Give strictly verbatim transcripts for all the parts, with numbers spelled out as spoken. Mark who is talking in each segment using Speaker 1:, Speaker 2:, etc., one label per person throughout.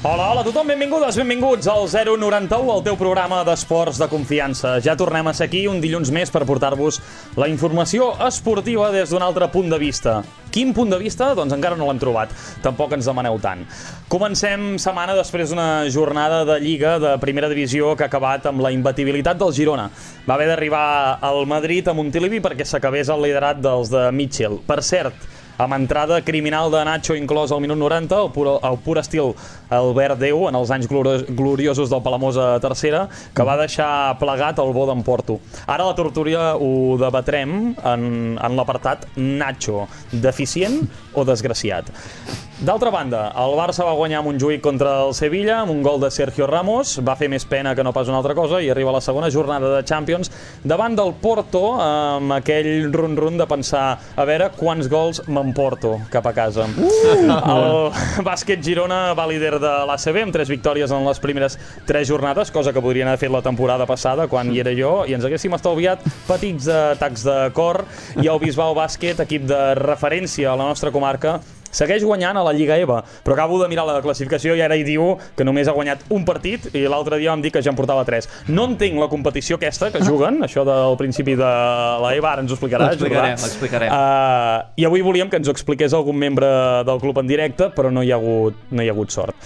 Speaker 1: Hola, hola a tothom, benvingudes, benvinguts al zero noranta-u, el teu programa d'esports de confiança. Ja tornem a ser aquí un dilluns més per portar-vos la informació esportiva des d'un altre punt de vista. Quin punt de vista? Doncs encara no l'hem trobat. Tampoc ens demaneu tant. Comencem setmana després d'una jornada de Lliga de Primera Divisió que ha acabat amb la imbatibilitat del Girona. Va haver d'arribar al Madrid a Montilivi perquè s'acabés el liderat dels de Mitchell. Per cert, amb entrada criminal de Nacho inclòs al minut noranta, el pur, el pur estil Albert Déu en els anys gloriosos del Palamós a tercera, que va deixar plegat el bo d'en Porto. Ara la torturia ho debatrem en, en l'apartat Nacho, deficient o desgraciat. D'altra banda, el Barça va guanyar a Montjuïc contra el Sevilla amb un gol de Sergio Ramos, va fer més pena que no pas una altra cosa i arriba a la segona jornada de Champions davant del Porto amb aquell run-run de pensar a veure quants gols m'emporto cap a casa. Uh! El bàsquet Girona va líder de l'A C B amb tres victòries en les primeres tres jornades, cosa que podrien haver fet la temporada passada quan hi era jo i ens haguéssim estalviat petits atacs de cor. I el Bisbal Bàsquet, equip de referència a la nostra comarca, segueix guanyant a la Lliga E V A, però acabo de mirar la classificació i ara hi diu que només ha guanyat un partit i l'altre dia vam dir que ja en portava tres. No entenc la competició aquesta que juguen, això del principi de la E V A, ara ens ho explicaràs.
Speaker 2: L'explicarem, l'explicarem.
Speaker 1: Uh, I avui volíem que ens ho expliqués algun membre del club en directe, però no hi ha hagut, no hi ha hagut sort.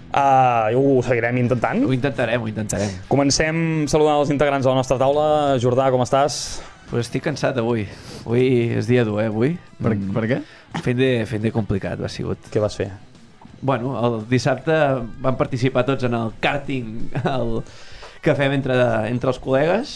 Speaker 1: Uh, ho seguirem intentant.
Speaker 2: Ho intentarem, ho intentarem.
Speaker 1: Comencem saludant els integrants de la nostra taula. Jordà, com estàs?
Speaker 2: Pues estic cansat avui. Avui és dia dur, eh, avui.
Speaker 3: Per,
Speaker 2: mm.
Speaker 3: per què?
Speaker 2: Fent de, fent de complicat, ha sigut.
Speaker 1: Què vas fer?
Speaker 2: Bueno, el dissabte vam participar tots en el karting el que fem entre, entre els col·legues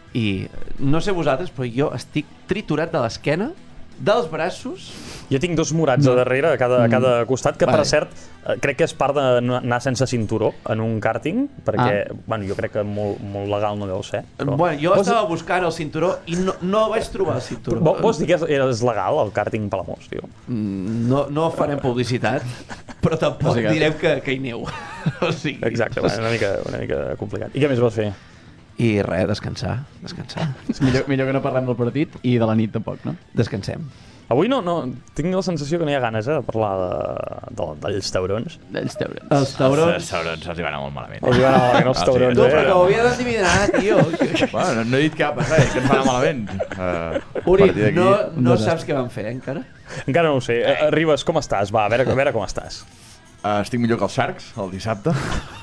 Speaker 2: i no sé vosaltres, però jo estic triturat de l'esquena, dels braços.
Speaker 1: Jo tinc dos morats a darrere, a cada, a cada costat, que
Speaker 2: vale.
Speaker 1: Per cert, crec que és part d'anar sense cinturó en un kàrting, perquè, ah. bueno, jo crec que molt, molt legal no deu ser. Però...
Speaker 2: Bueno, jo
Speaker 1: vols
Speaker 2: estava
Speaker 1: dir...
Speaker 2: buscant el cinturó i no, no vaig trobar el cinturó.
Speaker 1: Vol, vols dir que és, és legal el kàrting Palamós, tio?
Speaker 2: No, no farem publicitat, però tampoc
Speaker 3: que...
Speaker 2: direm que, que hi neu. O sigui...
Speaker 1: Exacte, bueno, una, mica, una mica complicat. I què més vas fer?
Speaker 2: I res, descansar, descansar.
Speaker 3: millor, millor que no parlem del partit i de la nit tampoc, no?
Speaker 2: Descansem.
Speaker 1: Avui no, no, tinc la sensació que no hi ha ganes eh, de parlar de, de, dels taurons.
Speaker 3: Dels taurons.
Speaker 2: Els taurons...
Speaker 4: Els taurons els hi va anar molt malament.
Speaker 1: Els hi va anar malament els taurons,
Speaker 2: No,
Speaker 1: eh?
Speaker 2: però que ho havia d'endivinar, tio.
Speaker 4: Bueno, no, no he dit que va passar, que ens va anar malament. Uh,
Speaker 2: Uri, no, no saps què van fer, eh, encara?
Speaker 1: Encara no ho sé. Eh, Ribas, com estàs? Va, a veure, a veure com estàs.
Speaker 4: uh, estic millor que els Sharks, el dissabte.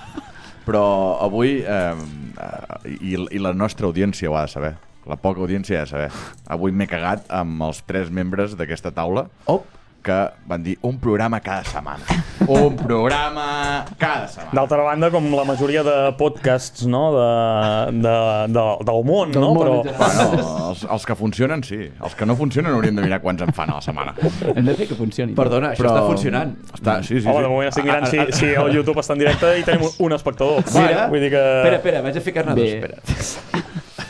Speaker 4: Però avui, eh, uh, i, i la nostra audiència ho ha de saber, la poca audiència ha de saber, avui m'he cagat amb els tres membres d'aquesta taula
Speaker 2: Oh.
Speaker 4: que van dir un programa cada setmana. Un programa cada setmana.
Speaker 1: D'altra banda, com la majoria de podcasts, no?, de, de, de, del món,
Speaker 3: Del
Speaker 1: no?
Speaker 3: món,
Speaker 1: Però...
Speaker 3: en general.
Speaker 4: Bueno, els, els que funcionen, sí. Els que no funcionen haurien de mirar quants en fan a la setmana.
Speaker 3: Hem de fer que funcioni.
Speaker 2: Perdona, això
Speaker 4: Però-
Speaker 2: està funcionant.
Speaker 4: Està, sí, sí,
Speaker 1: Home,
Speaker 4: sí.
Speaker 1: de moment estic mirant si, si el YouTube està en directe i tenim un espectador.
Speaker 2: Mira,
Speaker 1: Vull dir que...
Speaker 2: espera, espera, vaig a ficar-ne dos,
Speaker 3: Bé.
Speaker 2: espera.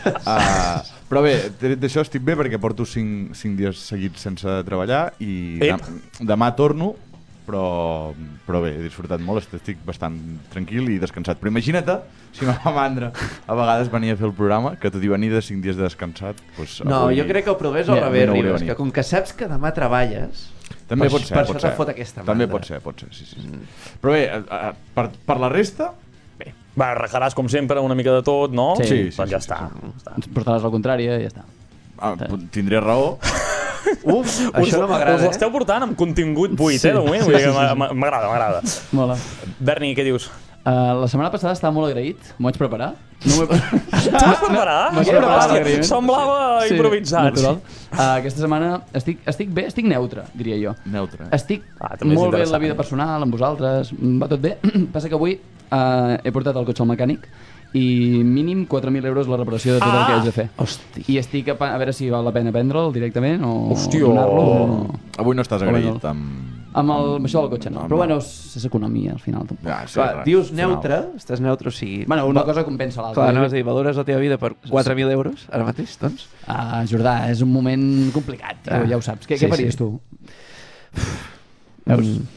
Speaker 4: Uh, però bé, tret d'això estic bé perquè porto cinc, cinc dies seguits sense treballar i
Speaker 1: Ep.
Speaker 4: dem demà torno, però, però bé, he disfrutat molt, estic bastant tranquil i descansat. Però imagina't si me fa mandra a vegades venir a fer el programa, que tot i venir de cinc dies de descansat, doncs
Speaker 2: No,
Speaker 4: avui...
Speaker 2: jo crec que el progrés és al
Speaker 4: Ja,
Speaker 2: revés,
Speaker 4: no hauria
Speaker 2: Ribas,
Speaker 4: venir.
Speaker 2: que com que saps que demà treballes...
Speaker 4: També
Speaker 2: per,
Speaker 4: pot ser,
Speaker 2: per
Speaker 4: pot
Speaker 2: això
Speaker 4: ser.
Speaker 2: te'n fot aquesta
Speaker 4: També
Speaker 2: mandra.
Speaker 4: pot ser, pot ser, sí, sí. sí. Però bé, uh, per, per la resta...
Speaker 1: Va, rajaràs com sempre una mica de tot, no?
Speaker 3: Sí,
Speaker 4: sí, sí,
Speaker 1: Doncs ja
Speaker 4: sí,
Speaker 1: està.
Speaker 4: sí,
Speaker 1: està.
Speaker 3: Ens portaràs la contrària i ja està.
Speaker 4: Uh, tindré raó.
Speaker 2: Uf, això no
Speaker 1: Us
Speaker 2: m'agrada,
Speaker 1: l'esteu
Speaker 2: eh?
Speaker 1: portant amb contingut buit,
Speaker 3: Sí,
Speaker 1: eh, de moment?
Speaker 3: sí,
Speaker 1: Vull dir que
Speaker 3: sí, sí, sí.
Speaker 1: m'a- m'agrada, m'agrada.
Speaker 3: Mola.
Speaker 1: Berni, què dius?
Speaker 3: Uh, la setmana passada estava molt agraït. M'ho vaig preparar. No m'ho he...
Speaker 1: T'ho vas preparar?
Speaker 3: Vaig
Speaker 1: Hòstia,
Speaker 3: preparar
Speaker 1: hòstia,
Speaker 3: l'agraïment.
Speaker 1: semblava
Speaker 3: Sí,
Speaker 1: improvisat.
Speaker 3: natural. Uh, aquesta setmana estic, estic bé, estic neutre, diria jo.
Speaker 4: Neutre. Eh?
Speaker 3: Estic
Speaker 1: Ah, també és
Speaker 3: molt bé en la
Speaker 1: interessant.
Speaker 3: vida personal, amb vosaltres, va tot bé. Passa que avui uh, he portat el cotxe al mecànic i mínim quatre mil euros la reparació de tot
Speaker 1: Ah!
Speaker 3: el que haig de fer.
Speaker 2: Hosti.
Speaker 3: I estic a, pa- a veure si val la pena prendre'l directament o
Speaker 1: Hòstia.
Speaker 3: donar-lo o...
Speaker 4: Avui no estàs
Speaker 3: O
Speaker 4: agraït
Speaker 3: bueno.
Speaker 4: amb...
Speaker 3: Amb, el, amb això del cotxe no.
Speaker 4: amb-
Speaker 3: Però bueno, és, és economia al final tampoc.
Speaker 4: Ja, sí,
Speaker 2: Clar,
Speaker 4: res,
Speaker 2: dius
Speaker 4: al final.
Speaker 2: neutre, estàs neutre, o sigui...
Speaker 3: Bueno, una
Speaker 2: va-
Speaker 3: cosa compensa l'altra.
Speaker 2: Clar, anaves a dir, valores la teva vida per quatre mil euros, ara mateix, doncs?
Speaker 3: Ah, Jordà, és un moment complicat, tio,
Speaker 2: Ah.
Speaker 3: ja ho saps. Què,
Speaker 2: Sí,
Speaker 3: què faries
Speaker 2: sí.
Speaker 3: tu?
Speaker 2: Veus?
Speaker 3: Mm.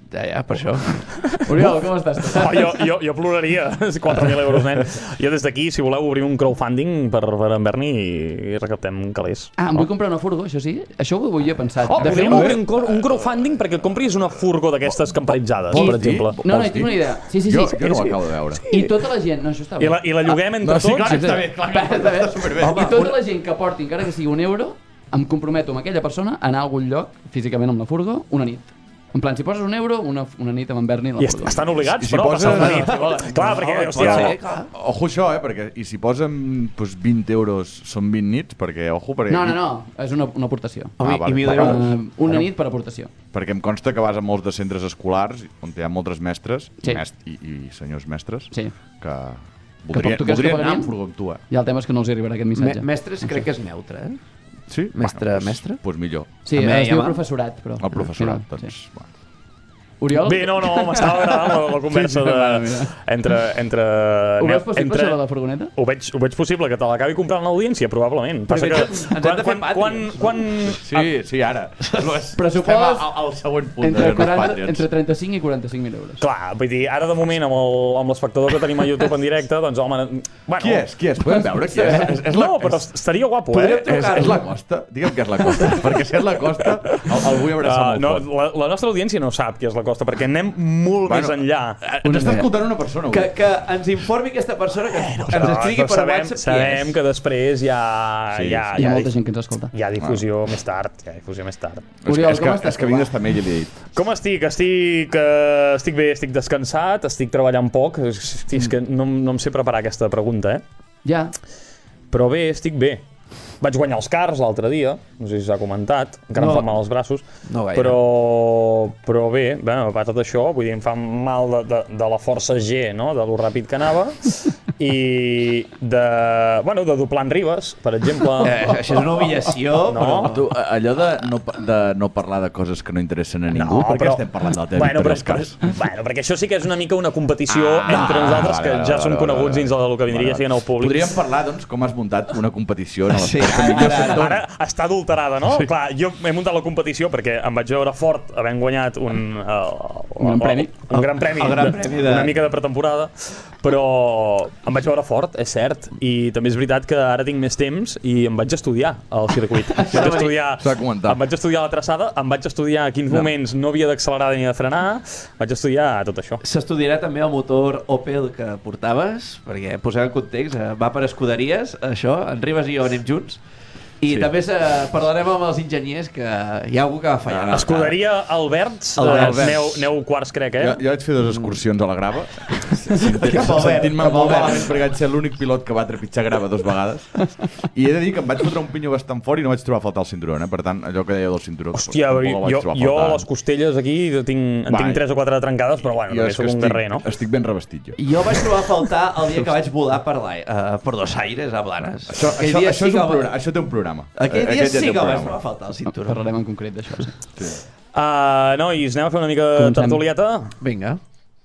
Speaker 2: Ja, ja, per això.
Speaker 3: Oriol, com estàs?
Speaker 1: Oh, jo, jo, jo ploraria, quatre mil euros, nen. Jo des d'aquí, si voleu, obrim un crowdfunding per, per en Berni i recaptem calés.
Speaker 3: Ah, em vull comprar una furgo, això sí? Això ho havia pensat.
Speaker 1: Oh,
Speaker 3: De fet,
Speaker 1: podríem obrir un, cor- un crowdfunding perquè compris una furgo d'aquestes campanitzades,
Speaker 4: Vols
Speaker 1: per
Speaker 4: dir?
Speaker 1: exemple.
Speaker 3: No, no,
Speaker 4: Vols
Speaker 3: hi tinc
Speaker 4: dir?
Speaker 3: una idea. Sí, sí, sí.
Speaker 4: Jo, jo no ho
Speaker 1: sí.
Speaker 4: acabo de veure.
Speaker 3: I tota la gent... No, això està bé.
Speaker 1: I la, i la lloguem entre
Speaker 4: No, sí, clar,
Speaker 1: tots.
Speaker 4: està bé, clar que
Speaker 3: Està bé.
Speaker 4: superbé.
Speaker 3: I tota la gent que porti, encara que sigui un euro, em comprometo amb aquella persona a anar a algun lloc, físicament amb la furgo, una nit. En plan, si poses un euro, una, una nit amb en Berni a la
Speaker 1: I est
Speaker 3: furgo.
Speaker 1: estan obligats,
Speaker 4: I si
Speaker 1: però, a
Speaker 4: poses-
Speaker 1: passar una nit. Clar, perquè,
Speaker 2: pot
Speaker 1: hòstia...
Speaker 2: ser, clar.
Speaker 4: Ojo això, eh, perquè i si posen pues, vint euros són vint nits, perquè, ojo, perquè...
Speaker 3: No, no, no, és una, una aportació.
Speaker 2: Home,
Speaker 4: Ah, vale.
Speaker 2: i mil
Speaker 4: Uh,
Speaker 2: euros.
Speaker 3: Uh, una nit per aportació.
Speaker 4: Perquè em consta que vas a molts de centres escolars on hi ha moltes mestres
Speaker 3: Sí.
Speaker 4: mest i, i senyors mestres
Speaker 3: Sí.
Speaker 4: que
Speaker 3: poc
Speaker 4: voldrien,
Speaker 3: tu creus que
Speaker 4: voldrien anar
Speaker 3: pagarien?
Speaker 4: amb furgó amb tu, eh?
Speaker 3: I el tema és que no els arribarà aquest
Speaker 2: Me
Speaker 3: missatge.
Speaker 2: mestres crec que és neutre, eh?
Speaker 4: Sí?
Speaker 2: Mestre,
Speaker 4: doncs,
Speaker 2: mestre?
Speaker 4: Doncs pues millor.
Speaker 3: Sí,
Speaker 2: També,
Speaker 3: es
Speaker 2: ja
Speaker 3: diu
Speaker 2: va.
Speaker 3: professorat, però...
Speaker 4: El professorat,
Speaker 3: al final,
Speaker 4: doncs...
Speaker 3: sí.
Speaker 4: Bueno.
Speaker 3: Oriol?
Speaker 1: Bé, no, no, m'estava agradant la, la conversa
Speaker 3: Sí, sí, mira,
Speaker 1: de,
Speaker 3: mira.
Speaker 1: entre... entre
Speaker 3: Ho veus possible,
Speaker 1: entre,
Speaker 3: això de la furgoneta?
Speaker 1: Ho veig, ho veig possible, que te l'acabi comprant l'audiència, probablement. Passa
Speaker 2: Perquè
Speaker 1: que...
Speaker 2: ens hem de fer
Speaker 1: quan, quan,
Speaker 2: Patreons.
Speaker 1: quan,
Speaker 4: Sí, sí, ara.
Speaker 3: Pressupost
Speaker 4: Estem al, al següent punt
Speaker 3: Entre,
Speaker 4: de los
Speaker 3: quaranta,
Speaker 4: Patreons.
Speaker 3: entre trenta-cinc i quaranta-cinc mil euros.
Speaker 1: Clar, vull dir, ara de moment amb el- amb l'espectador que tenim a YouTube en directe, doncs home... Bueno,
Speaker 4: Qui és? Qui és? Podem veure qui és? és, és
Speaker 1: No,
Speaker 4: la,
Speaker 1: però
Speaker 4: és,
Speaker 1: estaria guapo,
Speaker 2: Podríem
Speaker 1: eh?
Speaker 4: és,
Speaker 2: trucar-lo.
Speaker 4: és la Costa? Digue'm que és la Costa. Perquè si és la Costa, el, el vull abraçar
Speaker 1: Uh,
Speaker 4: molt
Speaker 1: no,
Speaker 4: fort.
Speaker 1: la, la nostra audiència no sap qui és la Costa, perquè anem molt
Speaker 4: Bueno,
Speaker 1: més enllà.
Speaker 4: Ens està escoltant una persona avui.
Speaker 2: Que, que ens informi aquesta persona, que ens
Speaker 1: Però-
Speaker 2: expliqui
Speaker 1: però
Speaker 2: per
Speaker 1: sabem,
Speaker 2: WhatsApp qui
Speaker 1: sabem
Speaker 2: és.
Speaker 1: que després hi ha,
Speaker 4: Sí,
Speaker 1: hi ha,
Speaker 3: Hi
Speaker 1: hi
Speaker 3: ha
Speaker 1: ha,
Speaker 3: molta gent que ens escolta.
Speaker 1: hi ha difusió més tard, hi ha difusió més tard.
Speaker 4: És, que-
Speaker 3: Oriol,
Speaker 4: és,
Speaker 3: com
Speaker 4: que,
Speaker 3: estàs,
Speaker 4: és que vinc
Speaker 3: va?
Speaker 4: d'estar amb ell i li he dit.
Speaker 1: Com estic? Estic, eh, estic bé, estic descansat, estic treballant poc. Hosti, és que no, no em sé preparar aquesta pregunta, eh?
Speaker 3: Ja.
Speaker 1: Però bé, estic bé. Vaig guanyar els cars l'altre dia, no sé si s'ha comentat, encara
Speaker 2: No.
Speaker 1: em fan mal els braços,
Speaker 2: No gaire.
Speaker 1: però, però bé, bueno, a part tot això, vull dir, em fa mal de, de, de la força G, no?, de lo ràpid que anava, i de, bueno, de doblant ribes, per exemple.
Speaker 2: Eh, això és una humillació,
Speaker 1: No.
Speaker 2: però...
Speaker 4: Tu, a- allò de no, pa- de no parlar de coses que no interessen a ningú, per què
Speaker 1: però-
Speaker 4: estem parlant del tema
Speaker 1: bueno,
Speaker 4: per
Speaker 1: però,
Speaker 4: els cars?
Speaker 1: però, bueno, perquè això sí que és una mica una competició
Speaker 4: Ah,
Speaker 1: entre nosaltres,
Speaker 4: vale,
Speaker 1: que
Speaker 4: vale,
Speaker 1: ja
Speaker 4: vale,
Speaker 1: som
Speaker 4: vale,
Speaker 1: coneguts
Speaker 4: vale,
Speaker 1: dins del que vindria
Speaker 4: vale.
Speaker 1: sent el públic.
Speaker 4: Podríem parlar, doncs, com has muntat una competició en
Speaker 2: Sí,
Speaker 4: l'esport
Speaker 2: ara-
Speaker 4: de millor
Speaker 2: ara-
Speaker 4: sector.
Speaker 1: Ara està adulterada, no? Sí. Clar, jo he muntat la competició perquè em vaig veure fort havent guanyat un... Uh,
Speaker 3: Un gran premi.
Speaker 1: Un gran premi.
Speaker 2: El gran premi de-
Speaker 1: Una mica de pretemporada. Però em vaig veure fort, és cert. I també és veritat que ara tinc més temps i em vaig estudiar al circuit. Vaig estudiar,
Speaker 4: S'ha de comentar.
Speaker 1: em vaig estudiar la traçada, em vaig estudiar a quins no. moments no havia d'accelerar ni de frenar, vaig estudiar tot això.
Speaker 2: S'estudiarà també el motor Opel que portaves, perquè posem en context, eh, va per escuderies, això, en Ribas i jo anem junts, i
Speaker 4: Sí.
Speaker 2: també se, parlarem amb els enginyers, que hi ha algú que va fallar.
Speaker 1: Escuderia Alberts,
Speaker 2: Alberts.
Speaker 1: eh, neu, neu quarts crec, eh?
Speaker 4: Jo, jo vaig fer dues excursions a la grava,
Speaker 2: Cap al verd,
Speaker 4: sentint-me
Speaker 2: cap al
Speaker 4: molt
Speaker 2: verd.
Speaker 4: malament perquè vaig ser l'únic pilot que va trepitjar grava dues vegades. I he de dir que em vaig fotre un pinyo bastant fort i no vaig trobar a faltar el cinturó, eh? Per tant, allò que deia del cinturó...
Speaker 1: Hòstia,
Speaker 4: tampoc el vaig
Speaker 1: jo,
Speaker 4: trobar a
Speaker 1: jo
Speaker 4: faltar.
Speaker 1: les costelles aquí tinc, en
Speaker 4: Va,
Speaker 1: tinc tres o quatre trencades, però bueno,
Speaker 4: Jo
Speaker 1: també
Speaker 4: és
Speaker 1: soc
Speaker 4: que
Speaker 1: un
Speaker 4: estic,
Speaker 1: guerrer, no?
Speaker 4: estic ben revestit, jo.
Speaker 2: Jo vaig trobar a faltar el dia que vaig volar per, uh, per Dos Aires, a Blanes.
Speaker 4: Això,
Speaker 2: Aquell
Speaker 4: això,
Speaker 2: dia
Speaker 4: això,
Speaker 2: sí
Speaker 4: és
Speaker 2: que
Speaker 4: un
Speaker 2: el-
Speaker 4: programa, això té un programa.
Speaker 2: Aquell dia
Speaker 4: Aquest ja
Speaker 2: sí
Speaker 4: té
Speaker 2: que
Speaker 4: un
Speaker 2: el vaig
Speaker 4: programa.
Speaker 2: trobar a faltar el cinturó.
Speaker 3: Parlarem en concret d'això, sí.
Speaker 4: Sí.
Speaker 1: Uh, nois, anem a fer una mica de
Speaker 3: Comencem.
Speaker 1: tertulieta?
Speaker 2: Vinga.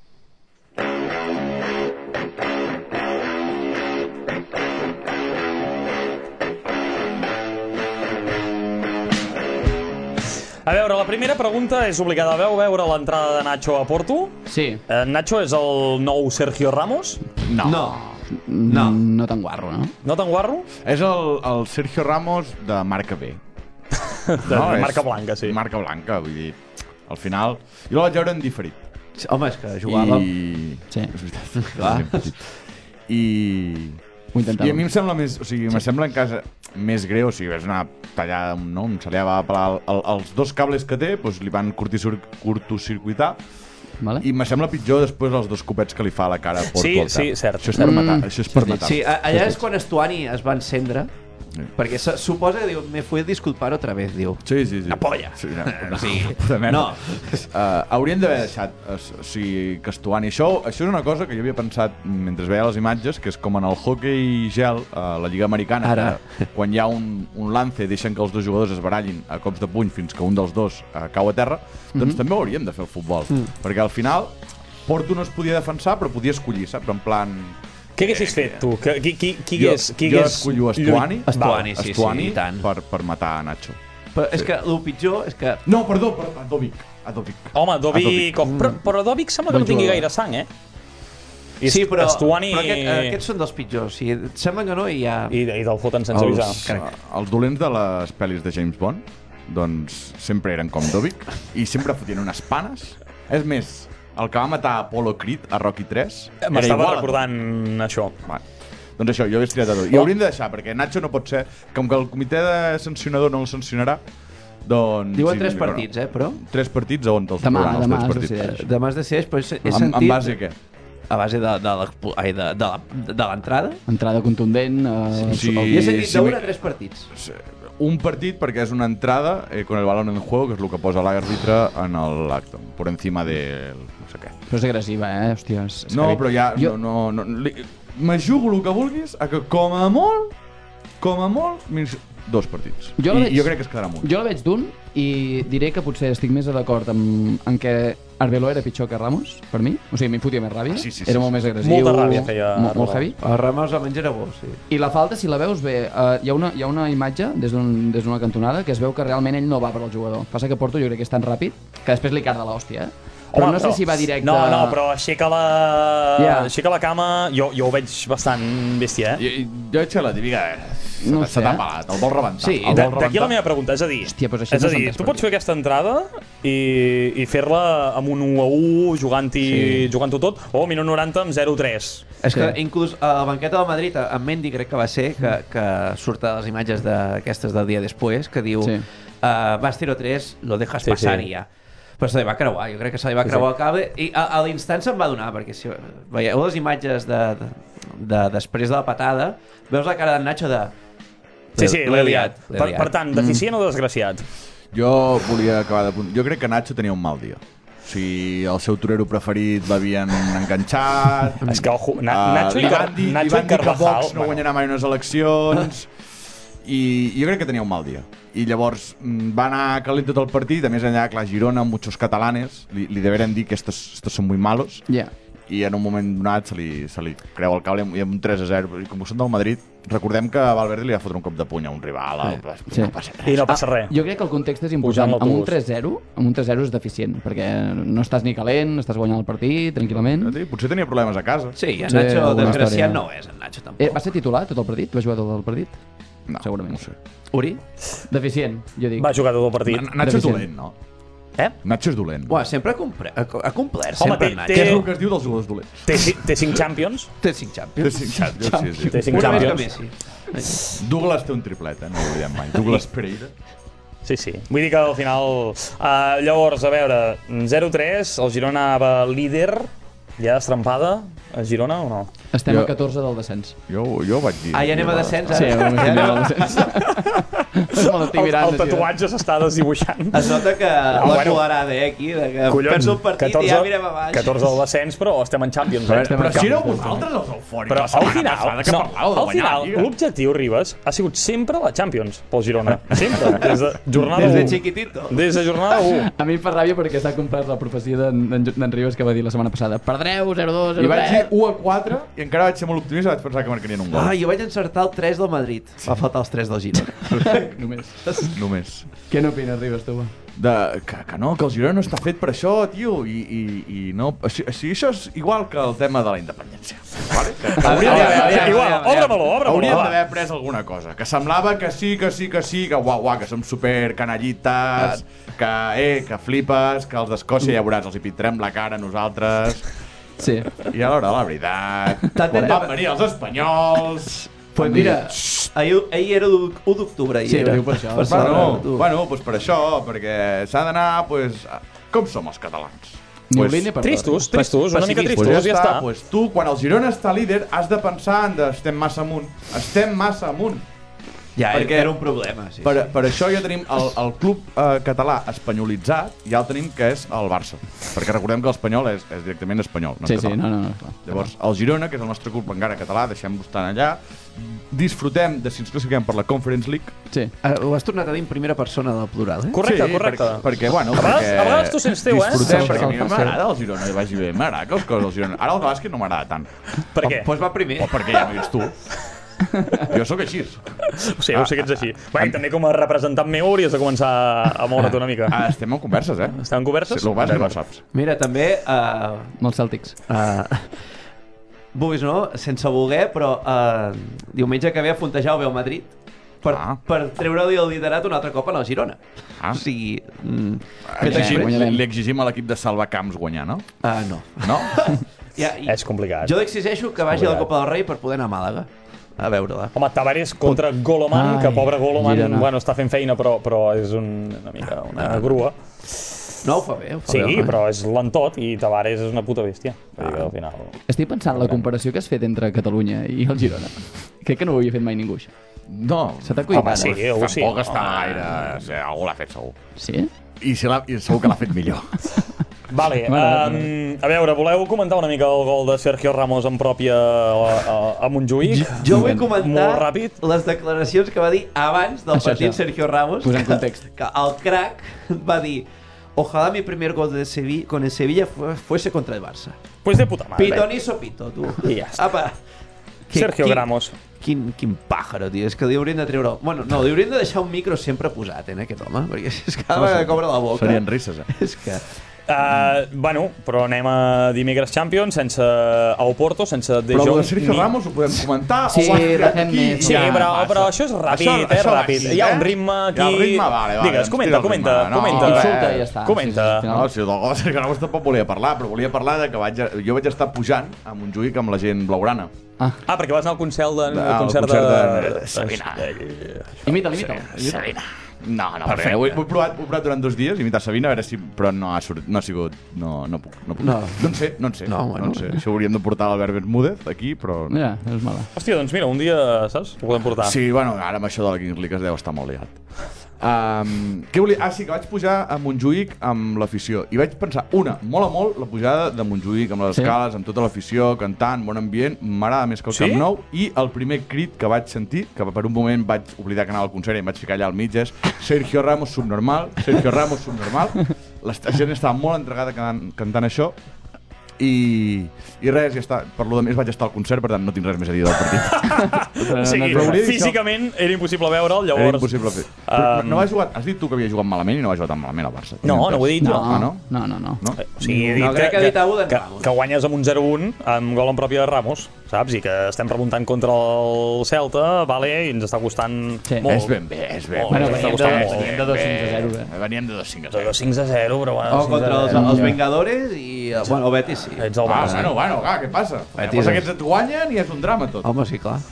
Speaker 1: A veure, la primera pregunta és obligada. Veu veure l'entrada de Nacho a Porto?
Speaker 3: Sí.
Speaker 1: Eh, Nacho és el nou Sergio Ramos?
Speaker 4: No.
Speaker 2: No.
Speaker 3: No. No tan guarro, no?
Speaker 1: No tan guarro?
Speaker 4: És el, el Sergio Ramos de marca B.
Speaker 1: De,
Speaker 4: No,
Speaker 1: de
Speaker 4: és
Speaker 1: marca blanca, sí.
Speaker 4: Marca blanca, vull dir... Al final... Jo la vaig veure en diferit.
Speaker 2: Home, és que jugàvem...
Speaker 4: I...
Speaker 3: Sí.
Speaker 4: És veritat.
Speaker 2: Clar.
Speaker 4: I...
Speaker 3: Ho
Speaker 4: I
Speaker 3: intentàvem.
Speaker 4: a mi em sembla més... O sigui, me sembla en casa més greu, o sigui, és una tallada, no? Un celler va pelar el, el, els dos cables que té, doncs li van curtisur, curtocircuitar,
Speaker 3: Vale?
Speaker 4: i me sembla pitjor després els dos copets que li fa a la cara a Porto.
Speaker 1: Sí,
Speaker 4: al cap.
Speaker 1: sí, cert.
Speaker 4: Això és per
Speaker 3: Mm.
Speaker 4: matar, això és per matar.
Speaker 2: Sí, a- allà és quan Estuani es va encendre,
Speaker 4: Sí.
Speaker 2: perquè se suposa que diu, me fui a disculpar otra vez, diu.
Speaker 4: Sí, sí, sí.
Speaker 2: Una polla.
Speaker 4: Sí, no, no,
Speaker 2: Sí.
Speaker 4: de merda.
Speaker 2: No.
Speaker 4: Uh, haurien d'haver deixat uh, o sigui, que Estuani... Això, això és una cosa que jo havia pensat mentre veia les imatges, que és com en el hockey gel, a la Lliga Americana,
Speaker 2: Ara.
Speaker 4: que quan hi ha un, un lance deixen que els dos jugadors es barallin a cops de puny fins que un dels dos uh, cau a terra, doncs també ho hauríem de fer el futbol. Mm. Perquè al final Porto no es podia defensar, però podia escollir, saps? En plan...
Speaker 1: Què haguessis fet, tu? Que- Qui, qui, qui
Speaker 4: jo,
Speaker 1: hagués... Qui
Speaker 4: jo
Speaker 1: hagués
Speaker 4: escollo Estuani,
Speaker 1: lluit-
Speaker 2: Estuani,
Speaker 1: Val.
Speaker 2: sí,
Speaker 4: Estuani
Speaker 2: sí, i tant.
Speaker 4: per, per matar a Nacho.
Speaker 2: Però és que el pitjor és que...
Speaker 4: No, perdó, perdó, perdó Vic. A Dovic.
Speaker 1: Home, Dovic...
Speaker 4: Dovic.
Speaker 1: Com... Però, però Dovic sembla que
Speaker 3: Bon
Speaker 1: no tingui
Speaker 3: jugador.
Speaker 1: gaire sang, eh? I
Speaker 2: Sí, però,
Speaker 1: Estuani...
Speaker 2: però aquest, aquests són dels pitjors. Si et sembla que no, i ja...
Speaker 1: I, i del foten sense avisar.
Speaker 4: Els, els dolents de les pel·lis de James Bond, doncs sempre eren com Dovic i sempre fotien unes panes. És més, el que va matar Apollo Creed a Rocky tres era
Speaker 1: M'estava
Speaker 4: igual a
Speaker 1: recordant això.
Speaker 4: Bueno, doncs això, jo hauria tirat a Dovic. I hauríem de deixar, perquè Nacho no pot ser... Com que el comitè de sancionador no el sancionarà, doncs...
Speaker 2: Diuen
Speaker 4: sí,
Speaker 2: tres
Speaker 4: bueno,
Speaker 2: partits, eh, però...
Speaker 4: Tres partits a on te'ls
Speaker 3: Demà,
Speaker 4: trobaran els
Speaker 3: demà
Speaker 4: tres
Speaker 3: es
Speaker 4: partits?
Speaker 3: decideix.
Speaker 2: Demà es decideix, però he, he
Speaker 4: En,
Speaker 2: sentit...
Speaker 4: en base a què?
Speaker 2: A base de, de, l'expo- ai, de, de, la- de l'entrada.
Speaker 3: Entrada contundent. Uh,
Speaker 4: Sí.
Speaker 2: I he sentit
Speaker 4: sí,
Speaker 2: d'un
Speaker 4: mi-
Speaker 2: a tres partits.
Speaker 4: Un partit perquè és una entrada eh, con el balón en juego, que és el que posa l'àrbitre en l'acte, por encima del... no sé què.
Speaker 3: Però és agressiva, eh? Hòstia, és, és
Speaker 4: No,
Speaker 3: heavy.
Speaker 4: però ja...
Speaker 3: Jo,
Speaker 4: No, no, no, li- me jugo el que vulguis a que com a molt, com a molt, mis- dos partits.
Speaker 3: Jo la
Speaker 4: I
Speaker 3: veig-
Speaker 4: jo crec que es quedarà amb un.
Speaker 3: jo la veig d'un i diré que potser estic més d'acord amb, en què Arbeloa era pitjor que Ramos, per mi. O sigui, m'hi fotia més ràbia.
Speaker 4: Ah, sí, sí, sí,
Speaker 3: era
Speaker 4: sí,
Speaker 3: molt
Speaker 4: sí.
Speaker 3: més agressiu.
Speaker 1: Molta ràbia feia
Speaker 3: Molt, molt
Speaker 1: Arbeloa.
Speaker 3: heavy.
Speaker 2: El Ramos almenys era bo, sí.
Speaker 3: I la falta, si la veus bé, uh, hi, ha una, hi ha una imatge des d'un- des d'una cantonada que es veu que realment ell no va per al jugador. Passa que Porto jo crec que és tan ràpid que després li carda l'hòstia, eh? Però
Speaker 1: Home,
Speaker 3: no sé si va directe...
Speaker 1: No, no, però aixeca la...
Speaker 3: Ja.
Speaker 1: Aixeca la cama... Jo, jo ho veig bastant bèstia, eh?
Speaker 4: Jo, jo veig que la típica... eh,
Speaker 3: No
Speaker 4: No
Speaker 3: sé,
Speaker 4: se t'ha
Speaker 3: eh?
Speaker 4: pelat, el vol rebentar.
Speaker 2: Sí,
Speaker 4: el
Speaker 1: Da-
Speaker 4: vol
Speaker 1: D'aquí la
Speaker 4: rebentar.
Speaker 1: meva pregunta, és a dir,
Speaker 3: Hòstia, doncs així
Speaker 1: és
Speaker 3: no
Speaker 1: a dir
Speaker 3: s'entès
Speaker 1: tu
Speaker 3: per
Speaker 1: pots
Speaker 3: què.
Speaker 1: fer aquesta entrada i, i fer-la amb un u a u, jugant-hi,
Speaker 2: Sí.
Speaker 1: jugant-ho tot, o minut noranta amb zero a tres.
Speaker 2: És que
Speaker 3: Sí.
Speaker 2: inclús a la banqueta del Madrid, en Mendy crec que va ser, que, que surt a les imatges d'aquestes del dia després, que diu
Speaker 3: Sí.
Speaker 2: uh, vas tiro tres, lo dejas
Speaker 1: Sí,
Speaker 2: passar
Speaker 1: sí.
Speaker 2: ja. Però se li va creuar, jo crec que se li va
Speaker 1: Sí,
Speaker 2: creuar
Speaker 1: sí.
Speaker 2: el cable i a, a l'instant se'n va donar, perquè si veieu les imatges de, de, de, després de la patada, veus la cara d'en Nacho de...
Speaker 1: Sí, sí, l'he liat.
Speaker 2: l'he
Speaker 1: Per,
Speaker 2: liat.
Speaker 1: per tant, deficient o desgraciat?
Speaker 4: Jo volia acabar de punt. Jo crec que Nacho tenia un mal dia. O sigui, el seu torero preferit l'havien enganxat...
Speaker 1: És que, ojo, Na
Speaker 4: Uh,
Speaker 1: Nacho,
Speaker 4: li
Speaker 1: i, Car
Speaker 4: van dir, li
Speaker 1: Nacho
Speaker 4: van
Speaker 1: i
Speaker 4: dir que
Speaker 1: Carvajal...
Speaker 4: Vox no guanyarà mai unes eleccions i jo crec que tenia un mal dia. I llavors mm, va anar calent tot el partit, a més enllà, clar, Girona, muchos catalanes, li, li deveren dir que estos, estos són muy malos,
Speaker 3: Ja.
Speaker 4: i en un moment donat se li, se li creu el cable i amb un tres a zero. I com que són del Madrid, recordem que a Valverde li va fotre un cop de puny a un rival. Sí.
Speaker 3: Sí.
Speaker 4: No passa res.
Speaker 1: I no passa res.
Speaker 3: Jo crec que el context és
Speaker 1: Pujant
Speaker 3: important. Amb un
Speaker 1: l'autobús.
Speaker 3: tres zero, amb un tres zero és deficient, perquè no estàs ni calent, estàs guanyant el partit tranquil·lament.
Speaker 4: Potser tenia problemes a casa.
Speaker 2: Sí, i en
Speaker 3: Sí,
Speaker 2: Nacho,
Speaker 3: alguna
Speaker 2: desgraciat,
Speaker 3: història.
Speaker 2: no és en Nacho tampoc.
Speaker 3: Eh, va ser titular tot el partit? Va jugar tot el partit?
Speaker 4: No,
Speaker 3: segurament.
Speaker 4: No ho sé.
Speaker 2: Uri?
Speaker 3: Deficient, jo dic.
Speaker 1: Va jugar tot el partit.
Speaker 4: Na- Nacho és
Speaker 3: Deficient.
Speaker 4: dolent, no?
Speaker 1: Eh?
Speaker 4: Nacho és dolent.
Speaker 2: Uah, sempre ha, compre... ha ha complert,
Speaker 1: Home,
Speaker 2: sempre
Speaker 1: té-
Speaker 2: en
Speaker 4: Què
Speaker 2: Nacho.
Speaker 4: és
Speaker 1: té-
Speaker 4: el que es diu dels jugadors dolents?
Speaker 1: Té, ci- té cinc Champions.
Speaker 2: Té cinc
Speaker 4: Té
Speaker 2: Champions.
Speaker 4: cinc Champions, sí,
Speaker 1: Té
Speaker 4: sí.
Speaker 1: cinc
Speaker 2: Una més que
Speaker 1: Champions.
Speaker 2: Messi.
Speaker 4: Douglas té un triplet, eh? No ho oblidem mai. Douglas Pereira.
Speaker 1: Sí, sí. Vull dir que al final... Uh, llavors, a veure, zero tres, el Girona anava líder, ja estrampada, a Girona o no?
Speaker 3: Estem
Speaker 4: Jo-
Speaker 3: a catorze del descens.
Speaker 4: Jo, jo ho vaig dir.
Speaker 2: Ah, ja anem a descens, ara?
Speaker 3: Sí,
Speaker 2: Ja
Speaker 3: anem
Speaker 2: anem
Speaker 3: al
Speaker 2: a-
Speaker 3: descens. Me l'estic
Speaker 1: El,
Speaker 3: mirant.
Speaker 1: el tatuatge s'està desdibuixant.
Speaker 2: Es nota que
Speaker 1: Ah,
Speaker 2: la
Speaker 1: bueno.
Speaker 2: colorada, eh, aquí, de que perds un partit i ja mirem a baix.
Speaker 1: catorze del descens, però estem en Champions.
Speaker 4: Però,
Speaker 1: Eh?
Speaker 4: però si éreu
Speaker 3: Champions,
Speaker 4: vosaltres els eufòrics
Speaker 1: Però
Speaker 4: la
Speaker 1: al
Speaker 4: setmana
Speaker 1: final,
Speaker 4: passada que
Speaker 1: no,
Speaker 4: parlàveu de
Speaker 1: al
Speaker 4: guanyar
Speaker 1: final
Speaker 4: la Lliga.
Speaker 1: l'objectiu, Ribas, ha sigut sempre la Champions pel Girona. Sempre. Des de jornada
Speaker 2: Des de
Speaker 1: u.
Speaker 2: chiquitito.
Speaker 1: Des de jornada u.
Speaker 3: A mi em fa ràbia perquè s'ha complert la profecia d'en d'en- d'en Ribas que va dir la setmana passada. Perdreu, zero dos,
Speaker 4: I
Speaker 3: zero
Speaker 4: vaig dir
Speaker 3: tres.
Speaker 4: u a quatre i encara vaig ser molt optimista i vaig pensar que marcarien un gol.
Speaker 2: Ah, jo vaig encertar el tres del Madrid. Va faltar els tres del Girona.
Speaker 3: Només.
Speaker 4: Només.
Speaker 3: Què n'opines, Ribas, tu?
Speaker 4: De, que, que no, que el Girona no està fet per això, tio, i, i, i no... O sigui, o sigui, això és igual que el tema de la independència. Vale? Que, que hauríem
Speaker 1: Aviam,
Speaker 4: d'haver-
Speaker 1: aviam, Igual, obre meló, obre meló.
Speaker 4: hauríem
Speaker 1: va.
Speaker 4: d'haver après alguna cosa. Que semblava que sí, que sí, que sí, que uau, uau, que som super canallites, que, eh, que flipes, que els d'Escòcia ja veuràs, els hi pintarem la cara a nosaltres.
Speaker 3: Sí.
Speaker 4: I a l'hora de la veritat,
Speaker 2: T'han
Speaker 4: quan
Speaker 2: de-
Speaker 4: van venir els espanyols...
Speaker 2: Pues mira, ahir, ahir era u d'octubre. ahir
Speaker 3: Sí,
Speaker 2: era.
Speaker 3: ho diu per això.
Speaker 2: Per sort,
Speaker 4: Bueno,
Speaker 2: tu.
Speaker 4: bueno, pues per això, perquè s'ha d'anar, pues, a- com som els catalans?
Speaker 3: Ni
Speaker 4: Pues-
Speaker 3: oblint ni perdó.
Speaker 1: Tristos, tristos, una mica
Speaker 2: Pessimistes.
Speaker 1: tristos,
Speaker 4: Pues ja
Speaker 1: ja
Speaker 4: està,
Speaker 1: està.
Speaker 4: pues tu, quan el Girona està líder, has de pensar en de estem massa amunt. Estem massa amunt.
Speaker 2: Ja,
Speaker 4: perquè-
Speaker 2: era un problema, sí.
Speaker 4: Per, per això ja tenim el, el club eh, català espanyolitzat, ja el tenim que és el Barça. Perquè recordem que l'Espanyol és, és directament espanyol, no
Speaker 3: Sí,
Speaker 4: és
Speaker 3: sí,
Speaker 4: català.
Speaker 3: no, no, no. Clar.
Speaker 4: Llavors, el Girona, que és el nostre club encara català, deixem-lo estar allà, disfrutem de si ens classifiquem per la Conference League.
Speaker 3: Sí.
Speaker 2: Uh, ho has tornat a dir en primera persona del plural, eh?
Speaker 1: Correcte,
Speaker 4: sí,
Speaker 1: correcte.
Speaker 4: Perquè, perquè, bueno,
Speaker 1: A vegades-
Speaker 4: perquè
Speaker 1: a vegades tu sents teu, eh?
Speaker 4: disfrutem,
Speaker 3: Sí,
Speaker 4: perquè a mi
Speaker 3: sí, sí.
Speaker 4: m'agrada el Girona, i vagi bé, m'agrada que les coses del Girona. Ara el bàsquet no m'agrada tant.
Speaker 1: Per què?
Speaker 2: Doncs va primer.
Speaker 4: O perquè ja no hi ets tu. Jo sóc així.
Speaker 1: Sí, ho sé que ets així. Bé, també com a representant meu hauries de començar a moure't una mica.
Speaker 4: Ah, estem en converses, eh?
Speaker 1: Estem en converses?
Speaker 4: Sí, el que no ho saps.
Speaker 2: Mira, també... Uh,
Speaker 3: Amb els Celtics.
Speaker 2: uh, vulguis no, sense voler, però uh, diumenge que ve a Fontejar el Madrid per,
Speaker 4: Ah.
Speaker 2: per treure-li el liderat un altre cop a la Girona.
Speaker 4: Ah.
Speaker 2: O sigui... Mm,
Speaker 4: Exigim,
Speaker 3: guanyarem.
Speaker 4: li exigim a l'equip de salvar camps guanyar, no?
Speaker 2: uh, no.
Speaker 4: No?
Speaker 2: Ja, i,
Speaker 1: És complicat.
Speaker 2: jo li exigeixo que vagi a la
Speaker 1: Complicat.
Speaker 2: Copa del Rei per poder anar a Màlaga a veure-la.
Speaker 1: Home, Tavares contra Goloman,
Speaker 3: Ai,
Speaker 1: que pobre Goloman,
Speaker 3: Girona.
Speaker 1: bueno, està fent feina, però, però és un, una mica una grua.
Speaker 2: No, ho fa bé, ho fa
Speaker 1: Sí,
Speaker 2: bé. home.
Speaker 1: però és lentot i Tavares és una puta bèstia. Vull dir que al final...
Speaker 3: Estic pensant la comparació que has fet entre Catalunya i el Girona. Crec que no ho havia fet mai ningú, això.
Speaker 4: No.
Speaker 3: Se t'ha acudit
Speaker 1: Home,
Speaker 3: ara?
Speaker 1: sí, algú sí.
Speaker 4: Tampoc està gaire... O sigui, algú l'ha fet segur.
Speaker 3: Sí?
Speaker 4: I, si l'ha, i segur que l'ha fet millor.
Speaker 1: Vale, um, a veure, voleu comentar una mica el gol de Sergio Ramos en pròpia a, a, a Montjuïc?
Speaker 2: Jo vull comentar
Speaker 1: Molt ràpid.
Speaker 2: les declaracions que va dir abans del
Speaker 3: Això,
Speaker 2: partit
Speaker 3: això.
Speaker 2: Sergio Ramos.
Speaker 3: Posem context.
Speaker 2: Que el crack va dir: ojalá mi primer gol de Sevilla, con el Sevilla fu- fuese contra el Barça.
Speaker 1: Pues de puta madre.
Speaker 2: Pitoniso pito, tu.
Speaker 1: I ja està.
Speaker 2: Apa. Que-
Speaker 1: Sergio
Speaker 2: quin-
Speaker 1: Ramos.
Speaker 2: Quin, quin pàjaro, tio. És que li haurien de treure... Bueno, no, li haurien de deixar un micro sempre posat, eh, aquest home. Perquè és cada vegada que obre la boca...
Speaker 4: Serien risses, eh?
Speaker 2: És que...
Speaker 1: Uh, bueno, però anem a dimecres Champions sense a Oporto, sense De
Speaker 4: Però
Speaker 1: Jong.
Speaker 4: el de Sergio
Speaker 1: ni-
Speaker 4: Ramos ho podem comentar.
Speaker 3: Sí,
Speaker 4: ho has ficat
Speaker 3: fem
Speaker 4: aquí.
Speaker 3: més.
Speaker 1: Sí,
Speaker 3: Ja,
Speaker 1: però,
Speaker 4: passa.
Speaker 1: però això és ràpid,
Speaker 4: Això-
Speaker 1: eh,
Speaker 4: això va
Speaker 1: ràpid.
Speaker 4: aquí,
Speaker 1: Hi ha
Speaker 4: eh?
Speaker 1: un ritme aquí...
Speaker 4: Hi ha un ritme, vale, vale.
Speaker 1: Digues,
Speaker 4: doncs
Speaker 1: comenta,
Speaker 4: tira el
Speaker 1: comenta,
Speaker 4: ritme. No,
Speaker 1: comenta.
Speaker 4: eh,
Speaker 3: Insulta i ja està.
Speaker 1: Comenta.
Speaker 3: Sí, sí, al final.
Speaker 4: No, si el del gol de Sergio Ramos tampoc volia parlar, però volia parlar de que vaig, jo vaig estar pujant a Montjuïc amb la gent blaugrana.
Speaker 3: Ah,
Speaker 1: Ah, perquè vas anar al concert de...
Speaker 4: Al
Speaker 1: concert
Speaker 4: concert
Speaker 1: de...
Speaker 4: de- de Sabina.
Speaker 3: imita'l, imita'l.
Speaker 4: Sabina. No, no, perquè ho he, ho he provat, ho he provat durant dos dies, imitar Sabina, a veure si... Però no ha, sort, no ha sigut... No, no puc. No, puc.
Speaker 2: No.
Speaker 4: no en sé, no en sé.
Speaker 2: No, bueno.
Speaker 4: no en sé. Això ho hauríem de portar a l'Albert Bermúdez, aquí, però...
Speaker 3: Mira, no és mala.
Speaker 1: Hòstia, doncs mira, un dia, saps? Ho podem portar.
Speaker 4: Sí, bueno, ara amb això de la Kings League es deu estar molt liat. Um, què volia? Ah, sí, que vaig pujar a Montjuïc amb l'afició. I vaig pensar, una, mola molt la pujada de Montjuïc, amb les
Speaker 3: Sí.
Speaker 4: escales, amb tota l'afició, cantant, bon ambient, m'agrada més que el
Speaker 1: Sí?
Speaker 4: Camp Nou. I el primer crit que vaig sentir, que per un moment vaig oblidar que anava al concert i em vaig ficar allà al mig, és Sergio Ramos subnormal, Sergio Ramos subnormal. La gent estava molt entregada cantant, cantant això. I, i res, ja està. Per lo de més vaig estar al concert, per tant no tinc res més a dir del partit.
Speaker 1: O sigui,
Speaker 4: Però volia dir
Speaker 1: físicament era impossible veure'l,
Speaker 4: Era
Speaker 1: llavors...
Speaker 4: impossible fer. Però
Speaker 1: Um,
Speaker 4: no va jugar... Has dit tu que havia jugat malament i no va jugar tan malament al Barça.
Speaker 1: No, no ho he dit jo.
Speaker 3: No,
Speaker 4: Ah, no?
Speaker 3: no, no, no.
Speaker 4: No?
Speaker 1: O sigui, he dit
Speaker 2: No, crec que ha dit alguna
Speaker 1: que,
Speaker 2: d'en Ramos.
Speaker 1: que guanyes amb un zero un amb gol en pròpia de Ramos, saps? I que estem remuntant contra el Celta, vale, i ens està costant
Speaker 3: Sí.
Speaker 1: molt.
Speaker 4: És ben bé, és ben
Speaker 1: Molt,
Speaker 4: bé.
Speaker 3: Bueno,
Speaker 1: ens està
Speaker 3: veníem de,
Speaker 1: costant molt.
Speaker 3: veníem de dos cinc a zero, eh?
Speaker 4: Veníem de dos cinc a
Speaker 1: De
Speaker 4: zero.
Speaker 1: dos cinc a zero, però bueno...
Speaker 2: O contra els,
Speaker 1: cinc a zero.
Speaker 2: els Vengadores i... eh, Bueno, el Betis sí.
Speaker 1: Ets el
Speaker 4: Ah,
Speaker 1: Barça.
Speaker 4: bueno, bueno, clar, què passa?
Speaker 2: Betis
Speaker 4: Llavors
Speaker 2: és-
Speaker 4: aquests et guanyen i és un drama tot.
Speaker 2: Home, sí, clar.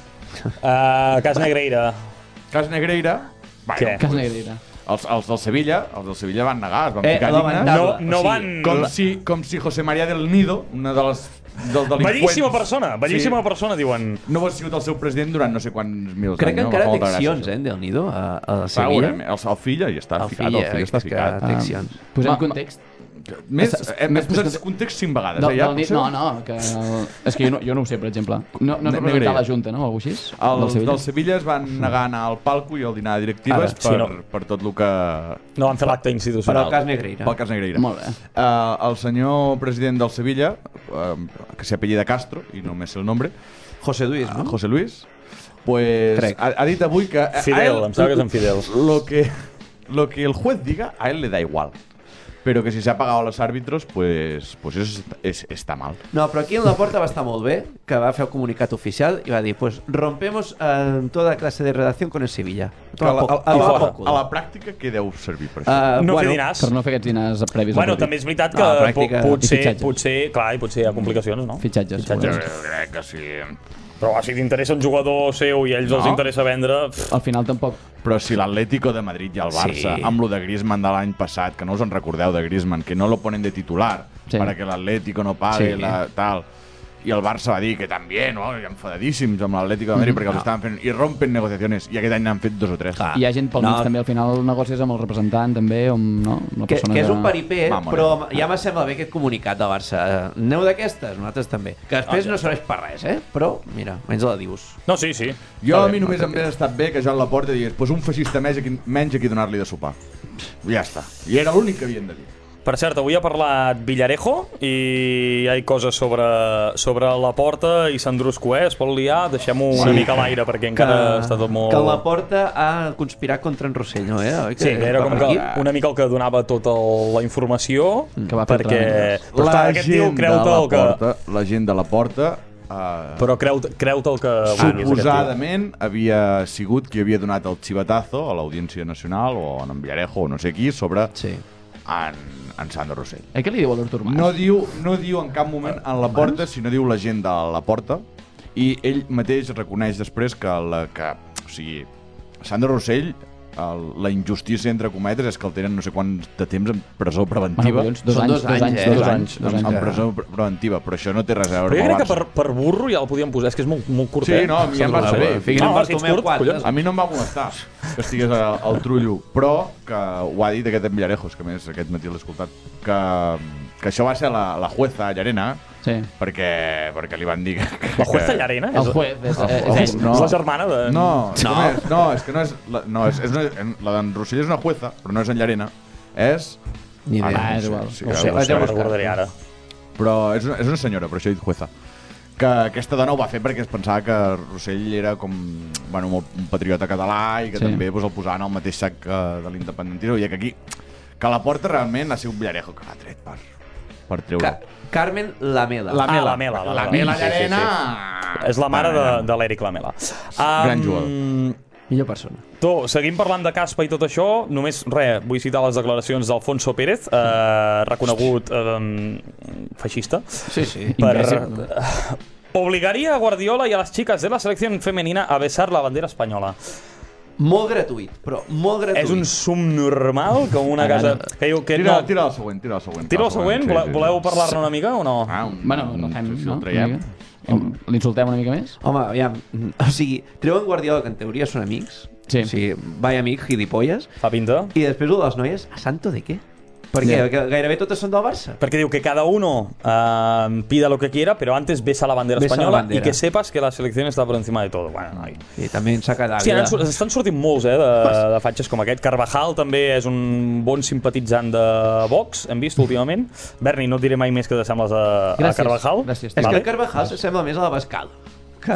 Speaker 1: Uh, Cas Negreira.
Speaker 4: Cas Negreira...
Speaker 1: Què?
Speaker 4: Bueno,
Speaker 3: Cas Negreira.
Speaker 4: els, els del Sevilla, els del Sevilla van negar, es van
Speaker 2: Eh,
Speaker 4: ficar
Speaker 2: lamentable.
Speaker 4: dignes.
Speaker 1: No, no
Speaker 2: O sigui,
Speaker 1: van...
Speaker 4: Com si, com si José María del Nido, una de les dels delinqüents...
Speaker 1: Bellíssima persona, bellíssima
Speaker 4: sí,
Speaker 1: persona, diuen.
Speaker 4: no ha sigut el seu president durant no sé quants mils
Speaker 2: Crec que
Speaker 4: anys.
Speaker 2: encara
Speaker 4: no?
Speaker 2: té
Speaker 4: Fa molta gràcia,
Speaker 2: accions,
Speaker 4: això.
Speaker 2: eh, en Del Nido, a, a Sevilla.
Speaker 4: Segurament. El, el fill ja està
Speaker 2: El
Speaker 4: ficat,
Speaker 2: fill,
Speaker 4: el fill
Speaker 2: eh,
Speaker 4: està
Speaker 2: és que
Speaker 4: ficat.
Speaker 2: té accions.
Speaker 3: Posem
Speaker 4: Ma-
Speaker 3: context.
Speaker 4: Més,
Speaker 3: Està-
Speaker 4: hem,
Speaker 3: més-
Speaker 4: hem posat
Speaker 3: més-
Speaker 4: context cinc vegades,
Speaker 3: Del,
Speaker 4: eh, ja?
Speaker 3: del nit,
Speaker 4: potser?
Speaker 3: no, no, que... És que jo no, jo no ho sé, per exemple. No, no es va
Speaker 4: Negreira.
Speaker 3: presentar a la Junta, no? O alguna cosa així?
Speaker 4: Els
Speaker 3: Sevilla?
Speaker 4: del Sevilla es van negar a anar al palco i al dinar de directives
Speaker 1: Ara,
Speaker 4: per,
Speaker 1: sí, no.
Speaker 4: per tot el que...
Speaker 1: No van fer l'acte
Speaker 2: Per
Speaker 1: institucional.
Speaker 2: al cas Negreira.
Speaker 4: Pel cas Negreira.
Speaker 3: Molt bé.
Speaker 4: Uh, el senyor president del Sevilla, uh, que s'apellida Castro, i no me sé el nombre,
Speaker 2: José Luis, no?
Speaker 4: José Luis, pues
Speaker 2: Crec.
Speaker 4: ha, ha dit avui que... a- a
Speaker 1: Fidel,
Speaker 4: él-
Speaker 1: em sembla que és en Fidel.
Speaker 4: Lo que, lo que el juez diga, a él le da igual. Pero que si se ha pagado a los árbitros, pues, pues eso es, es, está mal.
Speaker 2: No, però aquí en la porta va estar molt bé, que va fer el comunicat oficial i va dir, pues rompemos eh, toda clase de redacción con el Sevilla.
Speaker 4: Que a, la,
Speaker 2: Toma
Speaker 4: a, a,
Speaker 2: poc-
Speaker 4: la,
Speaker 2: toma poc cul.
Speaker 4: a la pràctica, què deu servir per això?
Speaker 2: Eh,
Speaker 1: No fer
Speaker 2: bueno,
Speaker 1: dinars.
Speaker 3: Per no fer aquests dinars previs
Speaker 1: Bueno,
Speaker 3: al
Speaker 1: també
Speaker 3: partit.
Speaker 1: és veritat
Speaker 2: No,
Speaker 1: que
Speaker 2: a pràctica-
Speaker 1: po- potser,
Speaker 3: I fitxatges.
Speaker 1: potser, clar, i potser hi ha complicacions, no?
Speaker 3: Fitxatges.
Speaker 1: Fitxatges.
Speaker 4: Jo crec que sí.
Speaker 1: Però si t'interessa un jugador seu i a ells
Speaker 4: No.
Speaker 1: els interessa vendre... pff,
Speaker 3: Al final tampoc...
Speaker 4: Però si l'Atlético de Madrid i el Barça,
Speaker 2: Sí.
Speaker 4: amb lo de Griezmann de l'any passat, que no us en recordeu de Griezmann, que no lo ponen de titular,
Speaker 3: Sí.
Speaker 4: para que l'Atlético no pague
Speaker 2: Sí.
Speaker 4: la, tal... I el Barça va dir que també, no? I enfadadíssims amb l'Atlético de Madrid, perquè els estaven fent... I rompen negociacions, i aquest any n'han fet dos o tres.
Speaker 2: Clar.
Speaker 3: Hi ha gent pel
Speaker 2: No.
Speaker 3: mig també, al final negocis amb el representant també, o amb, no? Amb la
Speaker 2: que,
Speaker 3: persona
Speaker 2: que és un paripé,
Speaker 4: Vamos,
Speaker 2: però ja me sembla bé aquest comunicat del Barça. Eh, Aneu d'aquestes? Nosaltres també. Que després no serveix per res, eh? Però, mira, menys la dius.
Speaker 1: No, sí, sí.
Speaker 4: Jo
Speaker 1: Està
Speaker 4: a
Speaker 1: bé.
Speaker 4: mi només em hauria estat bé que Joan Laporta digués pues un feixista més a qui, menys a qui donar-li de sopar. I ja està. I era l'únic que havien de dir.
Speaker 1: Per cert, avui ha parlat Villarejo i hi ha coses sobre, sobre la Porta i Sandrusco, eh? Es pot liar? Deixem-ho sí. una mica a l'aire perquè encara que, està tot molt...
Speaker 2: Que la Porta ha conspirat contra en Rossell, no? Eh?
Speaker 1: Que, sí, era com que una mica el que donava tota la informació que va perquè...
Speaker 4: Però la aquest tio creu-te el que... Porta, la gent de la Porta... Uh,
Speaker 1: però creu-te creu el que...
Speaker 4: Suposadament havia sigut qui havia donat el xivatazo a l'Audiència Nacional o en Villarejo o no sé qui sobre sí. en, en Sandro Rossell.
Speaker 3: Eh, què li diu a l'Artur Mas?
Speaker 4: No diu, no diu en cap moment en la Porta, sinó diu la gent de la Porta, i ell mateix reconeix després que, la, que o sigui, Sandro Rossell, el, la injustícia entre cometes és que el tenen no sé quant de temps en presó preventiva.
Speaker 3: Bueno, dos, anys, dos, anys, anys, eh? dos anys, dos anys,
Speaker 4: en presó preventiva, però això no té res a veure.
Speaker 1: Però jo crec que per, per burro ja el podíem posar, és que és molt, molt curtet.
Speaker 4: Sí, no, a mi em va saber.
Speaker 2: No, no,
Speaker 4: a mi no em va molestar que estigués al, al trullo, però que ho ha dit aquest en Villarejos, que més aquest matí l'he escoltat, que, que això va ser la, la jueza Llarena, sí. perquè, perquè li van dir que...
Speaker 1: La jueza Llarena?
Speaker 3: El juez, és, és, és, és,
Speaker 1: no. és la germana de...
Speaker 4: No, no. És, no, és que no és... La, no, és, és una, la d'en Rossell és una jueza, però no és en Llarena. És...
Speaker 2: Ni idea.
Speaker 3: Ah, és igual.
Speaker 1: Sí, no sé, no sé, no recordaré ara.
Speaker 4: Però és una, és una senyora, per això he dit jueza. Que aquesta dona ho va fer perquè es pensava que Rossell era com bueno, un patriota català i que sí. també pues, el posaven al mateix sac de l'independentisme. I que aquí, que la Porta realment ha sigut Villarejo que l'ha tret per, per treure.
Speaker 2: Ca Carmen Lamela.
Speaker 1: Lamela. Ah, Lamela.
Speaker 4: La Lamela Llarena.
Speaker 1: Sí, sí, sí. És la mare de, de l'Eric Lamela. Um,
Speaker 4: Gran jugador.
Speaker 2: Millor persona.
Speaker 1: Tu, seguim parlant de Caspa i tot això. Només, res, vull citar les declaracions d'Alfonso Pérez, eh, reconegut eh, feixista.
Speaker 2: Sí, sí.
Speaker 1: Per, eh, obligaria a Guardiola i a les xiques de la selecció femenina a besar la bandera espanyola.
Speaker 2: Molt gratuït, però molt gratuït.
Speaker 1: És un subnormal com una casa... Que diu que
Speaker 4: tira,
Speaker 1: no...
Speaker 4: tira el següent, tira el següent.
Speaker 1: Tira el següent?
Speaker 4: Sí,
Speaker 1: Voleu,
Speaker 4: sí,
Speaker 1: voleu
Speaker 4: sí.
Speaker 1: parlar-ne una mica o no?
Speaker 4: Ah, un,
Speaker 3: bueno, no fem,
Speaker 4: si
Speaker 3: no?
Speaker 4: el traiem.
Speaker 3: L'insultem una mica més?
Speaker 2: Home, aviam, o sigui, treuen Guardiola, que en teoria són amics.
Speaker 3: Sí.
Speaker 2: O sigui, vai amic, gilipolles.
Speaker 1: Fa pinta.
Speaker 2: I després el de les noies, a santo de què? Per què? Yeah. Gairebé totes són del Barça.
Speaker 1: Perquè diu que cada uno uh, pida lo que quiera, pero antes besa la bandera
Speaker 2: besa
Speaker 1: espanyola
Speaker 2: la bandera.
Speaker 1: y que sepas que la selección está por encima de todo. Bueno, noi.
Speaker 2: Sí, també en saca d'àvia.
Speaker 1: Sí, han, estan sortint molts, eh, de, de fatxes com aquest. Carvajal també és un bon simpatitzant de Vox, hem vist últimament. Berni, no et diré mai més que t'assembles a, a Carvajal.
Speaker 3: Gràcies.
Speaker 2: És
Speaker 3: vale.
Speaker 2: que el Carvajal s'assembla més a la Bascal. Que...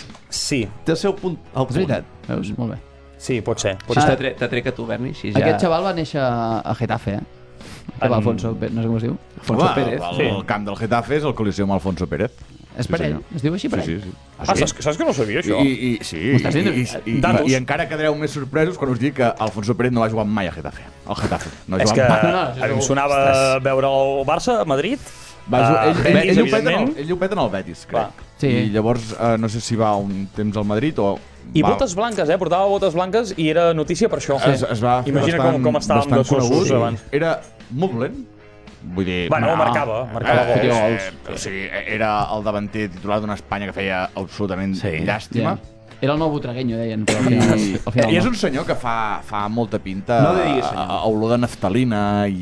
Speaker 1: Sí.
Speaker 2: Té el seu punt. El
Speaker 3: punt. És veritat. Veus? Molt bé.
Speaker 1: Sí, pot ser. Pot
Speaker 2: ah,
Speaker 1: ser.
Speaker 2: T'ha tret a tu, Berni. Si ja...
Speaker 3: Aquest xaval va néixer a Getafe, eh? En... Alfonso, no sé com es diu.
Speaker 2: Alfonso Home,
Speaker 4: Pérez. El, el, el camp del Getafe és el Coliseum Alfonso Pérez.
Speaker 3: És sí, per ell? Es diu així per
Speaker 4: sí,
Speaker 3: ell?
Speaker 4: Sí, sí.
Speaker 1: Ah, saps, saps que no sabia això?
Speaker 4: I, i, sí, i, i, i, i, i encara quedareu més sorpresos quan us dic que Alfonso Pérez no va jugar mai a Getafe. Al Getafe. No
Speaker 1: és que
Speaker 3: mai. No, no,
Speaker 1: em sonava Ostres. veure el Barça a Madrid.
Speaker 4: Va, uh, ell, ell, ell, ell, ho peta el, ell ho peta en el Betis, crec.
Speaker 3: Sí.
Speaker 4: I llavors uh, no sé si va un temps al Madrid o...
Speaker 1: I
Speaker 4: va.
Speaker 1: botes blanques, eh? Portava botes blanques i era notícia per això.
Speaker 4: Es, es va
Speaker 1: Imagina
Speaker 4: bastant,
Speaker 1: com, com estàvem de sossos abans.
Speaker 4: Era molt dolent. Vull dir...
Speaker 1: Bueno, no, marcava, marcava
Speaker 4: eh,
Speaker 1: gols.
Speaker 4: Eh, o sigui, era el davanter titular d'una Espanya que feia absolutament sí. llàstima.
Speaker 3: Yeah. Era el nou Butregueño, deien. Però al final,
Speaker 4: I,
Speaker 3: al final
Speaker 4: I
Speaker 3: no.
Speaker 4: és un senyor que fa, fa molta pinta
Speaker 2: no diguis,
Speaker 4: a, a olor de naftalina i,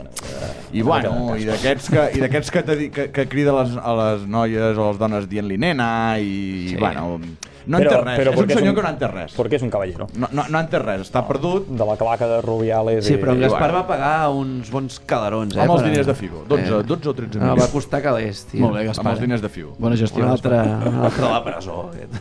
Speaker 4: sí. i bueno, i d'aquests que, i d'aquests que, que, que crida les, a les noies o a les dones dient-li nena i, sí. bueno... No en té res, però és un senyor és un, que no en té res.
Speaker 1: Perquè és un caballero.
Speaker 4: No, no, no en té res, està perdut.
Speaker 1: De la claca de Rubiales...
Speaker 2: Sí, però en Gaspar
Speaker 4: bueno.
Speaker 2: va pagar uns bons calarons, eh?
Speaker 4: Amb els diners de Figo, dotze, dotze o tretze milions.
Speaker 2: No, va costar calés, tio.
Speaker 3: Molt bé, Gaspar.
Speaker 4: Amb els diners de Figo.
Speaker 3: Bona gestió.
Speaker 2: Un altre, un altre de la presó.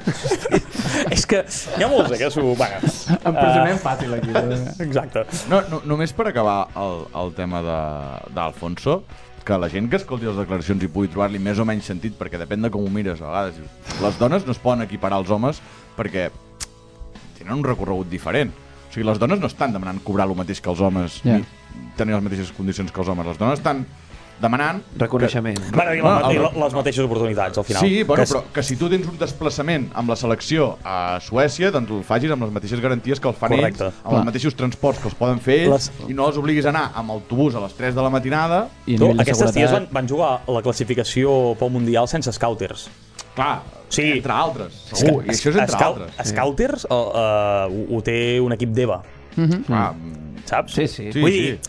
Speaker 1: És que hi ha molts, eh, que s'ho... Bueno,
Speaker 3: empresonem uh, fàcil, aquí.
Speaker 1: Exacte.
Speaker 4: No, no, només per acabar el, el tema d'Alfonso, que la gent que escolti les declaracions i pugui trobar-li més o menys sentit, perquè depèn de com ho mires a vegades. Les dones no es poden equiparar als homes perquè tenen un recorregut diferent. O sigui, les dones no estan demanant cobrar el mateix que els homes, yeah. ni tenir les mateixes condicions que els homes. Les dones estan demanant...
Speaker 2: Reconeixement.
Speaker 1: Que... Bueno, i, la, no, el... i les mateixes oportunitats, al final.
Speaker 4: Sí, bueno,
Speaker 1: que...
Speaker 4: però que si tu tens un desplaçament amb la selecció a Suècia, doncs el facis amb les mateixes garanties que els fan
Speaker 1: Correcte.
Speaker 4: ells, amb Clar. els mateixos transports que els poden fer ells, les... i no els obliguis a anar amb autobús a les tres de la matinada.
Speaker 3: I
Speaker 1: tu, aquestes ties van, van jugar la classificació pel Mundial sense scouters.
Speaker 4: Clar, sí. entre altres, segur, i això és entre
Speaker 1: Scout,
Speaker 4: altres.
Speaker 1: Scouters uh, uh, ho té un equip d'E V A.
Speaker 3: Mm -hmm.
Speaker 4: Ah,
Speaker 1: saps?
Speaker 2: Sí, sí.
Speaker 1: Vull dir,
Speaker 4: sí.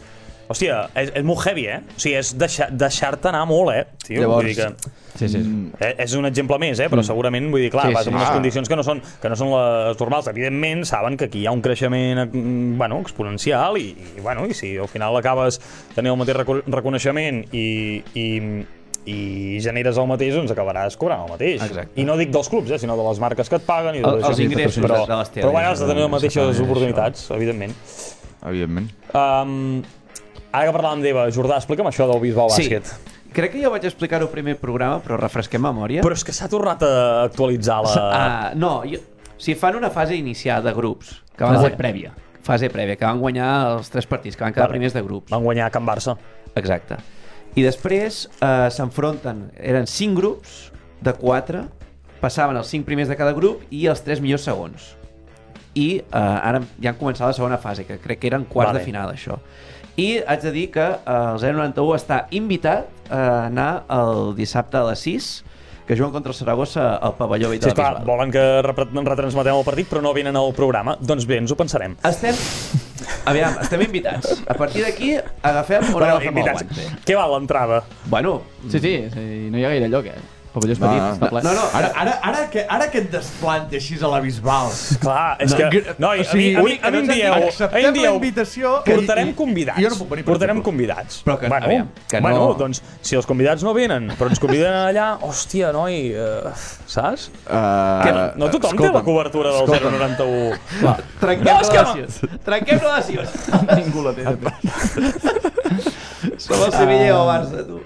Speaker 1: hòstia, és, és molt heavy, eh? O sigui, és deixar, deixar-te anar molt, eh? Tio,
Speaker 3: Llavors...
Speaker 1: vull dir que...
Speaker 3: Sí, sí.
Speaker 1: Eh, és un exemple més, eh? Però segurament, vull dir, clar,
Speaker 3: Sí,
Speaker 1: vas
Speaker 3: sí.
Speaker 1: en unes
Speaker 4: Ah.
Speaker 1: condicions que no són, que no són les normals. Evidentment, saben que aquí hi ha un creixement mm, bueno, exponencial i, i, bueno, i si al final acabes tenint el mateix reco reconeixement i, i, i generes el mateix, doncs acabaràs cobrant el mateix.
Speaker 2: Exacte.
Speaker 1: I no dic dels clubs, eh? Sinó de les marques que et paguen i tot
Speaker 2: El,
Speaker 1: això.
Speaker 2: els ingressos
Speaker 1: però,
Speaker 2: de, de les teles.
Speaker 1: però bueno, has de tenir les mateixes
Speaker 2: Això.
Speaker 1: oportunitats, evidentment.
Speaker 4: Evidentment.
Speaker 1: Um, ara que parlàvem d'Eva, Jordà, explica'm això del Bisbal
Speaker 2: Sí.
Speaker 1: Bàsquet.
Speaker 2: Crec que ja vaig explicar-ho al primer programa, però refresquem memòria.
Speaker 1: Però és que s'ha tornat a actualitzar la...
Speaker 2: Ah, no, jo... o sigui, fan una fase inicial de grups. Que van
Speaker 3: Fase
Speaker 2: guanyar-
Speaker 3: prèvia.
Speaker 2: Fase prèvia, que van guanyar els tres partits, que van quedar
Speaker 1: Vale.
Speaker 2: primers de grups.
Speaker 1: Van guanyar a Can Barça.
Speaker 2: Exacte. I després eh, s'enfronten, eren cinc grups de quatre, passaven els cinc primers de cada grup i els tres millors segons. I eh, ara ja han començat la segona fase, que crec que eren quarts
Speaker 1: Vale.
Speaker 2: de final, això. I haig de dir que eh, el zero noranta u està invitat a anar el dissabte a les sis, que juguen contra el Saragossa al pavelló Vita
Speaker 1: Sí,
Speaker 2: de
Speaker 1: clar,
Speaker 2: Bisbal.
Speaker 1: volen que repre- retransmetem el partit, però no venen al programa. Doncs bé, ens ho pensarem.
Speaker 2: Estem... Aviam, estem invitats. A partir d'aquí agafem o no agafem el guante.
Speaker 1: Què val l'entrada?
Speaker 2: Bueno,
Speaker 3: Sí, sí, sí, no hi ha gaire lloc, eh? El pavelló és petit,
Speaker 4: No,
Speaker 3: està ple.
Speaker 2: no, no,
Speaker 5: Ara, ara, ara, que, ara que et desplante així a la Bisbal.
Speaker 1: Clar, és que... No, i,
Speaker 5: O sigui,
Speaker 1: a mi, a mi em dieu... A mi em
Speaker 5: acceptem
Speaker 1: dieu
Speaker 5: la invitació
Speaker 1: portarem
Speaker 5: i- i-
Speaker 1: convidats.
Speaker 5: i jo no puc venir, per
Speaker 1: portarem
Speaker 5: exemple.
Speaker 1: convidats.
Speaker 2: Però que-
Speaker 1: bueno,
Speaker 2: aviam, que
Speaker 1: bueno,
Speaker 2: no-
Speaker 1: doncs, si els convidats no venen, però ens conviden allà, hòstia, noi, uh, saps?
Speaker 4: Uh,
Speaker 1: Que no tothom té la cobertura del zero noranta u.
Speaker 2: trenquem
Speaker 1: No, és que no.
Speaker 2: relacions. Trenquem relacions.
Speaker 3: Ningú la té, també.
Speaker 2: Som el Sevilla o el Barça, tu.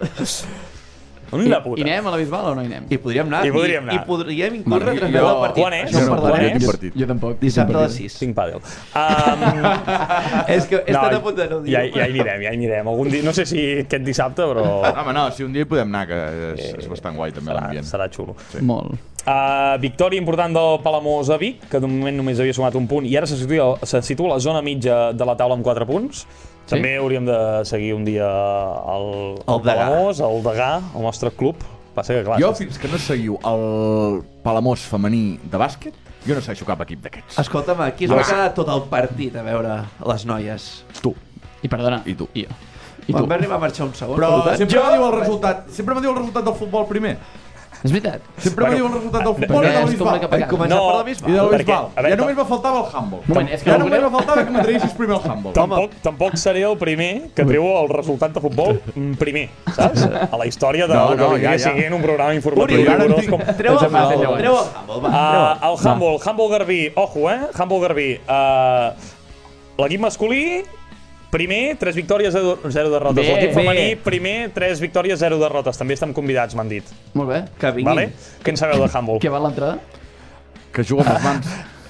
Speaker 1: Una puta.
Speaker 3: I anem a la Bisbal o no hi anem?
Speaker 2: I podríem anar.
Speaker 1: Hi podríem anar.
Speaker 2: I, i podríem inclús
Speaker 3: Bueno,
Speaker 2: retransmetre
Speaker 4: jo-
Speaker 2: el partit.
Speaker 1: Quan és?
Speaker 2: Això en
Speaker 1: Jo no
Speaker 2: parlarem.
Speaker 4: puc.
Speaker 3: jo,
Speaker 4: partit.
Speaker 3: jo tampoc.
Speaker 2: Dissabte a les
Speaker 3: Tinc
Speaker 2: sis.
Speaker 1: Tinc pàdel. Um,
Speaker 2: És que he estat a punt de no dir.
Speaker 1: ja, ja hi anirem, ja hi anirem. Algun dia, no sé si aquest dissabte, però...
Speaker 4: Home, no, si un dia hi podem anar, que és, és bastant guai també
Speaker 1: serà,
Speaker 4: l'ambient.
Speaker 1: serà xulo.
Speaker 3: partit. Molt.
Speaker 1: Uh, victòria important del Palamós a Vic, que de moment només havia sumat un punt, i ara se situa, se situa a la zona mitja de la taula amb quatre punts.
Speaker 3: Sí?
Speaker 1: També hauríem de seguir un dia el, el,
Speaker 2: El Degà.
Speaker 1: Palamós, el Degà, el nostre club. Passa que, clar,
Speaker 4: Jo, fins que no seguiu el Palamós femení de bàsquet, jo no segueixo cap equip d'aquests.
Speaker 2: Escolta'm, aquí es va quedar tot el partit a veure les noies.
Speaker 4: Tu.
Speaker 3: I perdona.
Speaker 4: I tu.
Speaker 3: I jo. I
Speaker 2: Quan
Speaker 3: tu.
Speaker 2: va arribar a marxar un segon.
Speaker 5: Però
Speaker 2: per tant,
Speaker 5: sempre
Speaker 2: jo-
Speaker 5: me diu el resultat, sempre me diu el resultat del futbol primer.
Speaker 3: És veritat.
Speaker 5: Sempre
Speaker 1: Bueno,
Speaker 5: me diu el resultat del futbol
Speaker 3: perquè
Speaker 5: i de la
Speaker 3: és com
Speaker 5: Bisbal.
Speaker 3: la que
Speaker 2: Hem començat
Speaker 1: No,
Speaker 2: per la
Speaker 5: I
Speaker 2: Bisbal.
Speaker 5: de la
Speaker 1: perquè,
Speaker 5: Bisbal.
Speaker 1: a veure,
Speaker 5: Ja només me faltava el Humble.
Speaker 3: Moment, és que
Speaker 5: Ja
Speaker 3: el
Speaker 5: només
Speaker 3: greu-
Speaker 5: me faltava que m'atreguessis primer el Humble.
Speaker 1: Tampoc, tampoc seré el primer que treu el resultat de futbol mm, primer, saps? A la història de
Speaker 4: No,
Speaker 1: no,
Speaker 4: no,
Speaker 1: no,
Speaker 4: ja,
Speaker 1: ja,
Speaker 4: ja.
Speaker 1: siguent un programa informatiu.
Speaker 2: Uri,
Speaker 4: ara en
Speaker 1: rigorós
Speaker 4: tinc-
Speaker 1: com-
Speaker 2: Treu el
Speaker 3: Ens hem anat
Speaker 2: Humble,
Speaker 3: llavors.
Speaker 2: treu el Humble, va.
Speaker 1: Uh, el Humble, Humble Garbí, ojo, eh? Humble Garbí. Uh, L'equip masculí, primer, tres victòries, zero, zero derrotes.
Speaker 3: Bé,
Speaker 1: L'equip femení,
Speaker 3: bé.
Speaker 1: primer, tres victòries, zero derrotes. També estem convidats, m'han dit.
Speaker 3: Molt bé.
Speaker 2: Que vinguin.
Speaker 1: Vale? Què en sabeu de Humble?
Speaker 3: Què val l'entrada?
Speaker 4: Que juga amb les mans.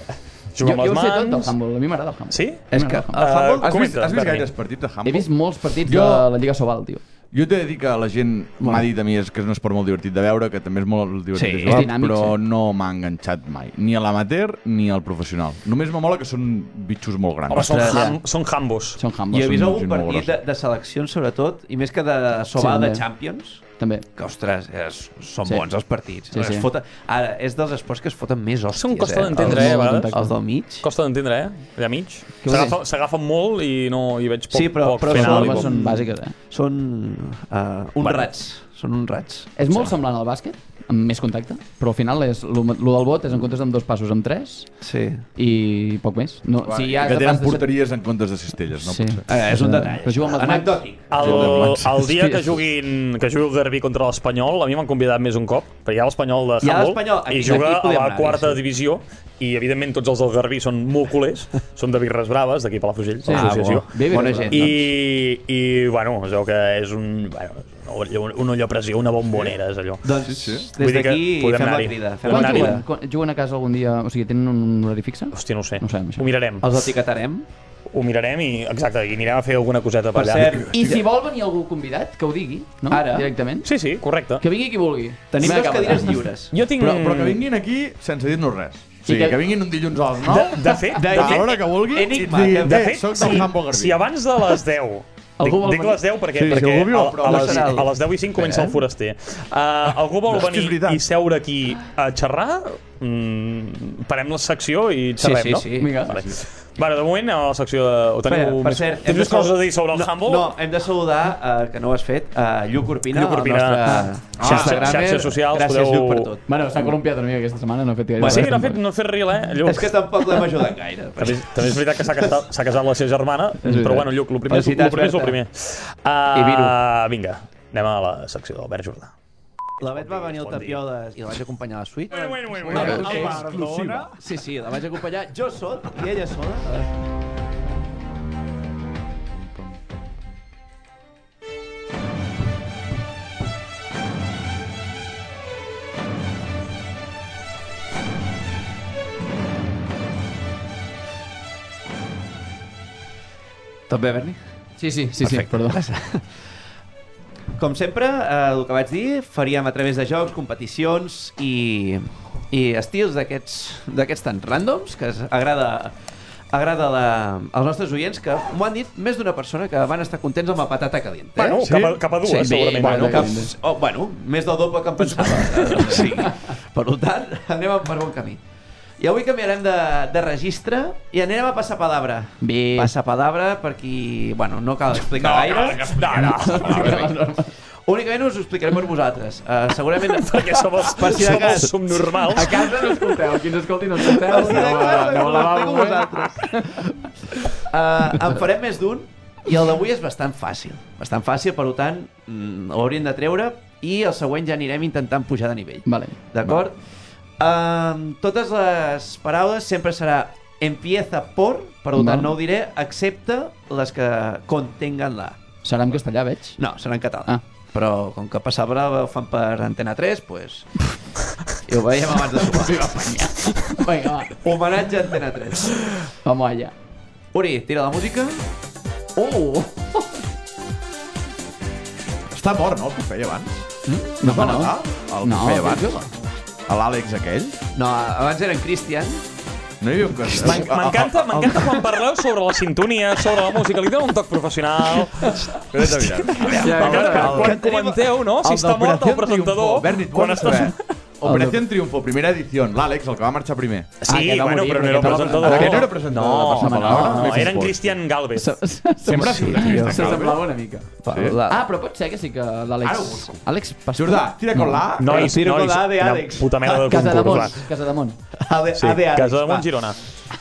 Speaker 3: Jo,
Speaker 1: Juga amb
Speaker 3: jo
Speaker 1: les
Speaker 3: ho sé tot del
Speaker 1: mans.
Speaker 3: Humble. A mi m'agrada el Humble.
Speaker 1: Sí?
Speaker 3: A mi
Speaker 2: És que
Speaker 3: m'agrada el
Speaker 2: el
Speaker 3: Humble.
Speaker 2: Humble...
Speaker 1: Uh,
Speaker 4: Has vist,
Speaker 1: comenta,
Speaker 4: has vist
Speaker 1: Berni.
Speaker 4: gaires partits de Humble?
Speaker 3: He vist molts partits
Speaker 4: Jo-
Speaker 3: de la Lliga Sobal, tio.
Speaker 4: Jo t'he de dir que la gent m'ha dit a mi és que és un esport molt divertit de veure, que també és molt divertit
Speaker 2: Sí,
Speaker 4: de
Speaker 2: és
Speaker 4: jugar,
Speaker 3: dinàmic,
Speaker 4: però
Speaker 3: sí.
Speaker 4: no m'ha enganxat mai. Ni a l'amateur ni al professional. Només me mola que són bitxos molt grans.
Speaker 1: Home, són,
Speaker 3: Ostres,
Speaker 1: ham, són hambos.
Speaker 3: Són Humble.
Speaker 2: Jo he vist
Speaker 4: són
Speaker 2: algun
Speaker 4: gent molt
Speaker 2: partit de,
Speaker 4: grossa.
Speaker 2: de seleccions, sobretot, i més que de Sobal
Speaker 3: Sí,
Speaker 2: de
Speaker 3: també.
Speaker 2: Champions,
Speaker 3: També.
Speaker 2: que, ostres, és, són
Speaker 3: Sí.
Speaker 2: bons els partits.
Speaker 3: Sí,
Speaker 2: Es
Speaker 3: sí.
Speaker 2: Fota, ara, és dels esports que es foten més hòsties,
Speaker 1: Són costa
Speaker 2: eh?
Speaker 1: d'entendre,
Speaker 2: Els-
Speaker 1: eh, a
Speaker 3: molt
Speaker 1: vegades.
Speaker 3: contacte.
Speaker 2: Els del mig.
Speaker 1: Costa d'entendre, eh? Allà mig.
Speaker 3: Què vols
Speaker 1: S'agafa-
Speaker 3: dir?
Speaker 1: S'agafen molt i no hi veig poc,
Speaker 2: Sí, però-
Speaker 1: poc
Speaker 2: però
Speaker 3: Les
Speaker 1: final.
Speaker 3: normes
Speaker 1: i poc-
Speaker 3: són bàsiques, eh?
Speaker 2: Són uh, uns
Speaker 1: Bueno.
Speaker 2: rats. Són uns rats.
Speaker 3: És molt semblant al bàsquet, amb més contacte, però al final és, lo, lo del bot és en comptes amb dos passos amb tres
Speaker 2: Sí.
Speaker 3: i poc més. No,
Speaker 4: Bueno,
Speaker 3: si ja
Speaker 4: que
Speaker 3: has de
Speaker 4: tenen
Speaker 3: pas de set-
Speaker 4: porteries en comptes de cistelles, no
Speaker 3: Sí.
Speaker 4: pot ser.
Speaker 2: Eh, és un detall.
Speaker 3: Però juga amb les mans.
Speaker 2: Anecdòtic.
Speaker 1: El, el dia
Speaker 3: Sí.
Speaker 1: que juguin que jugui el Garbí contra l'Espanyol, a mi m'han convidat més un cop, perquè hi ha l'Espanyol de
Speaker 2: Hi ha
Speaker 1: handball
Speaker 2: l'Espanyol, aquí-
Speaker 1: i juga
Speaker 2: aquí
Speaker 1: a
Speaker 2: podem
Speaker 1: la
Speaker 2: anar-hi,
Speaker 1: quarta
Speaker 2: sí.
Speaker 1: divisió i evidentment tots els del Garbí són molt culers, són de Birres Braves, d'aquí a Palafrugell,
Speaker 3: Sí.
Speaker 1: de l'associació.
Speaker 2: Ah,
Speaker 3: Bé, bé,
Speaker 2: Bona
Speaker 3: bé.
Speaker 2: gent.
Speaker 1: I, i, bueno, es veu que és un, bueno, una, una allò pressió, una bombonera, és allò.
Speaker 2: Doncs
Speaker 4: Sí, sí.
Speaker 1: Vull
Speaker 2: des
Speaker 1: dir que
Speaker 2: d'aquí
Speaker 1: podem
Speaker 2: fem la
Speaker 1: anar-hi.
Speaker 2: crida. Fem
Speaker 1: Podem
Speaker 2: la
Speaker 3: Quan
Speaker 1: anar-hi.
Speaker 2: crida.
Speaker 3: juguen? Quan juguen a casa algun dia? O sigui, tenen un horari fixe?
Speaker 1: Hòstia, no ho sé.
Speaker 3: No ho sabem, això.
Speaker 1: Ho mirarem.
Speaker 2: Els etiquetarem.
Speaker 1: Ho mirarem i, exacte, i anirem a fer alguna coseta per
Speaker 2: Per
Speaker 1: allà.
Speaker 2: cert,
Speaker 3: I si vol venir algú convidat, que ho digui, no?
Speaker 2: Ara.
Speaker 3: Directament.
Speaker 1: Sí, sí, correcte.
Speaker 3: Que vingui qui vulgui.
Speaker 2: tenim
Speaker 3: Me
Speaker 2: dues
Speaker 3: acaba.
Speaker 2: cadires lliures.
Speaker 1: Jo tinc...
Speaker 4: Però, però que vinguin aquí sense dir-nos res. O sigui,
Speaker 3: I que-
Speaker 4: que vinguin un dilluns a les nou,
Speaker 1: De, de fet,
Speaker 2: De-
Speaker 1: de,
Speaker 4: a
Speaker 1: fet,
Speaker 4: l'hora que vulguin,
Speaker 2: Enigma,
Speaker 4: i diguin,
Speaker 1: de
Speaker 4: eh,
Speaker 1: fet,
Speaker 4: soc
Speaker 1: si,
Speaker 4: del Humble Garbí.
Speaker 1: si abans de les deu
Speaker 3: Algú vol
Speaker 1: dic, dic
Speaker 3: venir?
Speaker 1: les deu perquè,
Speaker 4: Sí, si
Speaker 1: perquè
Speaker 4: algú viu a
Speaker 1: a,
Speaker 4: prop,
Speaker 1: a,
Speaker 2: no
Speaker 1: les,
Speaker 2: serà el-
Speaker 1: a les deu i cinc comença
Speaker 2: Eh?
Speaker 1: el foraster. Uh, algú vol
Speaker 4: No, és que és
Speaker 1: venir
Speaker 4: veritat.
Speaker 1: i seure aquí a xerrar? Mm, parem la secció i
Speaker 2: Sí,
Speaker 1: xerrem,
Speaker 2: sí,
Speaker 1: no?
Speaker 2: sí.
Speaker 3: Vinga.
Speaker 1: Vale. Bueno, de moment, a la secció de... Ho teniu
Speaker 2: Bé, per
Speaker 1: més...
Speaker 2: cert, hem
Speaker 1: Tens
Speaker 2: de
Speaker 1: més coses
Speaker 2: sal-
Speaker 1: a dir sobre el
Speaker 2: no,
Speaker 1: handball?
Speaker 2: No, hem de saludar, uh, que no ho has fet, uh, Lluc Urpina,
Speaker 1: Lluc Urpina.
Speaker 2: el nostre
Speaker 1: Ah,
Speaker 2: Instagramer.
Speaker 1: xarxes socials,
Speaker 2: Gràcies,
Speaker 1: podeu-
Speaker 2: Lluc, per tot.
Speaker 3: Bueno, s'ha columpiat una mica aquesta setmana, no ha fet gaire.
Speaker 1: Sí,
Speaker 3: res,
Speaker 1: no ha fet,
Speaker 3: tampoc.
Speaker 1: no ha fet reel, eh, Lluc?
Speaker 2: És que tampoc l'hem ajudat gaire.
Speaker 1: També, també és veritat que s'ha casat, s'ha casat la seva germana,
Speaker 3: veritat.
Speaker 1: però bueno, Lluc, el primer, és- el
Speaker 2: Felicitats,
Speaker 1: primer és el
Speaker 2: Berta.
Speaker 1: primer.
Speaker 3: I Viru.
Speaker 1: Uh, vinga, anem a la secció d'Albert Jordà.
Speaker 2: La Bet va venir al
Speaker 1: Bon dia.
Speaker 2: Tapioles i la vaig acompanyar a la suite.
Speaker 1: Bueno, bueno, bueno,
Speaker 3: Una
Speaker 1: bueno.
Speaker 3: exclusiva.
Speaker 2: Sí, sí, la vaig acompanyar jo sol i ella sola. Tot bé, Berni?
Speaker 3: Sí, sí, sí, sí, perdó.
Speaker 2: Com sempre, eh, el que vaig dir, faríem a través de jocs, competicions i, i estils d'aquests d'aquests tan ràndoms que es agrada agrada la, als nostres oients, que m'ho han dit més d'una persona que van estar contents amb la patata caliente. Eh?
Speaker 1: Bueno, cap, a, cap a dues,
Speaker 2: Sí,
Speaker 1: segurament.
Speaker 3: bueno,
Speaker 1: no?
Speaker 3: cap-
Speaker 2: Oh, bueno, més del doble que em pensava. Sí. Per tant, anem per bon camí. I avui canviarem de, de registre i anirem a passar palabra.
Speaker 3: Bé.
Speaker 2: Passar palabra per qui... Bueno, no cal explicar gaire.
Speaker 1: No, no.
Speaker 2: Únicament us ho explicarem per vosaltres. Uh, segurament...
Speaker 1: Perquè som els,
Speaker 2: Per si de
Speaker 1: som els
Speaker 2: cas.
Speaker 1: subnormals.
Speaker 3: A casa no escolteu, qui ens escolti no escolteu.
Speaker 2: Per si de
Speaker 3: Aneu a-
Speaker 2: cas,
Speaker 3: aneu al lavabo,
Speaker 2: explico
Speaker 3: eh?
Speaker 2: vosaltres. Uh, en farem més d'un i el d'avui és bastant fàcil. Bastant fàcil, per tant, mm, l'hauríem de treure i el següent ja anirem intentant pujar de nivell.
Speaker 3: Vale.
Speaker 2: D'acord? Uh, totes les paraules sempre serà empieza por, per tant
Speaker 3: Val.
Speaker 2: no ho diré, excepte les que contenguen la.
Speaker 3: Serà en castellà, veig?
Speaker 2: No, serà en català.
Speaker 3: Ah.
Speaker 2: Però com que passa brava ho fan per Antena tres, pues... I ho veiem abans de sopar.
Speaker 3: Vinga, va.
Speaker 2: Homenatge a Antena tres.
Speaker 3: Vamos allá.
Speaker 2: Uri, tira la música.
Speaker 3: Oh!
Speaker 4: Està mort, no, el que feia abans?
Speaker 3: No,
Speaker 4: va
Speaker 3: no.
Speaker 4: matar el que
Speaker 3: No,
Speaker 4: feia
Speaker 3: que
Speaker 4: abans?
Speaker 3: jove.
Speaker 4: A l'Àlex aquell?
Speaker 2: No, abans era en Cristian.
Speaker 4: No hi havia un cas...
Speaker 1: M'en- M'encanta m'encanta quan parleu sobre la sintonia, sobre la música, li dona un toc professional.
Speaker 4: Però és de veritat.
Speaker 3: Ja,
Speaker 1: M'encanta que
Speaker 3: ja,
Speaker 1: quan comenteu, no? Si
Speaker 5: el
Speaker 1: està mort el
Speaker 5: d'Operación
Speaker 1: presentador,
Speaker 5: Triunfo. Berni, tu
Speaker 1: quan
Speaker 5: has
Speaker 1: estàs...
Speaker 5: saber. Operación Triunfo, primera edición. L'Àlex, el que va marxar primer.
Speaker 1: Sí,
Speaker 3: Ah, que va
Speaker 1: bueno,
Speaker 3: morir
Speaker 1: però no
Speaker 3: perquè
Speaker 1: era el
Speaker 3: estava-
Speaker 1: presentador.
Speaker 5: Aquell no era presentador de
Speaker 1: No,
Speaker 5: Passa
Speaker 1: no,
Speaker 5: Palabra,
Speaker 1: no,
Speaker 5: m'he
Speaker 1: era en
Speaker 5: confós.
Speaker 1: Cristian Galvez.
Speaker 5: Sempre ha sigut Cristian Galvez.
Speaker 3: S'assemblava una mica.
Speaker 5: Sí.
Speaker 3: Ah, però pot ser que sí que
Speaker 5: Ara ho
Speaker 3: l'Àlex...
Speaker 5: busco.
Speaker 3: Àlex Pastor.
Speaker 5: Jordà, tira con la...
Speaker 1: Nois,
Speaker 2: Tiro con
Speaker 1: nois,
Speaker 2: la de
Speaker 1: quina
Speaker 2: Àlex.
Speaker 1: puta merda de
Speaker 3: Casa de
Speaker 1: concurs,
Speaker 3: Mons.
Speaker 1: va.
Speaker 3: Casa de Mont.
Speaker 2: A de,
Speaker 1: Sí,
Speaker 2: a de Àlex,
Speaker 1: Casa de
Speaker 2: va.
Speaker 1: Mont, Girona.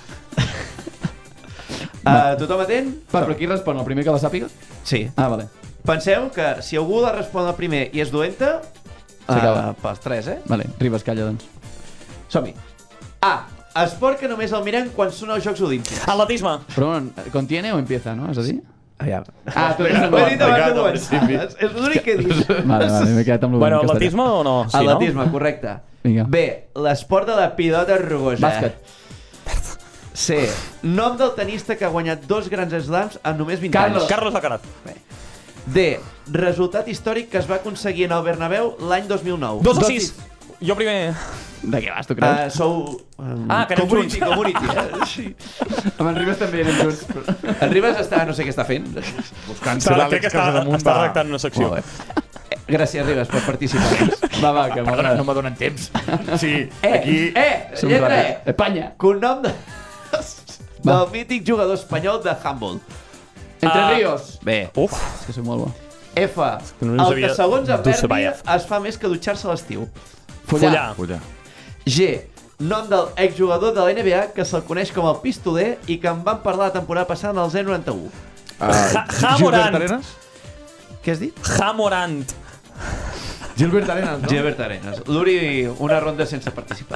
Speaker 2: Uh, tothom atent?
Speaker 3: Va, però qui respon? El primer que la sàpiga?
Speaker 2: Sí.
Speaker 3: Ah, vale.
Speaker 2: Penseu que si algú la respon el primer i és dolenta,
Speaker 3: S'acaba.
Speaker 2: uh, pels tres, eh?
Speaker 3: Vale, Ribas, calla, doncs.
Speaker 2: Som-hi. A. Esport que només el miren quan són els Jocs Olímpics.
Speaker 1: Atletisme.
Speaker 3: Però on, ¿contiene o empieza, no? És a dir?
Speaker 2: Aviam.
Speaker 3: Ah, tu ets
Speaker 2: Ho he dit abans de
Speaker 4: al
Speaker 2: començar.
Speaker 4: principi.
Speaker 2: És és l'únic que he dit.
Speaker 3: Vale, vale, m'he quedat amb l'últim
Speaker 1: Bueno,
Speaker 3: castellà.
Speaker 1: atletisme o no? Sí,
Speaker 2: Atletisme, correcte.
Speaker 3: Vinga.
Speaker 2: B. L'esport de la pilota rugosa.
Speaker 3: Bàsquet.
Speaker 2: C. Nom del tenista que ha guanyat dos grans slams en només vint
Speaker 3: Carlos.
Speaker 1: no?
Speaker 2: anys.
Speaker 1: Carlos Alcaraz.
Speaker 2: D. Resultat històric que es va aconseguir en el Bernabéu l'any dos mil nou.
Speaker 1: Dos a sis. Jo primer.
Speaker 3: De què vas, tu
Speaker 2: Uh,
Speaker 3: creus?
Speaker 2: sou... Um,
Speaker 1: Ah, que anem
Speaker 2: community,
Speaker 1: junts.
Speaker 2: community, eh? Sí.
Speaker 3: Amb en Ribas també anem junts.
Speaker 2: En Ribas està, no sé què està fent.
Speaker 4: Buscant si
Speaker 1: Crec que
Speaker 4: l'Àlex
Speaker 1: està,
Speaker 4: Casademunt
Speaker 1: està
Speaker 4: va...
Speaker 1: redactant una secció.
Speaker 2: Molt bé. Eh, Gràcies, Ribas, per participar.
Speaker 3: Va, va, que
Speaker 4: Perdona,
Speaker 3: m'agrada.
Speaker 4: no me donen temps. Sí,
Speaker 2: Eh,
Speaker 4: aquí...
Speaker 2: eh,
Speaker 3: Som
Speaker 2: lletra
Speaker 3: ràpids.
Speaker 2: E.
Speaker 3: Espanya.
Speaker 2: Cognom de...
Speaker 3: Va.
Speaker 2: del mític jugador espanyol de handball.
Speaker 3: Entre
Speaker 1: Ah.
Speaker 3: Ríos.
Speaker 2: Bé.
Speaker 1: Uf.
Speaker 3: És que soc molt bo.
Speaker 2: F.
Speaker 1: que no en
Speaker 2: El
Speaker 1: sabia
Speaker 2: que segons en
Speaker 1: Dulce
Speaker 2: Berni
Speaker 1: Bayev.
Speaker 2: es fa més que dutxar-se a l'estiu.
Speaker 3: Follar.
Speaker 1: Follar.
Speaker 4: Fulla.
Speaker 2: G. Nom del exjugador de la N B A que se'l coneix com el pistoler i que en van parlar la temporada passada en el zero noranta u.
Speaker 1: Ja-
Speaker 4: Gilbert
Speaker 1: Jamorant.
Speaker 4: Arenas?
Speaker 2: Què has dit?
Speaker 1: Jamorant.
Speaker 4: Gilbert Arenas, no?
Speaker 2: Gilbert Arenas. L'Uri, una ronda sense participar.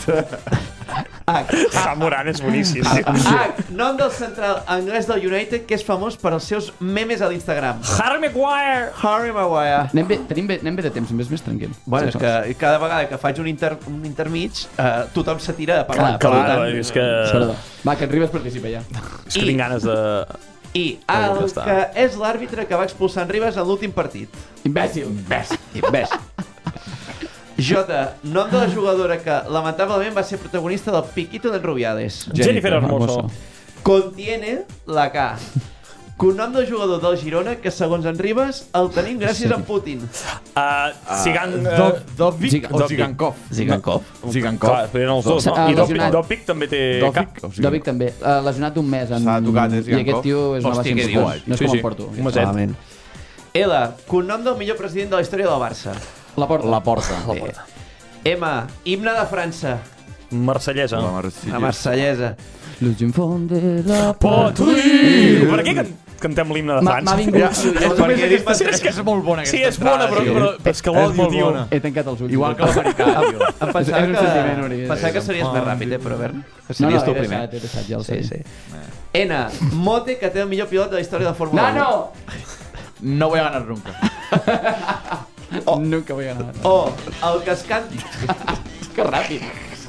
Speaker 2: H.
Speaker 1: Jamorant és boníssim.
Speaker 2: H. Nom del central anglès del United que és famós per als seus memes a l'Instagram.
Speaker 1: Harry Maguire.
Speaker 2: Harry Maguire.
Speaker 3: Anem bé, tenim bé, anem bé de temps, més més tranquil.
Speaker 2: Bueno, és que cada vegada que faig un, inter, un intermig, eh, tothom se tira a parlar.
Speaker 3: Clar,
Speaker 2: Per
Speaker 1: Clar,
Speaker 2: tant,
Speaker 1: és que...
Speaker 3: Perdó. Va, que en Ribas participa ja.
Speaker 1: És que tinc ganes de...
Speaker 2: I
Speaker 1: Ja
Speaker 2: el
Speaker 1: està.
Speaker 2: que és l'àrbitre que va expulsar en Ribas en l'últim partit.
Speaker 3: Imbècil.
Speaker 2: Ves, ves. J. Nom de la jugadora que lamentablement va ser protagonista del Piquito del Rubiales.
Speaker 1: Jennifer Hermoso.
Speaker 2: Contiene la K. Cognom del jugador del Girona, que segons en Ribas el tenim gràcies a Putin.
Speaker 1: Uh, Zigan...
Speaker 5: Uh,
Speaker 1: Uh,
Speaker 5: Dovic o
Speaker 1: Dovic.
Speaker 5: Zigankov?
Speaker 2: Zigankov.
Speaker 5: Zigankov.
Speaker 1: clar, eren els dos, no?
Speaker 3: Ah,
Speaker 1: I Dopic,
Speaker 3: lesionat.
Speaker 1: Dopic també té cap.
Speaker 5: Dovic o Zigankov?
Speaker 3: Dovic també. Uh, lesionat un mes. En...
Speaker 5: S'ha tocat, eh,
Speaker 3: I
Speaker 5: Zigankov?
Speaker 3: aquest tio és una
Speaker 2: Hòstia,
Speaker 3: baixa
Speaker 2: què
Speaker 3: important.
Speaker 2: dius?
Speaker 3: No és
Speaker 1: Sí,
Speaker 3: com
Speaker 1: sí.
Speaker 3: el Porto.
Speaker 1: Un meset.
Speaker 2: Malament. L, cognom del millor president de la història del Barça.
Speaker 3: La porta.
Speaker 5: La porta.
Speaker 2: Bé. M, himne de França.
Speaker 1: Marsellesa.
Speaker 4: La Marsella.
Speaker 2: La marsellesa.
Speaker 3: Les enfants de la
Speaker 1: Potri! Per què can cantem l'himne de
Speaker 3: M'ha
Speaker 1: França?
Speaker 3: m'ha vingut...
Speaker 5: Ja,
Speaker 3: Sí,
Speaker 5: només aquesta
Speaker 1: Sí, és
Speaker 5: és,
Speaker 1: que-
Speaker 5: és molt bona,
Speaker 1: Sí,
Speaker 5: aquesta
Speaker 1: és bona, però,
Speaker 5: entrada,
Speaker 1: però,
Speaker 5: sí.
Speaker 1: però és que
Speaker 5: És
Speaker 1: l'odio,
Speaker 5: molt
Speaker 1: tio.
Speaker 5: bona.
Speaker 3: He tancat els ulls.
Speaker 5: Igual que l'americà, tio.
Speaker 2: Em pensava
Speaker 3: És un
Speaker 2: que,
Speaker 3: sentiment, Uri.
Speaker 2: pensava que series més ràpid, eh, però a veure.
Speaker 3: No, no,
Speaker 2: Series tu
Speaker 3: he
Speaker 2: primer.
Speaker 3: deixat, he deixat, ja el sé.
Speaker 2: Sí, sí. N, Mote, que té el millor pilot de la història de Fórmula
Speaker 3: No,
Speaker 2: uno.
Speaker 3: no!
Speaker 5: No voy a ganar nunca.
Speaker 3: Oh. Nunca voy a ganar.
Speaker 2: O, el que es canti...
Speaker 3: Que ràpid.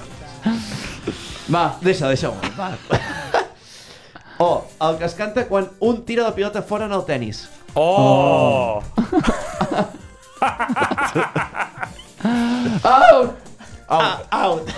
Speaker 3: Va.
Speaker 2: Deixa, deixa-ho. Va. O, el que es canta quan un tira la pilota fora en el tennis.
Speaker 1: Oh!
Speaker 3: Out!
Speaker 2: Ah, out.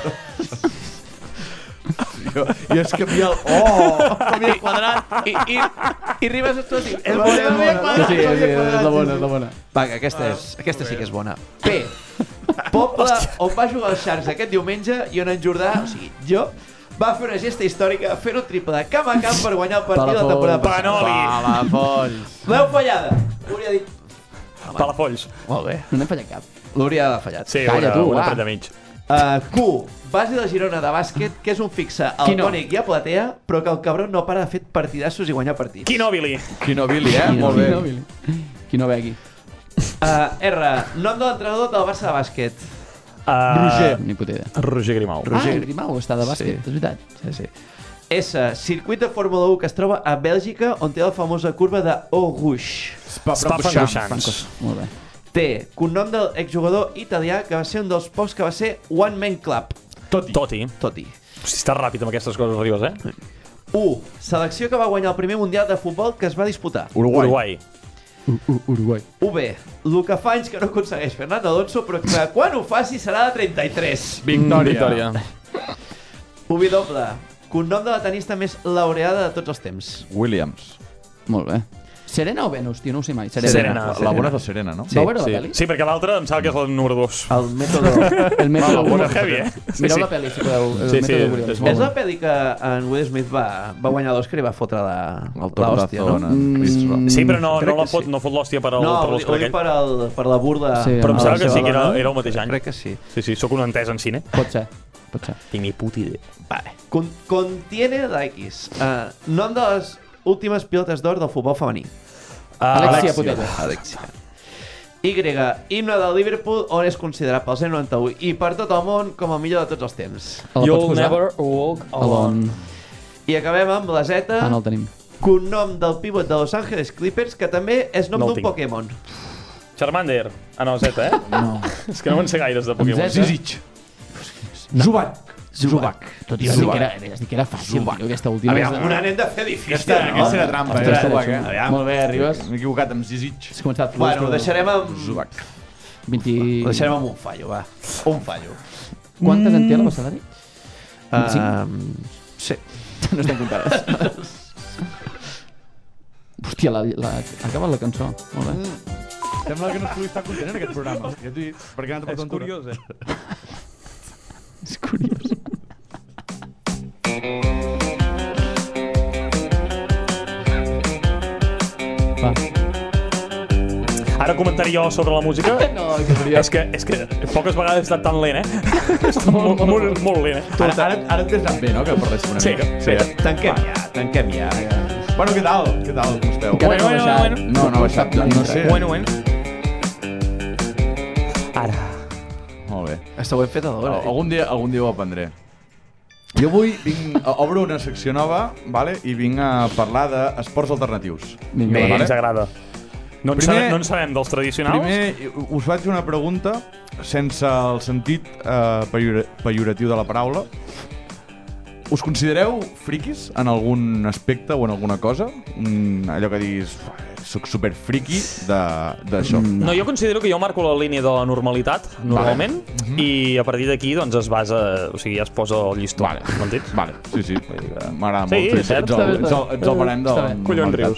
Speaker 5: Jo, jo és que havia el... Oh! Havia el quadrat.
Speaker 2: I, i, i Ribas és tot i... És
Speaker 5: Va,
Speaker 2: bona,
Speaker 5: és
Speaker 2: és
Speaker 5: bona.
Speaker 2: bona.
Speaker 3: Sí, sí, és, és la bona, és la bona.
Speaker 2: Va, que aquesta, és, aquesta sí que és bona. P. Poble on va jugar els Sharks aquest diumenge i on en Jordà, o sigui, jo, va fer una gesta històrica fent un triple de camp a camp per guanyar el partit de la temporada passada.
Speaker 1: Panoli!
Speaker 5: Palafolls.
Speaker 2: L'heu fallada. Hauria dit...
Speaker 1: Palafolls.
Speaker 2: Molt bé.
Speaker 3: No n'hem fallat cap.
Speaker 2: L'hauria fallat.
Speaker 1: Sí,
Speaker 3: Calla,
Speaker 1: una,
Speaker 3: tu,
Speaker 1: una
Speaker 3: va.
Speaker 1: tret de mig.
Speaker 2: Uh, Q. Base de Girona de bàsquet, que és un fixe al
Speaker 3: Quino.
Speaker 2: tònic i a platea, però que el cabron no para de fer partidassos i guanyar partits.
Speaker 1: Quinobili.
Speaker 5: Quino Billy, eh?
Speaker 3: Qui no,
Speaker 5: Molt bé.
Speaker 3: qui no, Billy. Qui no begui.
Speaker 2: Uh, R. Nom de l'entrenador del Barça de bàsquet.
Speaker 1: Uh,
Speaker 5: Roger.
Speaker 3: Ni puta idea.
Speaker 1: Roger Grimau.
Speaker 3: Roger ah, Grimau està de bàsquet,
Speaker 2: Sí.
Speaker 3: és veritat.
Speaker 2: Sí, sí. S. Circuit de Fórmula u que es troba a Bèlgica, on té la famosa curva de Eau Rouge.
Speaker 1: Spa-Francorchamps.
Speaker 3: Molt bé.
Speaker 2: T. Cognom del exjugador italià que va ser un dels pocs que va ser One Man Club.
Speaker 5: Toti.
Speaker 1: Toti.
Speaker 2: Toti.
Speaker 1: Hosti, està ràpid amb aquestes coses, arribes, eh?
Speaker 2: U. Selecció que va guanyar el primer Mundial de Futbol que es va disputar.
Speaker 5: Uruguai.
Speaker 1: Uruguai.
Speaker 3: U -U Uruguai.
Speaker 2: U B. El que fa anys que no aconsegueix Fernando Alonso, però que quan ho faci serà de trenta-tres.
Speaker 5: Victòria.
Speaker 1: Victòria.
Speaker 2: U B doble. Cognom de la tenista més laureada de tots els temps.
Speaker 4: Williams.
Speaker 3: Molt bé. Serena o Venus, tio? No ho sé mai.
Speaker 1: Serena.
Speaker 4: La, la bona és la Serena, no?
Speaker 2: Sí,
Speaker 3: Vau veure
Speaker 1: Sí.
Speaker 3: la pel·li?
Speaker 1: sí, perquè l'altre em sembla que és el número dos.
Speaker 2: El mètode...
Speaker 3: El mètode
Speaker 1: Bueno, bueno,
Speaker 3: Will-
Speaker 1: heavy, eh? Sí,
Speaker 3: Mireu
Speaker 1: sí.
Speaker 3: la pel·li, si podeu. El
Speaker 1: Sí,
Speaker 3: mètode
Speaker 1: sí,
Speaker 3: Williams.
Speaker 1: és
Speaker 3: Molt
Speaker 2: És
Speaker 3: bo.
Speaker 2: la pel·li que en Will Smith va, va guanyar l'Oscar i va fotre la,
Speaker 4: El torn de
Speaker 2: l'hòstia, no?
Speaker 4: zona.
Speaker 3: Mm,
Speaker 1: Sí, però no,
Speaker 2: crec
Speaker 1: no, la
Speaker 2: que
Speaker 1: fot,
Speaker 2: sí.
Speaker 1: no fot l'hòstia per, al,
Speaker 2: No,
Speaker 1: per
Speaker 2: ho,
Speaker 1: l'Òscar
Speaker 2: ho dic
Speaker 1: aquell.
Speaker 2: per, el, per la burla...
Speaker 3: Sí,
Speaker 1: Però em
Speaker 3: a
Speaker 1: sembla
Speaker 3: la
Speaker 1: que
Speaker 3: seva
Speaker 1: sí, que era,
Speaker 3: dona.
Speaker 1: era el mateix any.
Speaker 2: Crec que sí.
Speaker 1: Sí, sí, sóc un entès en cine.
Speaker 3: Pot ser, pot ser.
Speaker 1: Tinc ni puta idea.
Speaker 2: Vale. Con, contiene de X. Uh, nom de les últimes pilotes d'or del futbol femení.
Speaker 1: Uh,
Speaker 3: Alexia Putellas.
Speaker 2: Alexia. Y. Himne del Liverpool, on és considerat pel cent noranta-u i per tot el món com el millor de tots els temps.
Speaker 3: El pots
Speaker 1: You'll
Speaker 3: posar?
Speaker 1: never walk alone.
Speaker 3: Alone.
Speaker 2: I acabem amb la Z,
Speaker 3: Ah, no el tenim.
Speaker 2: cognom del pivot de Los Angeles Clippers, que també és nom
Speaker 1: No el
Speaker 2: d'un
Speaker 1: tinc.
Speaker 2: Pokémon.
Speaker 1: Charmander. Ah, no, Z, eh?
Speaker 3: No.
Speaker 1: És que no en sé gaires de Pokémon.
Speaker 3: Z?
Speaker 5: Zizic. Zubac. Zubac.
Speaker 3: Tot i que has dit que era, has dit que era fàcil, tio, aquesta última.
Speaker 2: Aviam,
Speaker 3: és-
Speaker 2: una n'hem de fer difícil,
Speaker 5: Aquesta,
Speaker 2: no?
Speaker 5: aquesta era trampa,
Speaker 3: Ostres,
Speaker 5: eh? Zubac,
Speaker 3: era
Speaker 5: eh?
Speaker 3: xungo.
Speaker 5: Aviam.
Speaker 3: Molt bé, arribes.
Speaker 5: M'he equivocat amb Zizic.
Speaker 3: Has començat fluix,
Speaker 2: Bueno, ho
Speaker 3: però-
Speaker 2: deixarem amb...
Speaker 4: Zubac.
Speaker 3: vint...
Speaker 2: Ho deixarem amb un fallo, va. Un fallo.
Speaker 3: Quantes en té la Bassalari?
Speaker 2: Um, sí.
Speaker 3: No estan comptades. Hòstia, la, la, ha acabat la cançó. Molt bé.
Speaker 5: Sembla que no es pugui estar content en aquest programa. Ja t'ho he dit. Per què no t'ha
Speaker 1: És
Speaker 5: portat
Speaker 1: curiós, eh?
Speaker 3: És curiós. Va.
Speaker 1: Ara comentaré jo sobre la música.
Speaker 3: No, que seria...
Speaker 1: És que, és que poques vegades he estat tan lent, eh? És molt, molt, molt lent, eh?
Speaker 5: Ara, ara, ara et has bé, no?, que parléssim una
Speaker 1: Sí,
Speaker 5: mica.
Speaker 1: sí.
Speaker 2: Tanquem ja, tanquem ja.
Speaker 5: Bueno, què tal? Què tal? Com esteu?
Speaker 3: Encara
Speaker 1: Bueno,
Speaker 3: no ha
Speaker 1: bueno,
Speaker 3: baixat.
Speaker 1: bueno.
Speaker 5: No, no ha baixat.
Speaker 3: No,
Speaker 5: No
Speaker 3: sé.
Speaker 5: sé.
Speaker 1: Bueno, bueno. Ara.
Speaker 4: Molt bé.
Speaker 2: Aquesta ho hem fet a l'hora. eh?
Speaker 4: Algun dia, algun dia ho aprendré. Jo avui vinc, obro una secció nova, vale? I vinc a parlar d'esports alternatius.
Speaker 3: Vinga,
Speaker 1: Bé,
Speaker 3: va.
Speaker 1: ens agrada. No en,
Speaker 4: Primer-
Speaker 1: sabem, no en sabem dels tradicionals?
Speaker 4: Primer, us faig una pregunta sense el sentit eh, pejora- pejoratiu de la paraula. Us considereu friquis en algun aspecte o en alguna cosa? Mm, allò que diguis, soc super friki d'això.
Speaker 3: Mm.
Speaker 1: No, jo considero que jo marco la línia de la normalitat, normalment, i a partir d'aquí doncs es basa, o sigui, ja es posa el llistó.
Speaker 4: Vale.
Speaker 1: M'entens?
Speaker 4: Vale, sí, sí. M'agrada
Speaker 1: Sí,
Speaker 4: molt.
Speaker 1: és cert.
Speaker 4: Ets el, ets el, ets el barem de
Speaker 3: Està
Speaker 4: la
Speaker 3: bé.
Speaker 1: Collons
Speaker 4: normalitat.
Speaker 1: rius.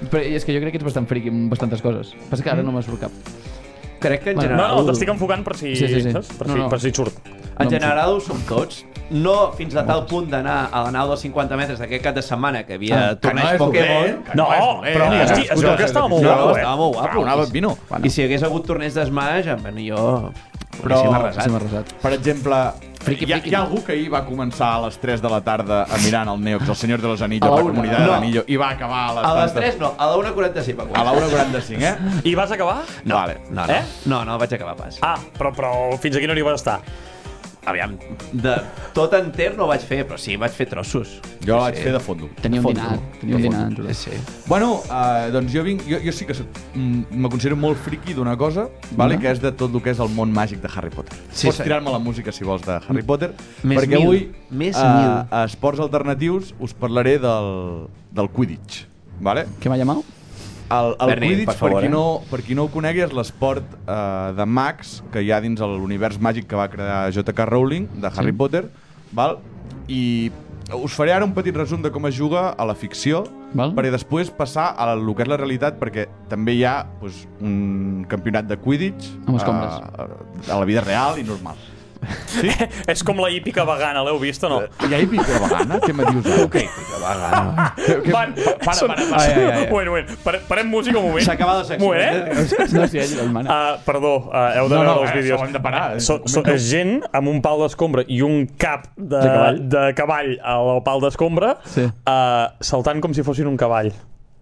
Speaker 3: Però és que jo crec que ets bastant friqui amb bastantes coses. Passa que ara no m'ha surt cap.
Speaker 2: Crec que en
Speaker 3: Bueno,
Speaker 1: No,
Speaker 2: general...
Speaker 1: no, t'estic enfocant per si,
Speaker 3: Sí, sí, sí.
Speaker 1: saps? Per,
Speaker 3: No,
Speaker 1: si,
Speaker 3: no.
Speaker 1: per si et surt.
Speaker 2: En general ho som tots. No fins a tal punt d'anar a la nau dels cinquanta metres d'aquest cap de setmana que havia
Speaker 5: Ah, que
Speaker 2: torneig
Speaker 5: no és
Speaker 2: Pokémon.
Speaker 5: dolent, que
Speaker 1: No,
Speaker 5: és dolent,
Speaker 1: però
Speaker 5: eh?
Speaker 1: hosti, es veu que estava molt
Speaker 2: No,
Speaker 1: guapo, eh?
Speaker 2: estava molt
Speaker 4: Ah,
Speaker 2: guapo.
Speaker 4: una vino.
Speaker 2: I si hagués hagut torneig d'Smash, em venia jo...
Speaker 5: Però-
Speaker 2: Però...
Speaker 3: Sí, m'ha arrasat.
Speaker 5: Per exemple,
Speaker 3: Friqui,
Speaker 5: hi, ha,
Speaker 3: friqui.
Speaker 5: hi ha algú que ahir va començar a les tres de la tarda a mirant el Neox, el Senyor de los Anillos,
Speaker 3: A la
Speaker 5: la
Speaker 3: una.
Speaker 5: comunitat de
Speaker 2: No.
Speaker 5: l'Anillo, i va acabar a les,
Speaker 2: A les
Speaker 5: tantes-
Speaker 2: tres no, a la una quaranta-cinc va
Speaker 5: A
Speaker 2: començar.
Speaker 5: la una quaranta-cinc, eh?
Speaker 1: I vas acabar?
Speaker 2: No,
Speaker 5: Vale.
Speaker 2: no, no.
Speaker 1: Eh?
Speaker 2: No, no, vaig acabar pas.
Speaker 1: Ah, però, però fins aquí no hi vas estar.
Speaker 2: Aviam, de tot enter no vaig fer, però sí, vaig fer trossos.
Speaker 5: Jo la vaig fer de fondo.
Speaker 3: Tenia un
Speaker 2: Fondo.
Speaker 3: dinar, tenia un dinar. Jordi.
Speaker 2: Sí.
Speaker 5: Bueno, uh, doncs jo, vinc, jo, jo sí que soc, mm, me considero molt friqui d'una cosa, vale? que és de tot el que és el món màgic de Harry Potter.
Speaker 2: Sí,
Speaker 5: Pots
Speaker 2: sí.
Speaker 5: tirar-me la música, si vols, de Harry Potter,
Speaker 2: Més
Speaker 5: perquè
Speaker 2: mil.
Speaker 5: avui,
Speaker 2: Més
Speaker 5: eh,
Speaker 2: mil.
Speaker 5: a Esports Alternatius, us parlaré del, del Quidditch. Vale?
Speaker 3: Què m'ha llamat?
Speaker 5: El, el
Speaker 2: Berni,
Speaker 5: Quidditch,
Speaker 2: per favor,
Speaker 5: per, qui
Speaker 2: eh?
Speaker 5: no, per qui no ho conegui, és l'esport eh, de mags que hi ha dins l'univers màgic que va crear J K Rowling, de Harry
Speaker 3: Sí.
Speaker 5: Potter, val? I us faré ara un petit resum de com es juga a la ficció,
Speaker 3: Val.
Speaker 5: perquè després passar a lo que és la realitat, perquè també hi ha pues, un campionat de Quidditch
Speaker 3: Amb escombres.
Speaker 5: a, a la vida real i normal. Sí?
Speaker 1: És com la hípica vegana, l'heu vist o no?
Speaker 5: Hi ha hípica vegana? Què me dius? ara?
Speaker 2: Que vegana.
Speaker 1: Van,
Speaker 5: para,
Speaker 1: són-
Speaker 5: para,
Speaker 2: para. Ai, ai, ai.
Speaker 1: Un moment, un moment. Pare- Parem música un moment.
Speaker 2: S'ha acabat la secció.
Speaker 1: Un moment, eh?
Speaker 3: No, sí, ell el mana.
Speaker 1: Uh, perdó, uh, heu de
Speaker 5: No, no,
Speaker 1: veure els
Speaker 5: eh,
Speaker 1: vídeos.
Speaker 5: això ho hem de parar, eh,
Speaker 1: So, so,
Speaker 5: comento.
Speaker 1: és gent amb un pal d'escombra i un cap de,
Speaker 3: De cavall.
Speaker 1: de cavall al pal d'escombra
Speaker 3: Sí.
Speaker 1: uh, saltant com si fossin un cavall.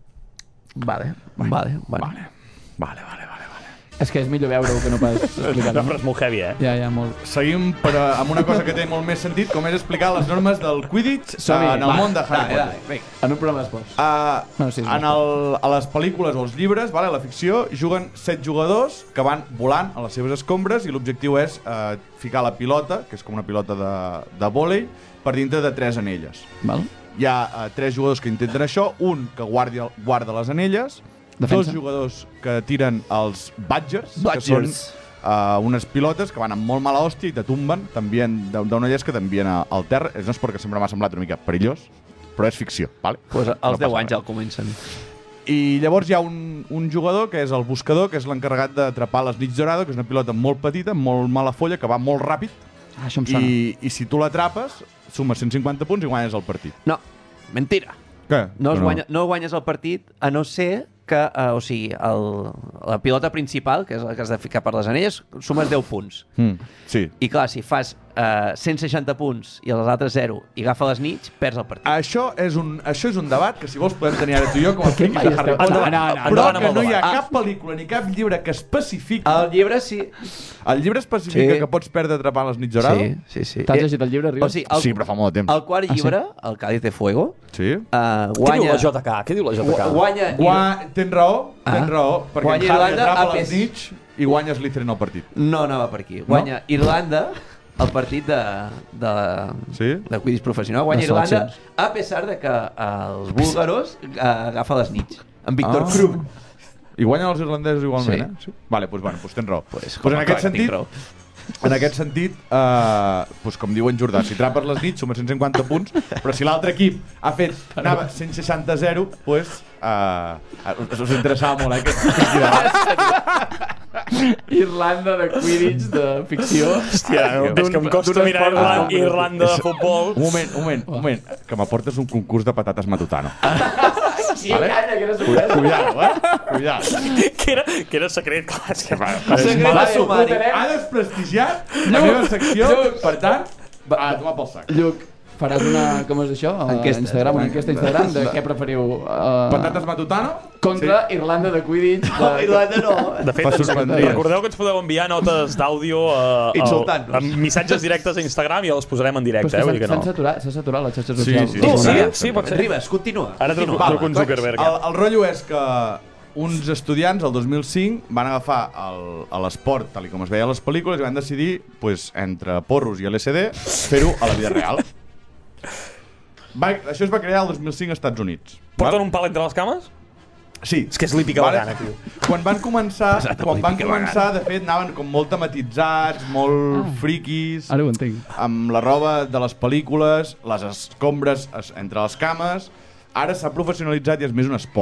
Speaker 2: Vale, vale, vale.
Speaker 5: Vale, vale, vale. vale.
Speaker 3: És que és millor veure-ho que no pas explicar-ho.
Speaker 1: No, però és molt heavy, eh?
Speaker 3: Ja, ja, molt.
Speaker 5: Seguim per, a, amb una cosa que té molt més sentit, com és explicar les normes del Quidditch uh,
Speaker 3: Som-hi.
Speaker 5: en el
Speaker 3: Va,
Speaker 5: món de Harry
Speaker 2: Dale,
Speaker 5: Potter.
Speaker 2: dale, vinga.
Speaker 3: En un programa d'esports.
Speaker 5: Uh,
Speaker 3: Bueno, sí, és
Speaker 5: en el, a les pel·lícules o els llibres, vale, a la ficció, juguen set jugadors que van volant a les seves escombres i l'objectiu és uh, ficar la pilota, que és com una pilota de, de vòlei, per dintre de tres anelles.
Speaker 3: Val?
Speaker 5: Hi ha uh, tres jugadors que intenten això, un que guardi, guarda les anelles,
Speaker 3: Defensa.
Speaker 5: dos jugadors que tiren els badgers, que
Speaker 2: Badgers.
Speaker 5: són uh, unes pilotes que van amb molt mala hòstia i te tomben, t'envien d'una llesca t'envien a- al terra. És un esport que sempre m'ha semblat una mica perillós, però és ficció, vale?
Speaker 2: Pues
Speaker 5: No
Speaker 2: als deu
Speaker 5: passa
Speaker 2: anys
Speaker 5: res.
Speaker 2: ja el comencen.
Speaker 5: I llavors hi ha un, un jugador que és el buscador, que és l'encarregat d'atrapar les nits dorades, que és una pilota molt petita, molt mala folla, que va molt ràpid,
Speaker 3: Ah, això em sona.
Speaker 5: i, i si tu l'atrapes, sumes cent cinquanta punts i guanyes el partit.
Speaker 2: No, mentira.
Speaker 5: Què?
Speaker 2: No, es
Speaker 5: Que
Speaker 2: guanya, no guanyes el partit a no ser que, uh, o sigui, el, la pilota principal, que és la que has de ficar per les anelles, sumes deu punts.
Speaker 5: Mm, sí.
Speaker 2: I clar, si fas uh, cent seixanta punts i els altres zero i agafa les nits, perds el partit.
Speaker 5: Això és, un, això és un debat que, si vols, podem tenir ara tu i jo com a friquis de Harry
Speaker 3: esteu-
Speaker 5: Potter.
Speaker 3: No, no, no,
Speaker 5: Però
Speaker 1: endavant amb
Speaker 5: que
Speaker 1: el
Speaker 5: no hi ha
Speaker 1: debat.
Speaker 5: cap pel·lícula ni cap llibre que especifiqui...
Speaker 2: El llibre sí.
Speaker 5: El llibre especifica
Speaker 2: Sí.
Speaker 5: que pots perdre atrapant les nits dorades?
Speaker 2: Sí, sí, sí.
Speaker 3: T'has
Speaker 2: Eh,
Speaker 3: llegit el llibre, Riu?
Speaker 2: O sigui, el,
Speaker 5: Sí, però fa molt de temps.
Speaker 2: el quart
Speaker 3: Ah, sí?
Speaker 2: llibre, el Cádiz de Fuego,
Speaker 5: Sí?
Speaker 2: uh,
Speaker 1: Què diu
Speaker 2: guanya...
Speaker 1: la J K? Què diu la J K?
Speaker 2: gu- Guanya...
Speaker 5: Gua... Tens raó, tens
Speaker 2: Ah.
Speaker 5: raó, perquè
Speaker 2: Guanya
Speaker 5: en Harry
Speaker 2: Irlanda
Speaker 5: atrapa
Speaker 2: a
Speaker 5: les
Speaker 2: pes-
Speaker 5: nits i guanyes Slytherin al partit.
Speaker 2: No anava per aquí. Guanya Irlanda el partit de, de,
Speaker 5: Sí?
Speaker 2: de Quidditch professional. Guanya
Speaker 3: Les
Speaker 2: Irlanda
Speaker 3: seleccions.
Speaker 2: a pesar de que eh, els búlgaros eh, agafa les nits. En Víctor
Speaker 5: Ah.
Speaker 2: Krum.
Speaker 5: I guanyen els irlandesos igualment,
Speaker 2: Sí.
Speaker 5: eh? Sí. Vale, doncs, bueno, doncs tens raó.
Speaker 2: Pues,
Speaker 5: Pues en
Speaker 2: home,
Speaker 5: aquest
Speaker 2: clar que tinc
Speaker 5: sentit,
Speaker 2: raó.
Speaker 5: en aquest sentit, eh, pues com diu en Jordà, si trapes les nits sumes cent cinquanta punts, però si l'altre equip ha fet anava cent seixanta a zero, pues, eh, us, us interessava molt, eh? Aquest...
Speaker 3: Irlanda de Quidditch de ficció.
Speaker 1: Hòstia, és que em costa mirar Irlanda, Irlanda de futbol.
Speaker 5: Un moment, un moment, un moment, que m'aportes un concurs de patates matutano.
Speaker 3: Sí, calla, que era sorpresa.
Speaker 5: Cuidado, eh? Cuidado.
Speaker 1: Que era, que era secret, clar. És que...
Speaker 2: Secret de sumari.
Speaker 5: Ha desprestigiat la meva secció, per tant, a tomar pel sac.
Speaker 3: Lluc, faràs una... Com és això? A
Speaker 2: Enquesta.
Speaker 3: Instagram, una enquesta a Instagram de què preferiu. Uh,
Speaker 5: Patates matutano?
Speaker 3: Contra Irlanda de Quidditch.
Speaker 2: No,
Speaker 3: De...
Speaker 2: Irlanda no.
Speaker 1: De fet,
Speaker 5: Fa
Speaker 1: ens,
Speaker 5: sorprendries.
Speaker 1: recordeu que ens podeu enviar notes d'àudio uh,
Speaker 2: Insultant-nos.
Speaker 1: amb missatges directes a Instagram i els posarem en
Speaker 3: Però és
Speaker 1: directe,
Speaker 3: que
Speaker 1: eh? Vull dir que
Speaker 3: s'han
Speaker 1: no.
Speaker 3: saturat, s'ha saturat les xarxes
Speaker 5: Sí,
Speaker 3: socials.
Speaker 5: sí,
Speaker 1: Tu,
Speaker 5: sí.
Speaker 1: sí, sí, pot ser.
Speaker 2: Ribas, continua.
Speaker 1: Ara truco,
Speaker 2: Continua.
Speaker 1: truco un Zuckerberg.
Speaker 5: El, el rotllo és que uns estudiants, el dos mil cinc, van agafar el- a l'esport, tal i com es veia a les pel·lícules, i van decidir, pues, entre porros i L S D, fer-ho a la vida real. Va, això es va crear el dos mil cinc als Estats Units.
Speaker 1: Porten
Speaker 5: val?
Speaker 1: un pal entre les cames?
Speaker 5: Sí.
Speaker 1: És que és l'hípica vegana, tio.
Speaker 5: Quan van començar,
Speaker 2: Exacte,
Speaker 5: quan van
Speaker 2: l'hípica
Speaker 5: començar, de fet, anaven com molt tematitzats, molt friquis,
Speaker 3: Ara ho entenc.
Speaker 5: amb la roba de les pel·lícules, les escombres es- entre les cames. Ara s'ha professionalitzat i és més un esport.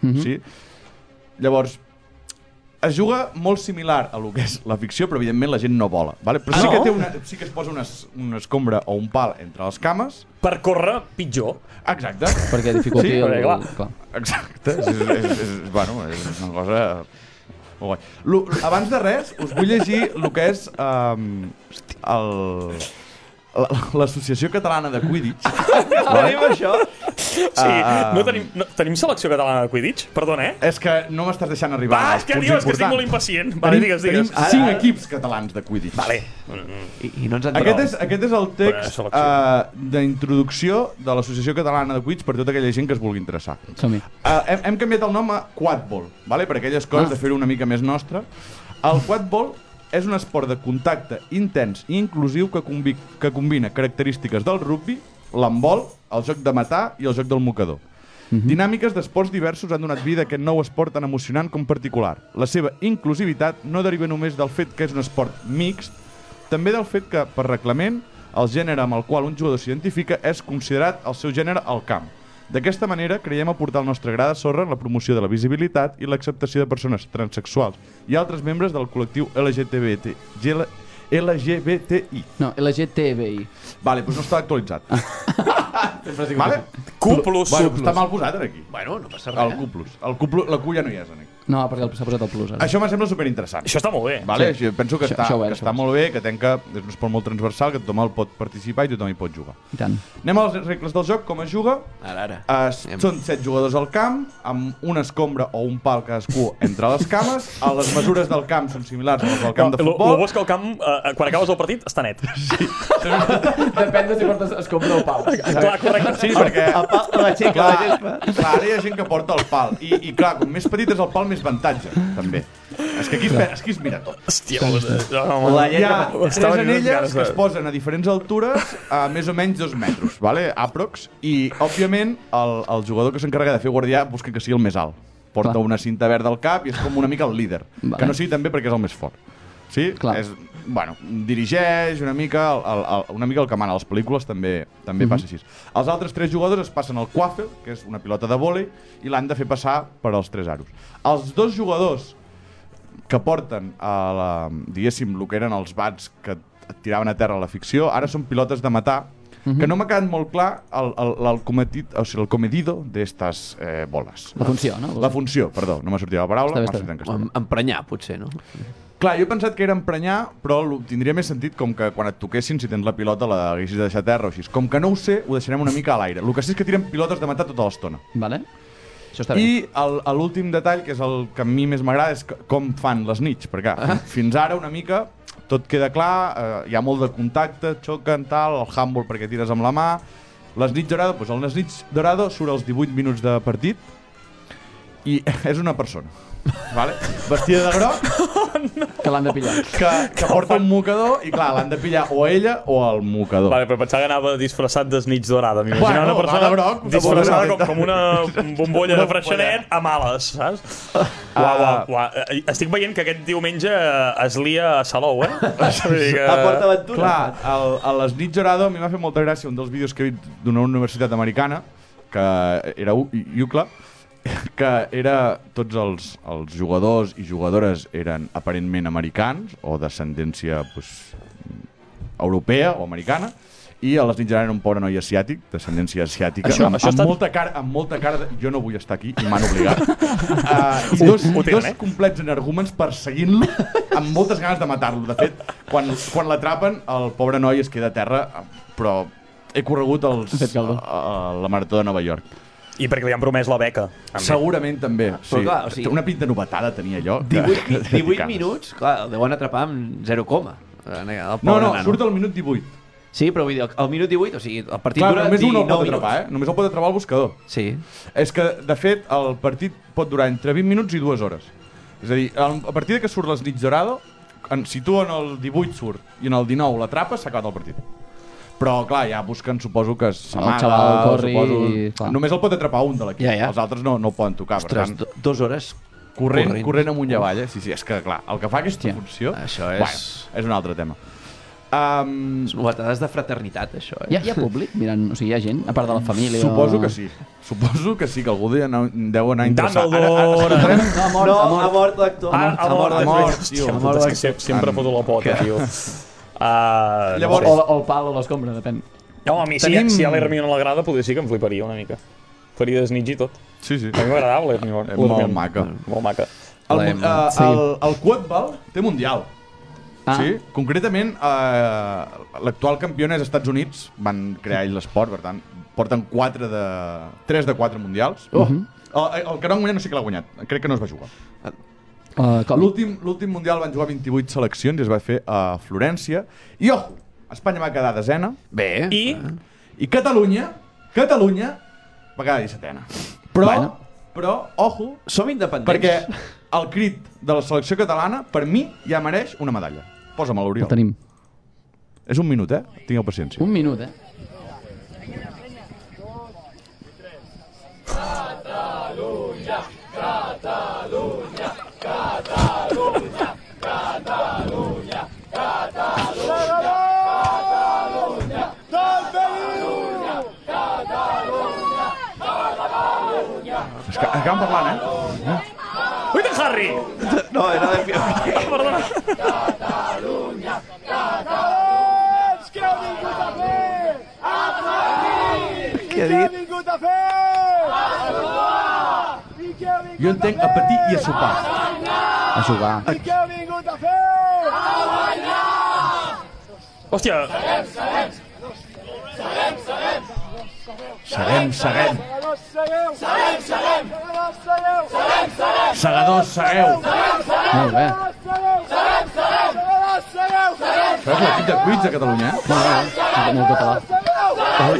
Speaker 5: Mm-hmm. Sí? Llavors, es juga molt similar a lo que és la ficció, però evidentment la gent no vola. Vale? Però
Speaker 1: Ah,
Speaker 5: sí,
Speaker 1: no?
Speaker 5: que té una, sí que es posa una, una escombra o un pal entre les cames.
Speaker 1: Per córrer pitjor.
Speaker 5: Exacte.
Speaker 3: Perquè dificulti
Speaker 5: Sí,
Speaker 3: el...
Speaker 1: perquè, clar.
Speaker 3: clar.
Speaker 5: Exacte. És, és, és, és, bueno, és una cosa... Molt guai. Lo, abans de res, us vull llegir el que és um, el... l'Associació Catalana de Quidditch.
Speaker 2: Tenim això?
Speaker 1: Sí,
Speaker 5: Ah,
Speaker 1: no tenim, no, tenim selecció catalana de Quidditch? Perdona, eh?
Speaker 5: És que no m'estàs deixant arribar
Speaker 1: Va,
Speaker 5: als
Speaker 1: és que,
Speaker 5: punts
Speaker 1: tio, és que estic
Speaker 5: importants.
Speaker 1: molt impacient. Vale,
Speaker 5: Tenim,
Speaker 1: digues, digues.
Speaker 5: tenim cinc equips catalans de Quidditch.
Speaker 1: Vale.
Speaker 2: I, i no ens en
Speaker 5: Aquest
Speaker 2: prou.
Speaker 5: és, aquest és el text
Speaker 1: Bona selecció.
Speaker 5: uh, d'introducció de l'Associació Catalana de Quidditch per tota aquella gent que es vulgui interessar.
Speaker 3: Som-hi.
Speaker 5: Uh, hem, hem canviat el nom a Quadball, vale? Per aquelles coses
Speaker 3: Ah.
Speaker 5: de fer-ho una mica més nostra. El Quadball és un esport de contacte intens i inclusiu que, combi que combina característiques del rugby, l'handbol, el joc de matar i el joc del mocador. Mm-hmm. Dinàmiques d'esports diversos han donat vida a aquest nou esport tan emocionant com particular. La seva inclusivitat no deriva només del fet que és un esport mixt, també del fet que, per reglament, el gènere amb el qual un jugador s'identifica és considerat el seu gènere al camp. D'aquesta manera, creiem aportar el nostre gra de sorra en la promoció de la visibilitat i l'acceptació de persones transexuals i altres membres del col·lectiu L G T B T L G B T I.
Speaker 3: No, L G T B I.
Speaker 5: Vale, doncs no està actualitzat. Vale?
Speaker 1: Q plus.
Speaker 5: Bueno, està mal posat aquí.
Speaker 2: Bueno, no passa
Speaker 5: El
Speaker 2: res.
Speaker 5: Q plus. El Q plus. La Q ja no hi és, aquí.
Speaker 3: No, perquè s'ha posat el plus ara.
Speaker 5: Això me sembla superinteressant.
Speaker 1: Això està molt bé.
Speaker 5: Vale?
Speaker 3: Sí.
Speaker 5: Sí. Penso que
Speaker 3: Això-
Speaker 5: està,
Speaker 3: això ho és,
Speaker 5: que
Speaker 3: això
Speaker 5: està
Speaker 3: ho és.
Speaker 5: molt bé, que tenca, és un esport molt transversal, que tothom el pot participar i tothom hi pot jugar.
Speaker 3: I tant.
Speaker 5: Anem a les regles del joc, com es juga.
Speaker 2: Ara, ara.
Speaker 5: Es, són set jugadors al camp, amb una escombra o un pal cadascú entre les cames. A les mesures del camp són similars a les del camp de
Speaker 1: El
Speaker 5: futbol.
Speaker 1: bo és que el camp, eh, quan acabes el partit, està net.
Speaker 3: Depèn de si portes escombra o pal.
Speaker 1: Clar, correcte.
Speaker 5: Sí, perquè...
Speaker 2: El pal te l'aixeca
Speaker 5: Clar,
Speaker 2: la gespa.
Speaker 5: clar, ara hi ha gent que porta el pal. I, i clar, com més petit és el pal, més avantatge, també. És que aquí es, pe- aquí es mira tot.
Speaker 1: Hòstia, no,
Speaker 2: La
Speaker 5: Hi ha
Speaker 1: Estava
Speaker 5: tres
Speaker 1: tenint
Speaker 5: anelles
Speaker 1: ganes de-
Speaker 5: que es posen a diferents altures a més o menys dos metres, vale? Aprox, i òbviament el, el jugador que s'encarrega de fer guardià busca que sigui el més alt. Porta
Speaker 3: Clar.
Speaker 5: una cinta verda al cap i és com una mica el líder.
Speaker 3: Vale.
Speaker 5: Que no sigui també perquè és el més fort. Sí?
Speaker 3: Clar.
Speaker 5: És, bueno, dirigeix una mica el, el, el, una mica el que mana a les pel·lícules, també també
Speaker 3: Mhm.
Speaker 5: passa així. Els altres tres jugadors es passen el quaffle, que és una pilota de vòlei, i l'han de fer passar per als tres aros. Els dos jugadors que porten a la, diguéssim, el que eren els bats que et tiraven a terra a la ficció, ara són pilotes de matar,
Speaker 3: Mhm.
Speaker 5: que no m'ha quedat molt clar el, el, el, cometit, o sigui, el comedido d'estes eh, boles.
Speaker 3: La funció, no?
Speaker 5: La funció, perdó, no m'ha sortit la paraula,
Speaker 3: Està bé,
Speaker 5: m'ha
Speaker 3: està
Speaker 5: sortit
Speaker 3: bé.
Speaker 5: en castellà.
Speaker 2: Em- Emprenyar, potser, no?
Speaker 5: Clar, jo he pensat que era emprenyar, però lo- tindria més sentit com que quan et toquessin, si tens la pilota, la haguessis de deixar a terra o així. Com que no ho sé, ho deixarem una mica a l'aire. El que sé és que tiren pilotes de matar tota l'estona.
Speaker 3: Vale. Això està bé.
Speaker 5: I el- a l'últim detall, que és el que a mi més m'agrada, és que- com fan les nits. Perquè ah. fins ara una mica tot queda clar, eh, hi ha molt de contacte, xoquen, tal, el handball perquè tires amb la mà. Les nits dorado, doncs el les nits dorado surt als divuit minuts de partit i és una persona. Vale? Vestida de groc,
Speaker 3: Que l'han de pillar.
Speaker 5: que, que porta un mocador i clar, l'han de pillar o ella o el mocador.
Speaker 1: Vale, però pensava que anava disfressat d'esnits dorada. M'imaginava
Speaker 5: Bueno,
Speaker 1: una persona
Speaker 5: va de groc, de
Speaker 1: disfressada
Speaker 5: groc.
Speaker 1: com, com una bombolla
Speaker 5: Una
Speaker 1: de freixenet a males, saps? Uau, uau, uau. Eh, Estic veient que aquest diumenge es lia a Salou, eh? Vull dir que...
Speaker 2: A PortAventura.
Speaker 5: Clar, el, a les nits Dorado a mi m'ha fet molta gràcia un dels vídeos que he vist d'una universitat americana, que era U- U C L A, que era tots els, els jugadors i jugadores eren aparentment americans o d'ascendència pues, europea o americana, i a les nits era un pobre noi asiàtic, d'ascendència asiàtica,
Speaker 1: Això-
Speaker 5: amb,
Speaker 1: això
Speaker 5: amb,
Speaker 1: està-
Speaker 5: molta cara, amb molta cara de, jo no vull estar aquí i m'han obligat. Uh, I dos,
Speaker 1: Ho tenen,
Speaker 5: dos
Speaker 1: eh?
Speaker 5: complets energúmens perseguint-lo amb moltes ganes de matar-lo. De fet, quan, quan l'atrapen, el pobre noi es queda a terra, però he corregut els,
Speaker 3: Ha fet caldo.
Speaker 5: a, a la Marató de Nova York.
Speaker 1: I perquè li han promès la beca. També.
Speaker 5: Segurament també. Sí.
Speaker 2: clar, o sigui-
Speaker 5: Una pinta novetada tenia allò. que-
Speaker 2: divuit,
Speaker 5: que-
Speaker 2: divuit
Speaker 5: que-
Speaker 2: minuts, clar, el deuen atrapar amb zero coma. El
Speaker 5: No,
Speaker 2: pobre
Speaker 5: no,
Speaker 2: nano.
Speaker 5: surt al minut divuit.
Speaker 2: Sí, però vull dir, al minut divuit, o sigui, el partit
Speaker 5: Clar,
Speaker 2: dura
Speaker 5: només un no el
Speaker 2: dinou
Speaker 5: pot atrapar,
Speaker 2: minuts.
Speaker 5: eh? Només el pot atrapar el buscador.
Speaker 2: Sí.
Speaker 5: És que, de fet, el partit pot durar entre vint minuts i dues hores. És a dir, a partir de que surt les nits dorado, en, si tu en el divuit surt i en el dinou l'atrapes, s'ha acabat el partit. Però, clar, ja busquen, suposo que s'amaga...
Speaker 3: xaval corri
Speaker 5: suposo...
Speaker 3: i- clar.
Speaker 5: Només el pot atrapar un de l'equip.
Speaker 2: Ja, ja.
Speaker 5: Els altres no, no el poden tocar.
Speaker 2: Ostres,
Speaker 5: per tant,
Speaker 2: do, dues hores
Speaker 5: corrent, corrent amunt i avall, eh? Sí, sí, és que, clar, el que fa aquesta
Speaker 3: Hòstia,
Speaker 5: funció...
Speaker 2: això és-
Speaker 5: Bueno, és un altre tema. Um,
Speaker 2: Són novetades de fraternitat, això, eh?
Speaker 3: Hi ha, hi ha públic mirant, o sigui, hi ha gent, a part de la família?
Speaker 5: suposo
Speaker 3: o...
Speaker 5: que sí. Suposo que sí, que algú deu anar, deu anar interessat.
Speaker 1: Dumbledore!
Speaker 5: Ara,
Speaker 3: No, ha mort,
Speaker 2: No,
Speaker 3: ha mort.
Speaker 2: ha mort l'actor.
Speaker 1: Ah, ha mort,
Speaker 5: ha mort, tio.
Speaker 1: Hòstia, puta, és que se- sempre foto la pota, tio. Uh,
Speaker 5: Llavors-
Speaker 3: O, o el pal o l'escombra, depèn.
Speaker 1: No, a mi si,
Speaker 5: Tenim-
Speaker 1: si a l'Hermione l'agrada, potser sí que em fliparia una mica. Faria desnitge i tot.
Speaker 5: sí, sí.
Speaker 1: A mi m'agradava l'Hermione.
Speaker 5: És molt
Speaker 1: l'Hermione.
Speaker 5: maca.
Speaker 1: Molt maca.
Speaker 5: El,
Speaker 2: La
Speaker 5: mu-
Speaker 2: Emma.
Speaker 5: uh,
Speaker 3: Sí.
Speaker 5: el, el quadball té mundial.
Speaker 3: Ah,
Speaker 5: Sí? Concretament, uh, l'actual campió és Estats Units. Van crear ells l'esport, per tant, porten quatre de... tres de quatre mundials.
Speaker 3: Oh.
Speaker 5: El, el que no ha guanyat no sé què l'ha guanyat. Crec que no es va jugar.
Speaker 3: uh, com?
Speaker 5: L'últim l'últim mundial van jugar vint-i-vuit seleccions i es va fer a Florència. I, ojo, Espanya va quedar desena.
Speaker 2: Bé.
Speaker 1: I
Speaker 5: I Catalunya, Catalunya va quedar dissetena. Però,
Speaker 3: Bueno.
Speaker 5: però, ojo,
Speaker 2: Som independents.
Speaker 5: perquè el crit de la selecció catalana, per mi, ja mereix una medalla. Posa'm a
Speaker 3: El
Speaker 5: l'Oriol.
Speaker 3: tenim.
Speaker 5: És un minut, eh? Tingueu paciència.
Speaker 3: Un minut, eh?
Speaker 5: És que acabem parlant, eh?
Speaker 1: Ui, de Harry!
Speaker 2: No, era de...
Speaker 1: Perdona.
Speaker 2: Què ha dit?
Speaker 5: Jo entenc a patir i a sopar.
Speaker 3: A jugar.
Speaker 1: Hòstia,
Speaker 5: Seguem, seguem. Segadors, segueu.
Speaker 3: Molt bé.
Speaker 5: Això és l'equip de cuits de Catalunya, eh?
Speaker 3: Molt bé. Molt català.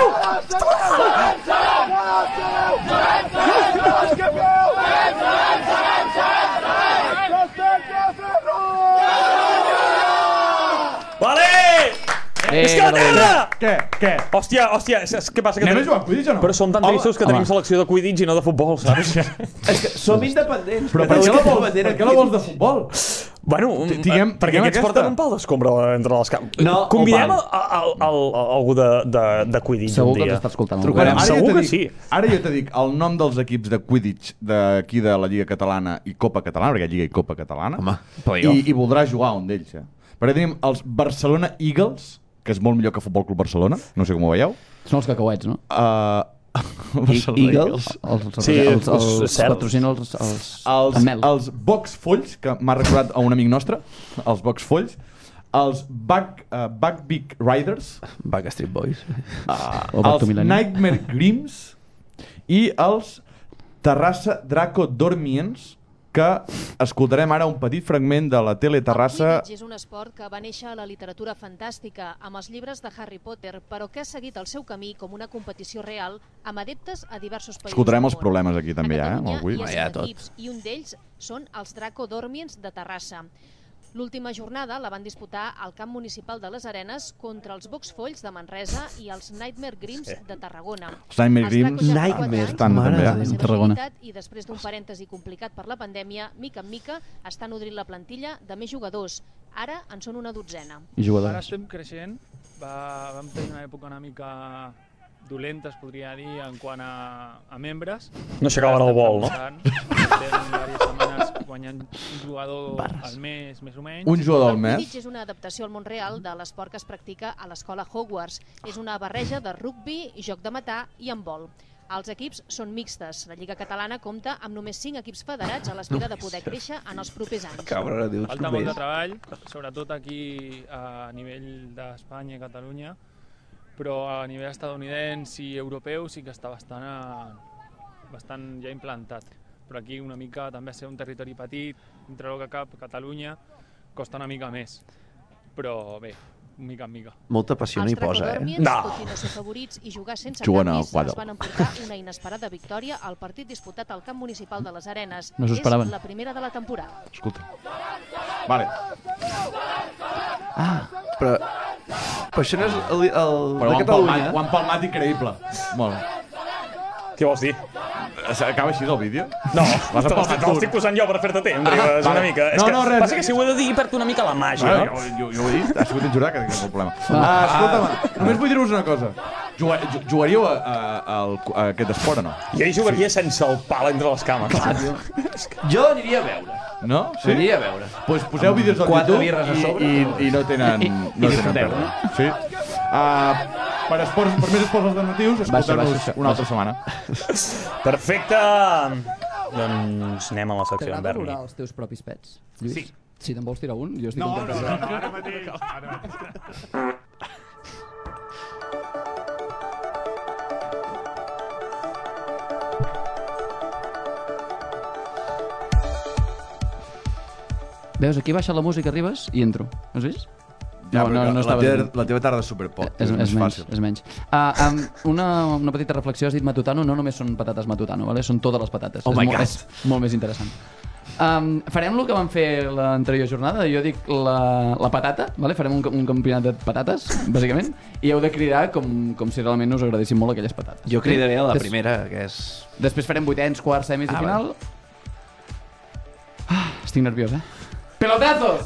Speaker 1: vale!
Speaker 3: Eh,
Speaker 1: És que la terra!
Speaker 5: Què? Què?
Speaker 1: Hòstia, hòstia, és, és, què passa? Que
Speaker 5: Anem a
Speaker 1: tenim...
Speaker 5: jugar a Quidditch o no?
Speaker 1: Però som tan
Speaker 5: Home,
Speaker 1: tristos que
Speaker 3: home.
Speaker 1: tenim selecció de Quidditch i no de futbol, saps?
Speaker 2: És que som independents.
Speaker 5: Però per què la vols, per què la vols de futbol?
Speaker 1: Bueno,
Speaker 5: Ti- tinguem-
Speaker 1: perquè
Speaker 5: tinguem
Speaker 1: aquests
Speaker 5: aquesta.
Speaker 1: porten un pal d'escombra entre les cames.
Speaker 2: No,
Speaker 1: Convidem
Speaker 2: o
Speaker 1: a, a, a, a, a algú de, de, de Quidditch
Speaker 3: Segur
Speaker 1: un
Speaker 3: que
Speaker 1: dia.
Speaker 3: ens està escoltant.
Speaker 2: Trucarem.
Speaker 3: algú.
Speaker 5: Ara
Speaker 1: Segur
Speaker 5: jo te
Speaker 1: que
Speaker 5: dic,
Speaker 1: sí.
Speaker 5: Ara jo te dic el nom dels equips de Quidditch d'aquí de la Lliga Catalana i Copa Catalana, perquè hi ha Lliga i Copa Catalana.
Speaker 2: Home, però jo.
Speaker 5: I, i voldrà jugar un d'ells, eh? Perquè tenim els Barcelona Eagles, que és molt millor que Futbol Club Barcelona, no sé com ho veieu.
Speaker 3: Són els cacauets, no?
Speaker 5: Uh, Barcelona
Speaker 2: Eagles?
Speaker 3: Els, els,
Speaker 1: Sí,
Speaker 3: els, els,
Speaker 1: és
Speaker 3: els
Speaker 1: cert.
Speaker 3: patrocina els, els,
Speaker 5: Els,
Speaker 3: amb mel.
Speaker 5: els Box Folls, que m'ha recordat a un amic nostre, els Box Folls, els Back, uh, Backbeak Riders,
Speaker 2: Backstreet Boys.
Speaker 5: uh,
Speaker 3: O Back to
Speaker 5: els
Speaker 3: Millennium.
Speaker 5: Nightmare Grims i els Terrassa Draco Dormiens, que escoltarem ara un petit fragment de la tele Terrassa.
Speaker 6: El Quidditch és un esport que va néixer a la literatura fantàstica amb els llibres de Harry Potter, però que ha seguit el seu camí com una competició real amb adeptes a diversos països
Speaker 5: Escoltarem
Speaker 6: del
Speaker 5: els
Speaker 6: món.
Speaker 5: problemes aquí també,
Speaker 6: a
Speaker 5: ja, eh,
Speaker 6: Catalunya
Speaker 5: avui.
Speaker 6: hi ha
Speaker 2: Ja,
Speaker 6: cinc
Speaker 2: tot.
Speaker 6: equips i un d'ells són els Draco Dormiens de Terrassa. L'última jornada la van disputar al camp municipal de les Arenes contra els Boxfolls de Manresa i els Nightmare Grims de Tarragona.
Speaker 5: Els Nightmare
Speaker 6: Els
Speaker 5: Grims
Speaker 6: Dracos ja fa
Speaker 2: Nightmare,
Speaker 6: quatre anys
Speaker 5: tant,
Speaker 6: van
Speaker 5: també,
Speaker 6: mostrar
Speaker 5: eh?
Speaker 6: la seva
Speaker 3: Tarragona.
Speaker 6: agilitat I després d'un parèntesi complicat per la pandèmia, mica en mica està nodrint la plantilla de més jugadors. Ara en són una dotzena.
Speaker 3: I
Speaker 7: Ara
Speaker 3: jugadors.
Speaker 7: estem creixent. Va, vam tenir una època una mica dolenta, es podria dir, en quant a, a membres.
Speaker 1: No aixecaven el vol, no?
Speaker 7: Estem diverses setmanes guanyant un jugador al mes, més o menys.
Speaker 5: Un jugador al
Speaker 6: El
Speaker 5: mes.
Speaker 6: Quidditch és una adaptació al món real de l'esport que es practica a l'escola Hogwarts. És una barreja de rugby, joc de matar i handbol. Els equips són mixtes. La Lliga Catalana compta amb només cinc equips federats a l'espera de poder créixer en els propers anys.
Speaker 2: Cabra, dius
Speaker 7: Falta molt de
Speaker 2: només.
Speaker 7: treball, sobretot aquí a nivell d'Espanya i Catalunya, però a nivell estadounidense i europeu sí que està bastant, a, bastant ja implantat. Però aquí una mica també ser un territori petit, entre el que cap Catalunya, costa una mica més. Però bé, mica en mica.
Speaker 2: Molta passió no
Speaker 6: Els
Speaker 2: hi posa, eh?
Speaker 6: Dracodormians,
Speaker 1: No.
Speaker 6: tot i no ser favorits i jugar sense
Speaker 5: Juguen al
Speaker 6: canvis,
Speaker 5: quadre.
Speaker 6: es van emportar una inesperada victòria al partit disputat al camp municipal de les Arenes.
Speaker 3: No s'ho esperaven.
Speaker 6: És la primera de la temporada.
Speaker 5: Escolta. Vale.
Speaker 2: Ah, però... Però això no és el, el
Speaker 5: Però ho
Speaker 2: de
Speaker 5: han
Speaker 2: Catalunya.
Speaker 5: palmat, ho han palmat increïble. Molt bé.
Speaker 1: Què vols dir?
Speaker 5: Acaba així el vídeo?
Speaker 1: No,
Speaker 5: Vas a
Speaker 1: te
Speaker 5: posar
Speaker 1: l'estic- te
Speaker 5: tu.
Speaker 1: l'estic posant jo per fer-te temps, Ribas, una mica. És
Speaker 5: No,
Speaker 1: que
Speaker 5: no, res.
Speaker 1: passa que si ho he de dir perd una mica la màgia,
Speaker 5: Bueno,
Speaker 1: no?
Speaker 5: jo, jo, jo ho he dit, ha sigut en Jordà que tinc el problema. Ah, escolta'm, només vull dir-vos una cosa. Juga- ju- Jugaríeu a, a, a, a aquest esport o no?
Speaker 1: Jo hi jugaria sense el pal entre les cames.
Speaker 2: Jo aniria a veure.
Speaker 5: No?
Speaker 2: Sí? Aniria a veure.
Speaker 5: Pues poseu vídeos al
Speaker 2: Quatre
Speaker 5: YouTube
Speaker 2: birres a
Speaker 5: i,
Speaker 2: sobre.
Speaker 5: i, i no tenen...
Speaker 2: I- i
Speaker 5: no tenen
Speaker 2: disfruteu,
Speaker 5: pèrdua.
Speaker 2: no?
Speaker 5: Sí. Uh, per, esports, per més esports alternatius, escoltar-nos
Speaker 3: baixa,
Speaker 5: una altra setmana.
Speaker 1: Perfecte. Doncs anem a la secció d'en
Speaker 3: T'agrada
Speaker 1: Berni.
Speaker 3: valorar els teus propis pets, Lluís?
Speaker 1: Sí.
Speaker 3: Si te'n vols tirar un, jo estic content. No,
Speaker 5: ara mateix. Ara mateix.
Speaker 3: Veus, aquí baixa la música, arribes i entro. Has vist?
Speaker 5: Ja,
Speaker 3: no, no, no
Speaker 5: la,
Speaker 3: estava
Speaker 5: teva,
Speaker 3: dient.
Speaker 5: la teva tarda és superpop.
Speaker 3: És, és,
Speaker 5: més
Speaker 3: menys,
Speaker 5: fàcil.
Speaker 3: és menys. Uh, um, una, una petita reflexió, has dit matutano, no només són patates matutano, vale? Són totes les patates.
Speaker 2: Oh
Speaker 3: és
Speaker 2: my
Speaker 3: molt,
Speaker 2: God.
Speaker 3: És molt més interessant. Um, farem el que vam fer l'anterior jornada, jo dic la, la patata, vale? Farem un, un campionat de patates, bàsicament, i heu de cridar com, com si realment us agradessin molt aquelles patates.
Speaker 2: Jo cridaré a la
Speaker 3: Des-
Speaker 2: primera, que és...
Speaker 3: Després farem vuitens, quarts, semis
Speaker 2: Ah,
Speaker 3: i final. Ah, estic nerviós, eh? ¡Pelotazos!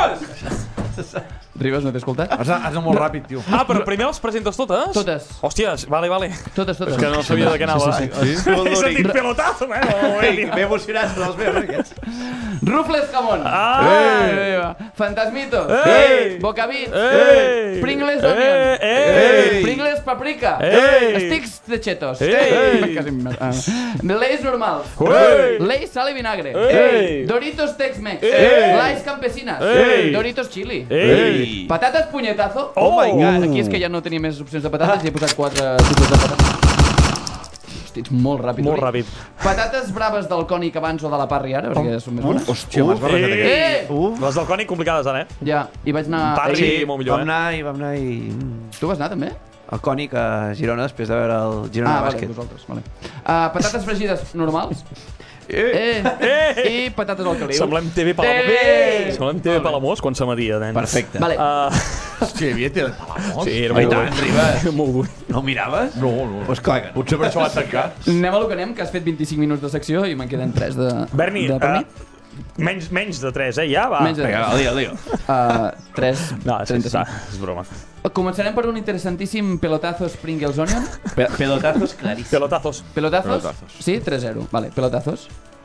Speaker 2: Vamos!
Speaker 3: Ribas, no t'he escoltat?
Speaker 5: Has, has anat molt ràpid, tio.
Speaker 1: Ah, però primer les presentes totes?
Speaker 3: Totes.
Speaker 1: Hòsties, vale, vale.
Speaker 3: Totes, totes.
Speaker 1: És que no sabia de què anava.
Speaker 3: Sí, sí, sí.
Speaker 1: He sentit pelotazo, eh? No,
Speaker 2: Ei, ben emocionats són els meus, eh, aquests.
Speaker 3: Rufles jamón.
Speaker 1: Ah!
Speaker 3: Eh! Fantasmitos.
Speaker 1: Ei!
Speaker 3: Bocabits.
Speaker 1: Ei!
Speaker 3: Pringles
Speaker 1: Ei!
Speaker 3: onion.
Speaker 1: Ei!
Speaker 3: Pringles paprika.
Speaker 1: Ei!
Speaker 3: Sticks de chetos.
Speaker 1: Ei!
Speaker 3: Quasi em- ah. Lays normals.
Speaker 1: Ei!
Speaker 3: Lays sal i vinagre.
Speaker 1: Ei!
Speaker 3: Doritos Tex-Mex.
Speaker 1: Ei!
Speaker 3: Lays campesinas.
Speaker 1: Ei!
Speaker 3: Doritos chili.
Speaker 1: Ei!
Speaker 3: Patates puñetazo.
Speaker 1: Oh my God.
Speaker 3: Aquí és que ja no tenia més opcions de patates i he posat quatre tipus de patates. Hosti, ets molt ràpid.
Speaker 1: Molt
Speaker 3: Uri.
Speaker 1: ràpid.
Speaker 3: Patates braves del cònic abans o de la parri ara, perquè són més bones.
Speaker 5: Hòstia, m'has barrejat aquest.
Speaker 3: Eh!
Speaker 1: Uf. Les del cònic complicades, ara, eh?
Speaker 3: Ja, i vaig anar...
Speaker 1: Parri,
Speaker 3: ahir-
Speaker 1: molt millor,
Speaker 2: Vam
Speaker 1: eh?
Speaker 2: anar i vam anar i... mm,
Speaker 3: Tu vas anar també?
Speaker 2: El Cònic a Girona després de veure el Girona
Speaker 3: Ah, vale,
Speaker 2: Bàsquet.
Speaker 3: vosaltres, vale. Uh, patates fregides normals.
Speaker 2: Eh!
Speaker 3: Eh! I patates al caliu.
Speaker 1: Semblem T V Palamós.
Speaker 3: Eh!
Speaker 1: Semblem T V Palamós quan s'emetia, nens.
Speaker 2: Perfecte.
Speaker 3: Vale.
Speaker 1: Uh,
Speaker 5: Hòstia, hi havia tele Palamós?
Speaker 1: sí, era
Speaker 2: Oh, i
Speaker 1: molt
Speaker 2: tant,
Speaker 1: bo.
Speaker 2: Ribas.
Speaker 1: Molt bo.
Speaker 2: No ho miraves?
Speaker 5: No, no.
Speaker 2: Pues clar que no.
Speaker 5: Potser per això va tancar.
Speaker 3: Anem a lo que anem, que has fet vint-i-cinc minuts de secció i me'n queden tres de...
Speaker 1: Berni,
Speaker 3: de per mi.
Speaker 1: uh, menys, menys de tres, eh? Ja, va.
Speaker 3: Menys de
Speaker 2: Vinga,
Speaker 3: tres.
Speaker 2: el dia, el dia.
Speaker 3: Uh, tres,
Speaker 1: No, és, és,
Speaker 3: trenta-cinc.
Speaker 1: és broma.
Speaker 3: Començarem per un interessantíssim pelotazos Pringles Onion.
Speaker 2: Pe- Pelotazos claríssim.
Speaker 1: Pelotazos.
Speaker 3: Pelotazos?
Speaker 5: Pelotazos.
Speaker 3: Sí, tres zero. Vale, pelotazos.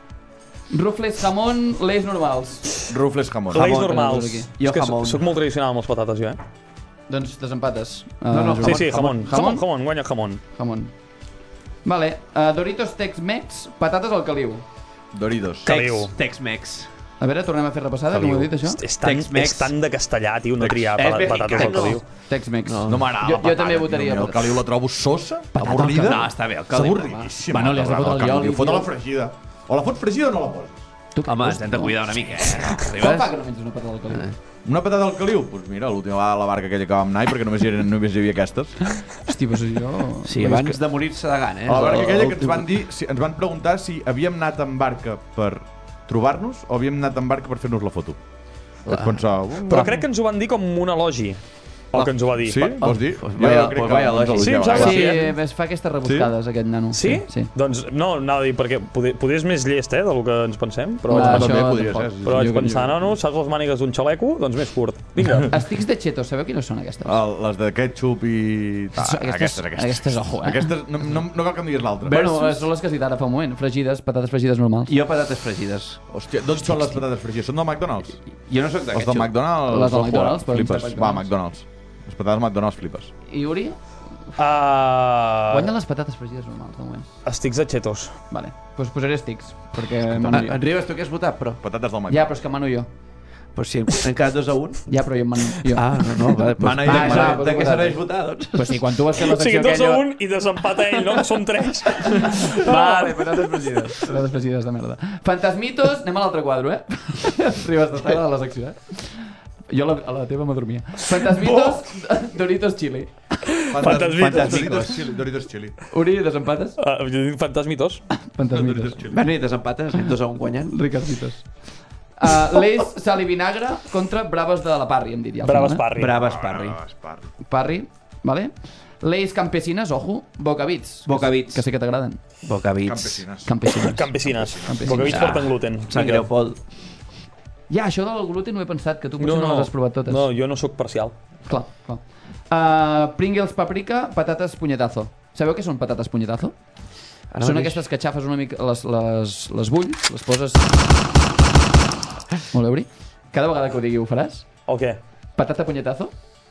Speaker 3: Rufles jamón, Lays normals.
Speaker 5: Rufles jamón.
Speaker 1: Lays
Speaker 3: Jamón,
Speaker 1: normals.
Speaker 3: aquí.
Speaker 2: Jo
Speaker 1: És que
Speaker 2: jamón.
Speaker 1: soc molt tradicional amb les patates, jo, eh?
Speaker 3: Doncs desempates. Uh,
Speaker 2: No, no,
Speaker 3: Joan.
Speaker 1: Sí, sí, jamón.
Speaker 3: Jamón?
Speaker 1: Jamón, jamón, guanya jamón.
Speaker 3: Jamón. Vale, uh, Doritos Tex-Mex, patates al caliu.
Speaker 5: Doritos.
Speaker 1: Caliu.
Speaker 2: Tex-Mex.
Speaker 3: A veure, tornem a fer repassada, com heu dit això?
Speaker 1: És, és, tan,
Speaker 2: Tex-Mex.
Speaker 1: és tan de castellà, tio, no triar
Speaker 2: És
Speaker 1: pa- patates al
Speaker 2: mexicano.
Speaker 1: caliu.
Speaker 3: Tex-Mex.
Speaker 2: No.
Speaker 5: No m'agrada
Speaker 3: Jo-
Speaker 5: la
Speaker 3: jo
Speaker 5: patata,
Speaker 3: també
Speaker 5: tio.
Speaker 3: votaria
Speaker 5: Mira, el
Speaker 3: patata.
Speaker 5: caliu la trobo sosa,
Speaker 3: Patata al
Speaker 5: avorrida.
Speaker 2: No, està bé, el
Speaker 5: És
Speaker 2: caliu.
Speaker 5: avorridíssima.
Speaker 3: Bueno, li has de fotre el oli,
Speaker 5: Fota
Speaker 3: tio.
Speaker 5: la fregida. O la fots fregida o no la poses?
Speaker 3: Tu què
Speaker 2: Home,
Speaker 3: vols?
Speaker 2: ens hem de cuidar una mica, eh?
Speaker 3: Com
Speaker 2: Ribas?
Speaker 3: fa que no menges una patata al caliu?
Speaker 5: Una patata al caliu? Doncs pues mira, l'última vegada a la barca aquella que vam anar, i perquè només hi, eren, només hi havia aquestes.
Speaker 3: Hosti, doncs jo...
Speaker 2: Sí, abans de morir-se de gana, eh?
Speaker 5: A la barca
Speaker 2: El-
Speaker 5: aquella
Speaker 2: el-
Speaker 5: que ens van dir, si, ens van preguntar si havíem anat en barca per trobar-nos o havíem anat en barca per fer-nos la foto. Vaig pensar... Uh,
Speaker 1: Però crec que ens ho van dir com un elogi, el que ens ho va dir.
Speaker 5: Sí? Vols dir?
Speaker 2: Pues vaya- pues vaya lògic.
Speaker 1: Sí, em sembla
Speaker 3: Sí,
Speaker 1: sí, eh?
Speaker 3: es fa aquestes rebuscades, aquest nano.
Speaker 1: Sí?
Speaker 3: Sí.
Speaker 1: Doncs no, anava a dir, perquè poder, poder és més llest, eh, del que ens pensem, però,
Speaker 3: Clar,
Speaker 1: vaig,
Speaker 5: també
Speaker 3: això
Speaker 5: podria
Speaker 3: tampoc.
Speaker 5: ser, sí,
Speaker 1: però vaig
Speaker 3: Jo-
Speaker 1: pensar,
Speaker 3: jo-
Speaker 1: no, no, saps les mànigues d'un xaleco? Doncs més curt. Vinga.
Speaker 3: Sticks de chetos, sabeu quines són aquestes?
Speaker 5: El, les de ketchup i... Ah,
Speaker 3: Aquestes-
Speaker 5: aquestes, aquestes.
Speaker 3: aquestes, ojo, eh?
Speaker 5: Aquestes, no, no, no cal que em diguis l'altra.
Speaker 3: Bueno, són les que has dit ara fa un moment. Fregides, patates fregides normals.
Speaker 2: Jo patates fregides.
Speaker 5: Hòstia, d'on són les patates fregides? Són del McDonald's?
Speaker 2: Jo no sóc de
Speaker 5: Les del
Speaker 2: ketchup.
Speaker 5: McDonald's?
Speaker 3: Les del
Speaker 5: ojo,
Speaker 3: McDonald's, però
Speaker 5: flipes.
Speaker 3: sense
Speaker 5: Va,
Speaker 3: McDonald's.
Speaker 5: McDonald's. Les patates McDonald's flipes.
Speaker 3: I Uri?
Speaker 1: Uh,
Speaker 3: Guanyen les patates fregides normals, de moment.
Speaker 1: Estics de chetos.
Speaker 3: Vale, doncs posaré sticks, perquè
Speaker 2: Ah,
Speaker 3: mano jo.
Speaker 2: en Ribas, tu què has votat, però?
Speaker 5: Patates del
Speaker 3: Ja,
Speaker 5: McDonald's.
Speaker 3: però és que mano jo.
Speaker 2: Pues si han quedat dos a un.
Speaker 3: Ja, però jo em mano jo.
Speaker 2: Ah, no, no, vale. Pues,
Speaker 5: Mana i
Speaker 2: de,
Speaker 5: de-
Speaker 2: de,
Speaker 3: mana.
Speaker 2: de, què serveix votar, doncs?
Speaker 3: Pues sí, quan tu vas fer la
Speaker 1: O sigui,
Speaker 3: secció
Speaker 1: dos a
Speaker 3: aquella...
Speaker 1: un i desempata ell, no? Són tres.
Speaker 3: Vale, patates fregides. Patates fregides de merda. Fantasmitos, anem a l'altre quadre, eh? Arribes de tarda a la secció, eh? Jo a la, a la teva m'adormia. Fantasmitos, Doritos Chili.
Speaker 1: Fantasmitos.
Speaker 5: Doritos chili. Doritos chili.
Speaker 3: Uri, desempates?
Speaker 1: Uh, jo dic fantasmitos.
Speaker 3: Fantasmitos.
Speaker 2: Bueno, i desempates, anem dos a un guanyant.
Speaker 3: Ricarditos. Uh, Lays, sal i vinagre contra Braves de la Parri, hem dit ja. al
Speaker 1: Braves
Speaker 3: final,
Speaker 1: Parri.
Speaker 2: Braves, Parri.
Speaker 5: Ah, espar.
Speaker 3: eh? Parri, vale? Leis campesines, ojo, bocavits.
Speaker 2: Bocavits.
Speaker 3: Que sé que t'agraden.
Speaker 2: Bocavits.
Speaker 5: Campesines.
Speaker 3: Campesines.
Speaker 1: Campesines.
Speaker 3: Campesines.
Speaker 1: Bocavits
Speaker 2: Ah.
Speaker 1: porten gluten.
Speaker 2: Em sap greu, Pol.
Speaker 3: Ja, això del gluten ho he pensat, que tu potser no, no les has provat totes.
Speaker 1: No, jo no sóc parcial.
Speaker 3: Clar, clar. Uh, Pringles paprika, patates punyetazo. Sabeu què són patates punyetazo?
Speaker 2: Ara
Speaker 3: Són
Speaker 2: mateix.
Speaker 3: aquestes que xafes una mica, les, les, les bulls, les poses... Molt bé, Uri? Cada vegada que ho digui ho faràs?
Speaker 1: O què?
Speaker 3: Patata punyetazo?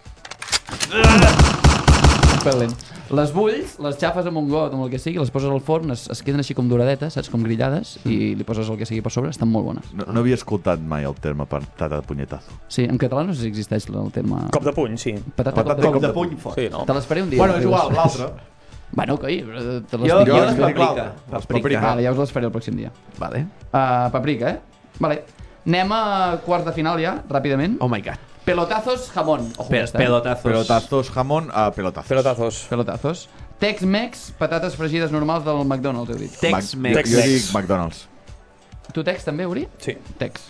Speaker 3: Un pèl lent. Les bulls, les xafes amb un got, amb el que sigui, les poses al forn, es, es queden així com doradetes, saps? Com grillades, i li poses el que sigui per sobre, estan molt bones.
Speaker 4: No, no havia escoltat mai el terme patata de punyetazo.
Speaker 3: Sí, en català no sé si existeix el terme...
Speaker 1: Cop de puny, sí.
Speaker 3: Patata,
Speaker 4: Patata
Speaker 3: cop
Speaker 4: cop
Speaker 3: de
Speaker 4: de
Speaker 3: puny.
Speaker 1: Sí, no?
Speaker 3: Te l'esperé un dia.
Speaker 5: Bueno, és igual,
Speaker 3: Arribes.
Speaker 5: l'altre.
Speaker 3: Bueno, coi, te
Speaker 2: Jo,
Speaker 3: les
Speaker 2: jo
Speaker 3: dic.
Speaker 2: les
Speaker 5: dic
Speaker 2: paprika.
Speaker 5: l'altre.
Speaker 2: Paprika.
Speaker 5: Paprika.
Speaker 3: Vale, ja us les faré el pròxim dia.
Speaker 2: Vale.
Speaker 3: Uh, paprika, eh? Vale. Anem a quarts de final ja, ràpidament.
Speaker 2: Oh my god.
Speaker 3: Pelotazos jamón. Ojo,
Speaker 2: Pe
Speaker 3: aquesta, eh?
Speaker 2: pelotazos.
Speaker 5: Pelotazos, jamón, a pelotazos.
Speaker 1: Pelotazos.
Speaker 3: Pelotazos. Tex-Mex, patates fregides normals del McDonald's, heu dit.
Speaker 2: Tex-Mex.
Speaker 4: Jo, jo dic McDonald's.
Speaker 3: Tu Tex també, Uri?
Speaker 1: Sí.
Speaker 3: Tex.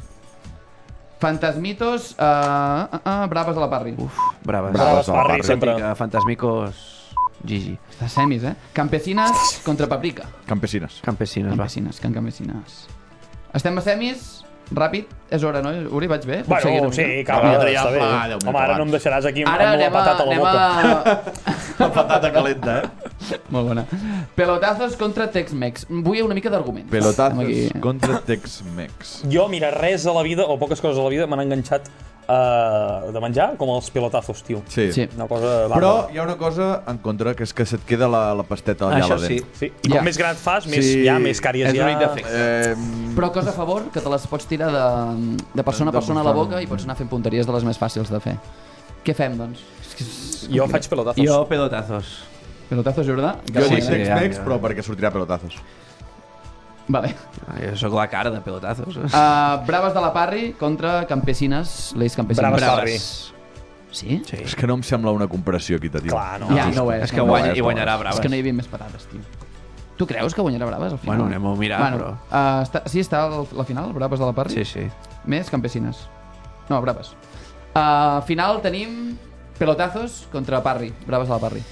Speaker 3: Fantasmitos, uh, uh, uh, braves a la parri.
Speaker 2: Uf, braves.
Speaker 1: Braves,
Speaker 4: a la
Speaker 1: parri,
Speaker 4: parri.
Speaker 1: sempre.
Speaker 2: Que Fantasmicos... Gigi.
Speaker 3: Està semis, eh? Campesinas contra paprika.
Speaker 4: Campesines.
Speaker 2: Campesines, va.
Speaker 3: Campesines, can campesines. Estem a semis, ràpid, és hora, no? Uri, vaig bé? Puc seguir
Speaker 1: Bueno,
Speaker 3: una
Speaker 1: sí,
Speaker 3: mica?
Speaker 1: calma,
Speaker 5: Ja,
Speaker 1: està bé.
Speaker 5: fa deu minuts
Speaker 1: Home, ara no
Speaker 5: abans.
Speaker 1: em deixaràs aquí amb,
Speaker 3: Ara
Speaker 1: amb la
Speaker 3: anem a...
Speaker 1: patata a la
Speaker 3: Anem
Speaker 1: boca.
Speaker 3: a...
Speaker 5: La patata calenta, eh?
Speaker 3: Molt bona. Pelotazos contra Tex-Mex. Vull una mica d'argument.
Speaker 4: Pelotazos
Speaker 3: Aquí.
Speaker 4: contra Tex-Mex.
Speaker 1: Jo, mira, res a la vida, o poques coses a la vida, m'han enganxat uh, de menjar com els pelotazos, tio.
Speaker 4: Sí.
Speaker 3: Sí.
Speaker 1: Una cosa...
Speaker 5: Però
Speaker 1: bàrbara.
Speaker 5: hi ha una cosa en contra, que és que se't queda la, la pasteta allà a
Speaker 2: Això
Speaker 5: la
Speaker 2: sí.
Speaker 5: dent.
Speaker 1: Sí. I com
Speaker 3: Ja.
Speaker 1: més gran et fas, més,
Speaker 5: Sí.
Speaker 1: ja, més càries
Speaker 2: És
Speaker 1: ja...
Speaker 2: l'únic defecte.
Speaker 5: Eh,
Speaker 3: Però cosa a favor, que te les pots tirar de, de persona a
Speaker 5: De
Speaker 3: persona a la
Speaker 5: persona.
Speaker 3: boca i pots anar fent punteries de les més fàcils de fer. Què fem, doncs? És que és
Speaker 1: Jo faig pelotazos.
Speaker 2: Jo, pelotazos.
Speaker 3: Pelotazos, Jordà?
Speaker 5: jo
Speaker 2: Sí,
Speaker 5: dic
Speaker 2: sí,
Speaker 5: Tex-Mex,
Speaker 2: ja, ja.
Speaker 5: però perquè sortirà pelotazos.
Speaker 3: Vale.
Speaker 2: Jo sóc la cara de pelotazos.
Speaker 3: Uh, braves de la Parri contra campesines, les campesines.
Speaker 1: Braves
Speaker 3: Braves.
Speaker 1: Parri.
Speaker 3: Sí?
Speaker 2: Sí.
Speaker 5: És que no em sembla una comparació equitativa.
Speaker 1: Clar, no.
Speaker 3: Ja, no ho és.
Speaker 2: És que
Speaker 3: no ho
Speaker 2: guanya,
Speaker 5: és,
Speaker 2: i
Speaker 5: no
Speaker 2: guanyarà
Speaker 5: és.
Speaker 2: Braves.
Speaker 3: És que no hi havia més patates, tio. Tu creus que guanyarà Braves al final?
Speaker 2: Bueno, anem a mirar,
Speaker 3: bueno,
Speaker 2: però...
Speaker 3: Uh, està, sí, està al- la final, Braves de la Parri?
Speaker 2: Sí, sí.
Speaker 3: Més campesines. No, Braves. Uh, final tenim pelotazos contra Parri. Braves de la Parri.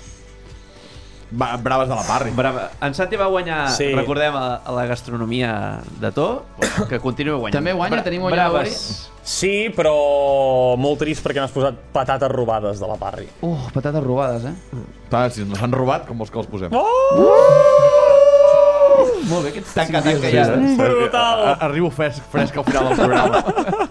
Speaker 5: Va, braves de la Parri.
Speaker 2: Brava. En Santi va guanyar,
Speaker 1: Sí.
Speaker 2: recordem, a, a la gastronomia de to, que continua guanyant.
Speaker 3: També guanya,
Speaker 2: Bra-
Speaker 3: tenim guanyador,
Speaker 2: Braves.
Speaker 1: Sí, però molt trist perquè n'has posat patates robades de la Parri.
Speaker 3: Uh, patates robades, eh?
Speaker 5: Clar, si ens les han robat, com vols que els posem?
Speaker 3: Molt bé, aquests
Speaker 2: Tanca,
Speaker 3: cinc dies
Speaker 2: tanca
Speaker 3: de
Speaker 2: ja.
Speaker 3: festa.
Speaker 1: Brutal!
Speaker 5: A- Arribo fresc, fresc al final del programa.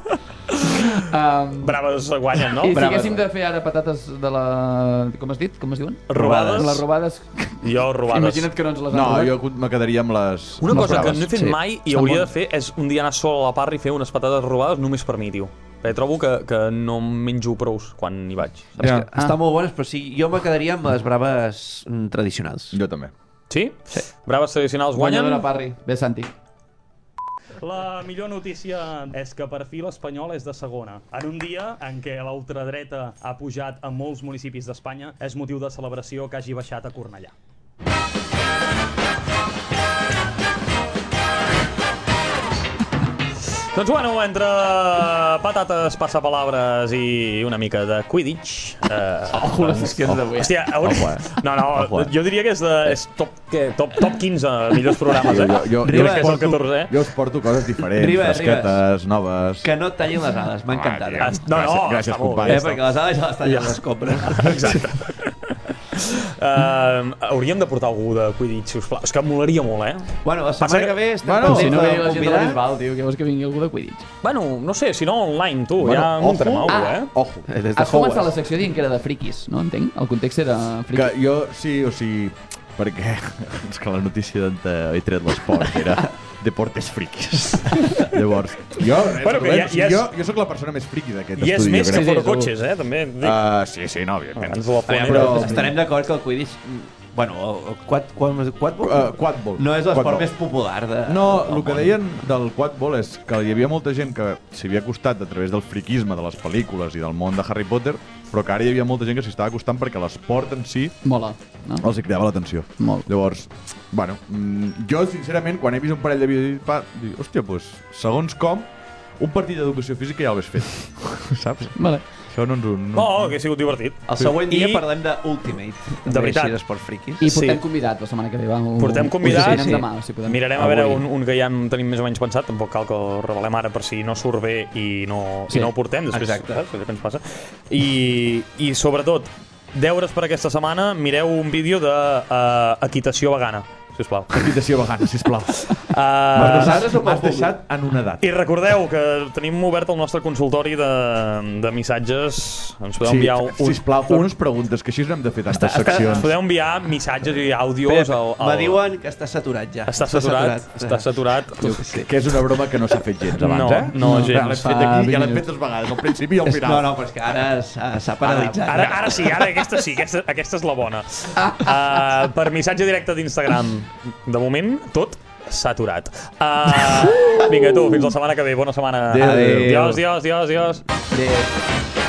Speaker 3: Um,
Speaker 1: Braves guanyen, no?
Speaker 3: I si
Speaker 2: Braves.
Speaker 3: haguéssim de fer ara patates de la... Com has dit? Com es diuen?
Speaker 1: Robades?
Speaker 3: Les robades.
Speaker 1: Jo, robades.
Speaker 3: Imagina't que no ens les han
Speaker 5: No,
Speaker 3: robat.
Speaker 5: jo me quedaria amb les...
Speaker 1: Una
Speaker 5: amb les
Speaker 1: cosa que
Speaker 5: braves.
Speaker 1: no he fet
Speaker 3: Sí.
Speaker 1: mai i
Speaker 3: Estan
Speaker 1: hauria de
Speaker 3: bones.
Speaker 1: fer és un dia anar sol a la Parri i fer unes patates robades només per mi, tio. Perquè trobo que, que no em menjo prous quan hi vaig.
Speaker 2: Saps
Speaker 5: Ja.
Speaker 2: que Estan molt bones, però sí, jo me quedaria amb les braves mm, tradicionals.
Speaker 5: Jo també.
Speaker 1: Sí? Sí. Braves tradicionals guanyen.
Speaker 3: Guanyadora Parri. Bé, Santi.
Speaker 1: La millor notícia és que per fi l'Espanyol és de segona. En un dia en què la ultradreta ha pujat a molts municipis d'Espanya, és motiu de celebració que hagi baixat a Cornellà. Doncs bueno, entre patates, passapalabres i una mica de Quidditch... Eh,
Speaker 3: Oh, les seccions d'avui.
Speaker 1: Hòstia, hauria...
Speaker 5: Ojo, eh.
Speaker 1: No, no,
Speaker 5: Ojo, eh.
Speaker 1: jo diria que és, de, és top, què, top, top quinze millors programes, eh?
Speaker 5: Jo, jo,
Speaker 2: Ribes,
Speaker 5: jo,
Speaker 1: que és el
Speaker 5: us porto,
Speaker 1: catorzè.
Speaker 5: jo us porto coses diferents,
Speaker 2: Ribes,
Speaker 5: fresquetes, noves...
Speaker 2: Que no et tallin les ales, m'ha encantat.
Speaker 5: Ah,
Speaker 2: eh?
Speaker 1: No, no,
Speaker 5: Gràcies, gràcies,
Speaker 1: està molt
Speaker 5: company.
Speaker 1: bé.
Speaker 2: Eh, perquè les ales ja les tallen les compres.
Speaker 1: Exacte. Uh, hauríem de portar algú de Quidditch, sisplau. És que em molaria molt, eh?
Speaker 2: Bueno, la setmana que ve estem
Speaker 5: Bueno,
Speaker 3: Si
Speaker 2: pendents
Speaker 3: no
Speaker 2: de
Speaker 3: ve la gent de la
Speaker 2: convidar.
Speaker 3: Bisbal, tio, que vols que vingui algú de Quidditch.
Speaker 1: Bueno, no sé, si no online, tu,
Speaker 5: Bueno,
Speaker 1: ja
Speaker 5: ojo.
Speaker 1: muntarem algú,
Speaker 3: Ah.
Speaker 1: eh?
Speaker 5: Ojo.
Speaker 2: Eh, Des de
Speaker 3: Has començat la
Speaker 2: Hogwarts.
Speaker 3: secció dient que era de friquis, no? Entenc? El context era
Speaker 5: Que
Speaker 3: friquis.
Speaker 5: jo, sí, o sigui, perquè és que la notícia d'on he tret l'esport era deportes friquis. Llavors, jo, res,
Speaker 1: Bueno, que
Speaker 5: Rubén,
Speaker 1: ja-
Speaker 5: o sigui,
Speaker 1: ja és-
Speaker 5: jo, jo sóc la persona més friqui d'aquest
Speaker 1: I és
Speaker 5: estudi.
Speaker 1: més
Speaker 5: jo
Speaker 1: que
Speaker 5: crec.
Speaker 3: sí,
Speaker 1: fora
Speaker 3: segur.
Speaker 1: cotxes, eh? També et dic.
Speaker 5: Uh, sí, sí, no, evidentment.
Speaker 1: Abans de la
Speaker 2: Aviam,
Speaker 1: fonera.
Speaker 2: però estarem d'acord que el Quidditch... mm, Bueno, el quad, quad, quadball
Speaker 5: Uh, quadball.
Speaker 2: no és l'esport
Speaker 5: Quadball.
Speaker 2: més popular de...
Speaker 5: No,
Speaker 2: del
Speaker 5: el que
Speaker 2: món.
Speaker 5: deien del quadball és que hi havia molta gent que s'hi havia acostat a través del friquisme de les pel·lícules i del món de Harry Potter, però que ara hi havia molta gent que s'hi estava acostant perquè l'esport en si
Speaker 3: Mola, no?
Speaker 5: els hi cridava l'atenció.
Speaker 3: Molt.
Speaker 5: Llavors, bueno, mm, jo sincerament quan he vist un parell de vídeos pa, dic, hòstia, doncs, segons com, un partit d'educació física ja l'hagués fet, saps?
Speaker 3: Vale.
Speaker 5: Això no ens ho...
Speaker 1: No, que ha sigut divertit.
Speaker 2: El següent dia
Speaker 1: I-
Speaker 2: parlem de Ultimate.
Speaker 1: De veritat.
Speaker 2: Així d'Esports Friquis.
Speaker 3: I portem
Speaker 1: Sí.
Speaker 3: convidat la setmana que ve. Va,
Speaker 1: Portem
Speaker 3: Us
Speaker 1: convidat,
Speaker 3: decidirem
Speaker 2: sí.
Speaker 3: demà, si podem.
Speaker 1: Mirarem a veure
Speaker 2: Avui.
Speaker 1: un, un que ja en tenim més o menys pensat, tampoc cal que el revelem ara per si no surt bé i no,
Speaker 3: Sí.
Speaker 1: i no ho portem, després
Speaker 2: Exacte.
Speaker 1: saps? Què ens passa? I, i sobretot, deures per aquesta setmana, mireu un vídeo d'equitació vegana, sisplau.
Speaker 5: Invitació vegana, sisplau.
Speaker 1: Uh,
Speaker 2: nosaltres o pel
Speaker 5: M'has
Speaker 2: públic?
Speaker 5: deixat en una edat.
Speaker 1: I recordeu que tenim obert el nostre consultori de, de missatges. Ens podeu enviar un...
Speaker 5: sisplau, feu unes preguntes, que així no hem de fer tantes
Speaker 1: Ens
Speaker 5: seccions.
Speaker 1: podeu enviar missatges i àudios
Speaker 2: Pep,
Speaker 1: al... al...
Speaker 2: me diuen que està saturat ja.
Speaker 1: Està saturat, està saturat.
Speaker 2: Jo que sé.
Speaker 5: Que és una broma que no s'ha fet gens abans,
Speaker 1: No,
Speaker 5: eh?
Speaker 1: no, gens.
Speaker 5: L'hem fet aquí,
Speaker 3: Fa
Speaker 5: ja l'hem
Speaker 3: vint
Speaker 5: fet dues vegades, al principi i al final.
Speaker 2: No, no, però és que ara s'ha s'ha paralitzat.
Speaker 1: Ara, ara sí, ara aquesta sí, aquesta, aquesta és la bona. Uh, per missatge directe d'Instagram, de moment, tot saturat. Uh, vinga, tu, fins la setmana que ve. Bona setmana.
Speaker 5: Adéu.
Speaker 1: Adiós, adiós, adiós, adiós.
Speaker 3: Adéu.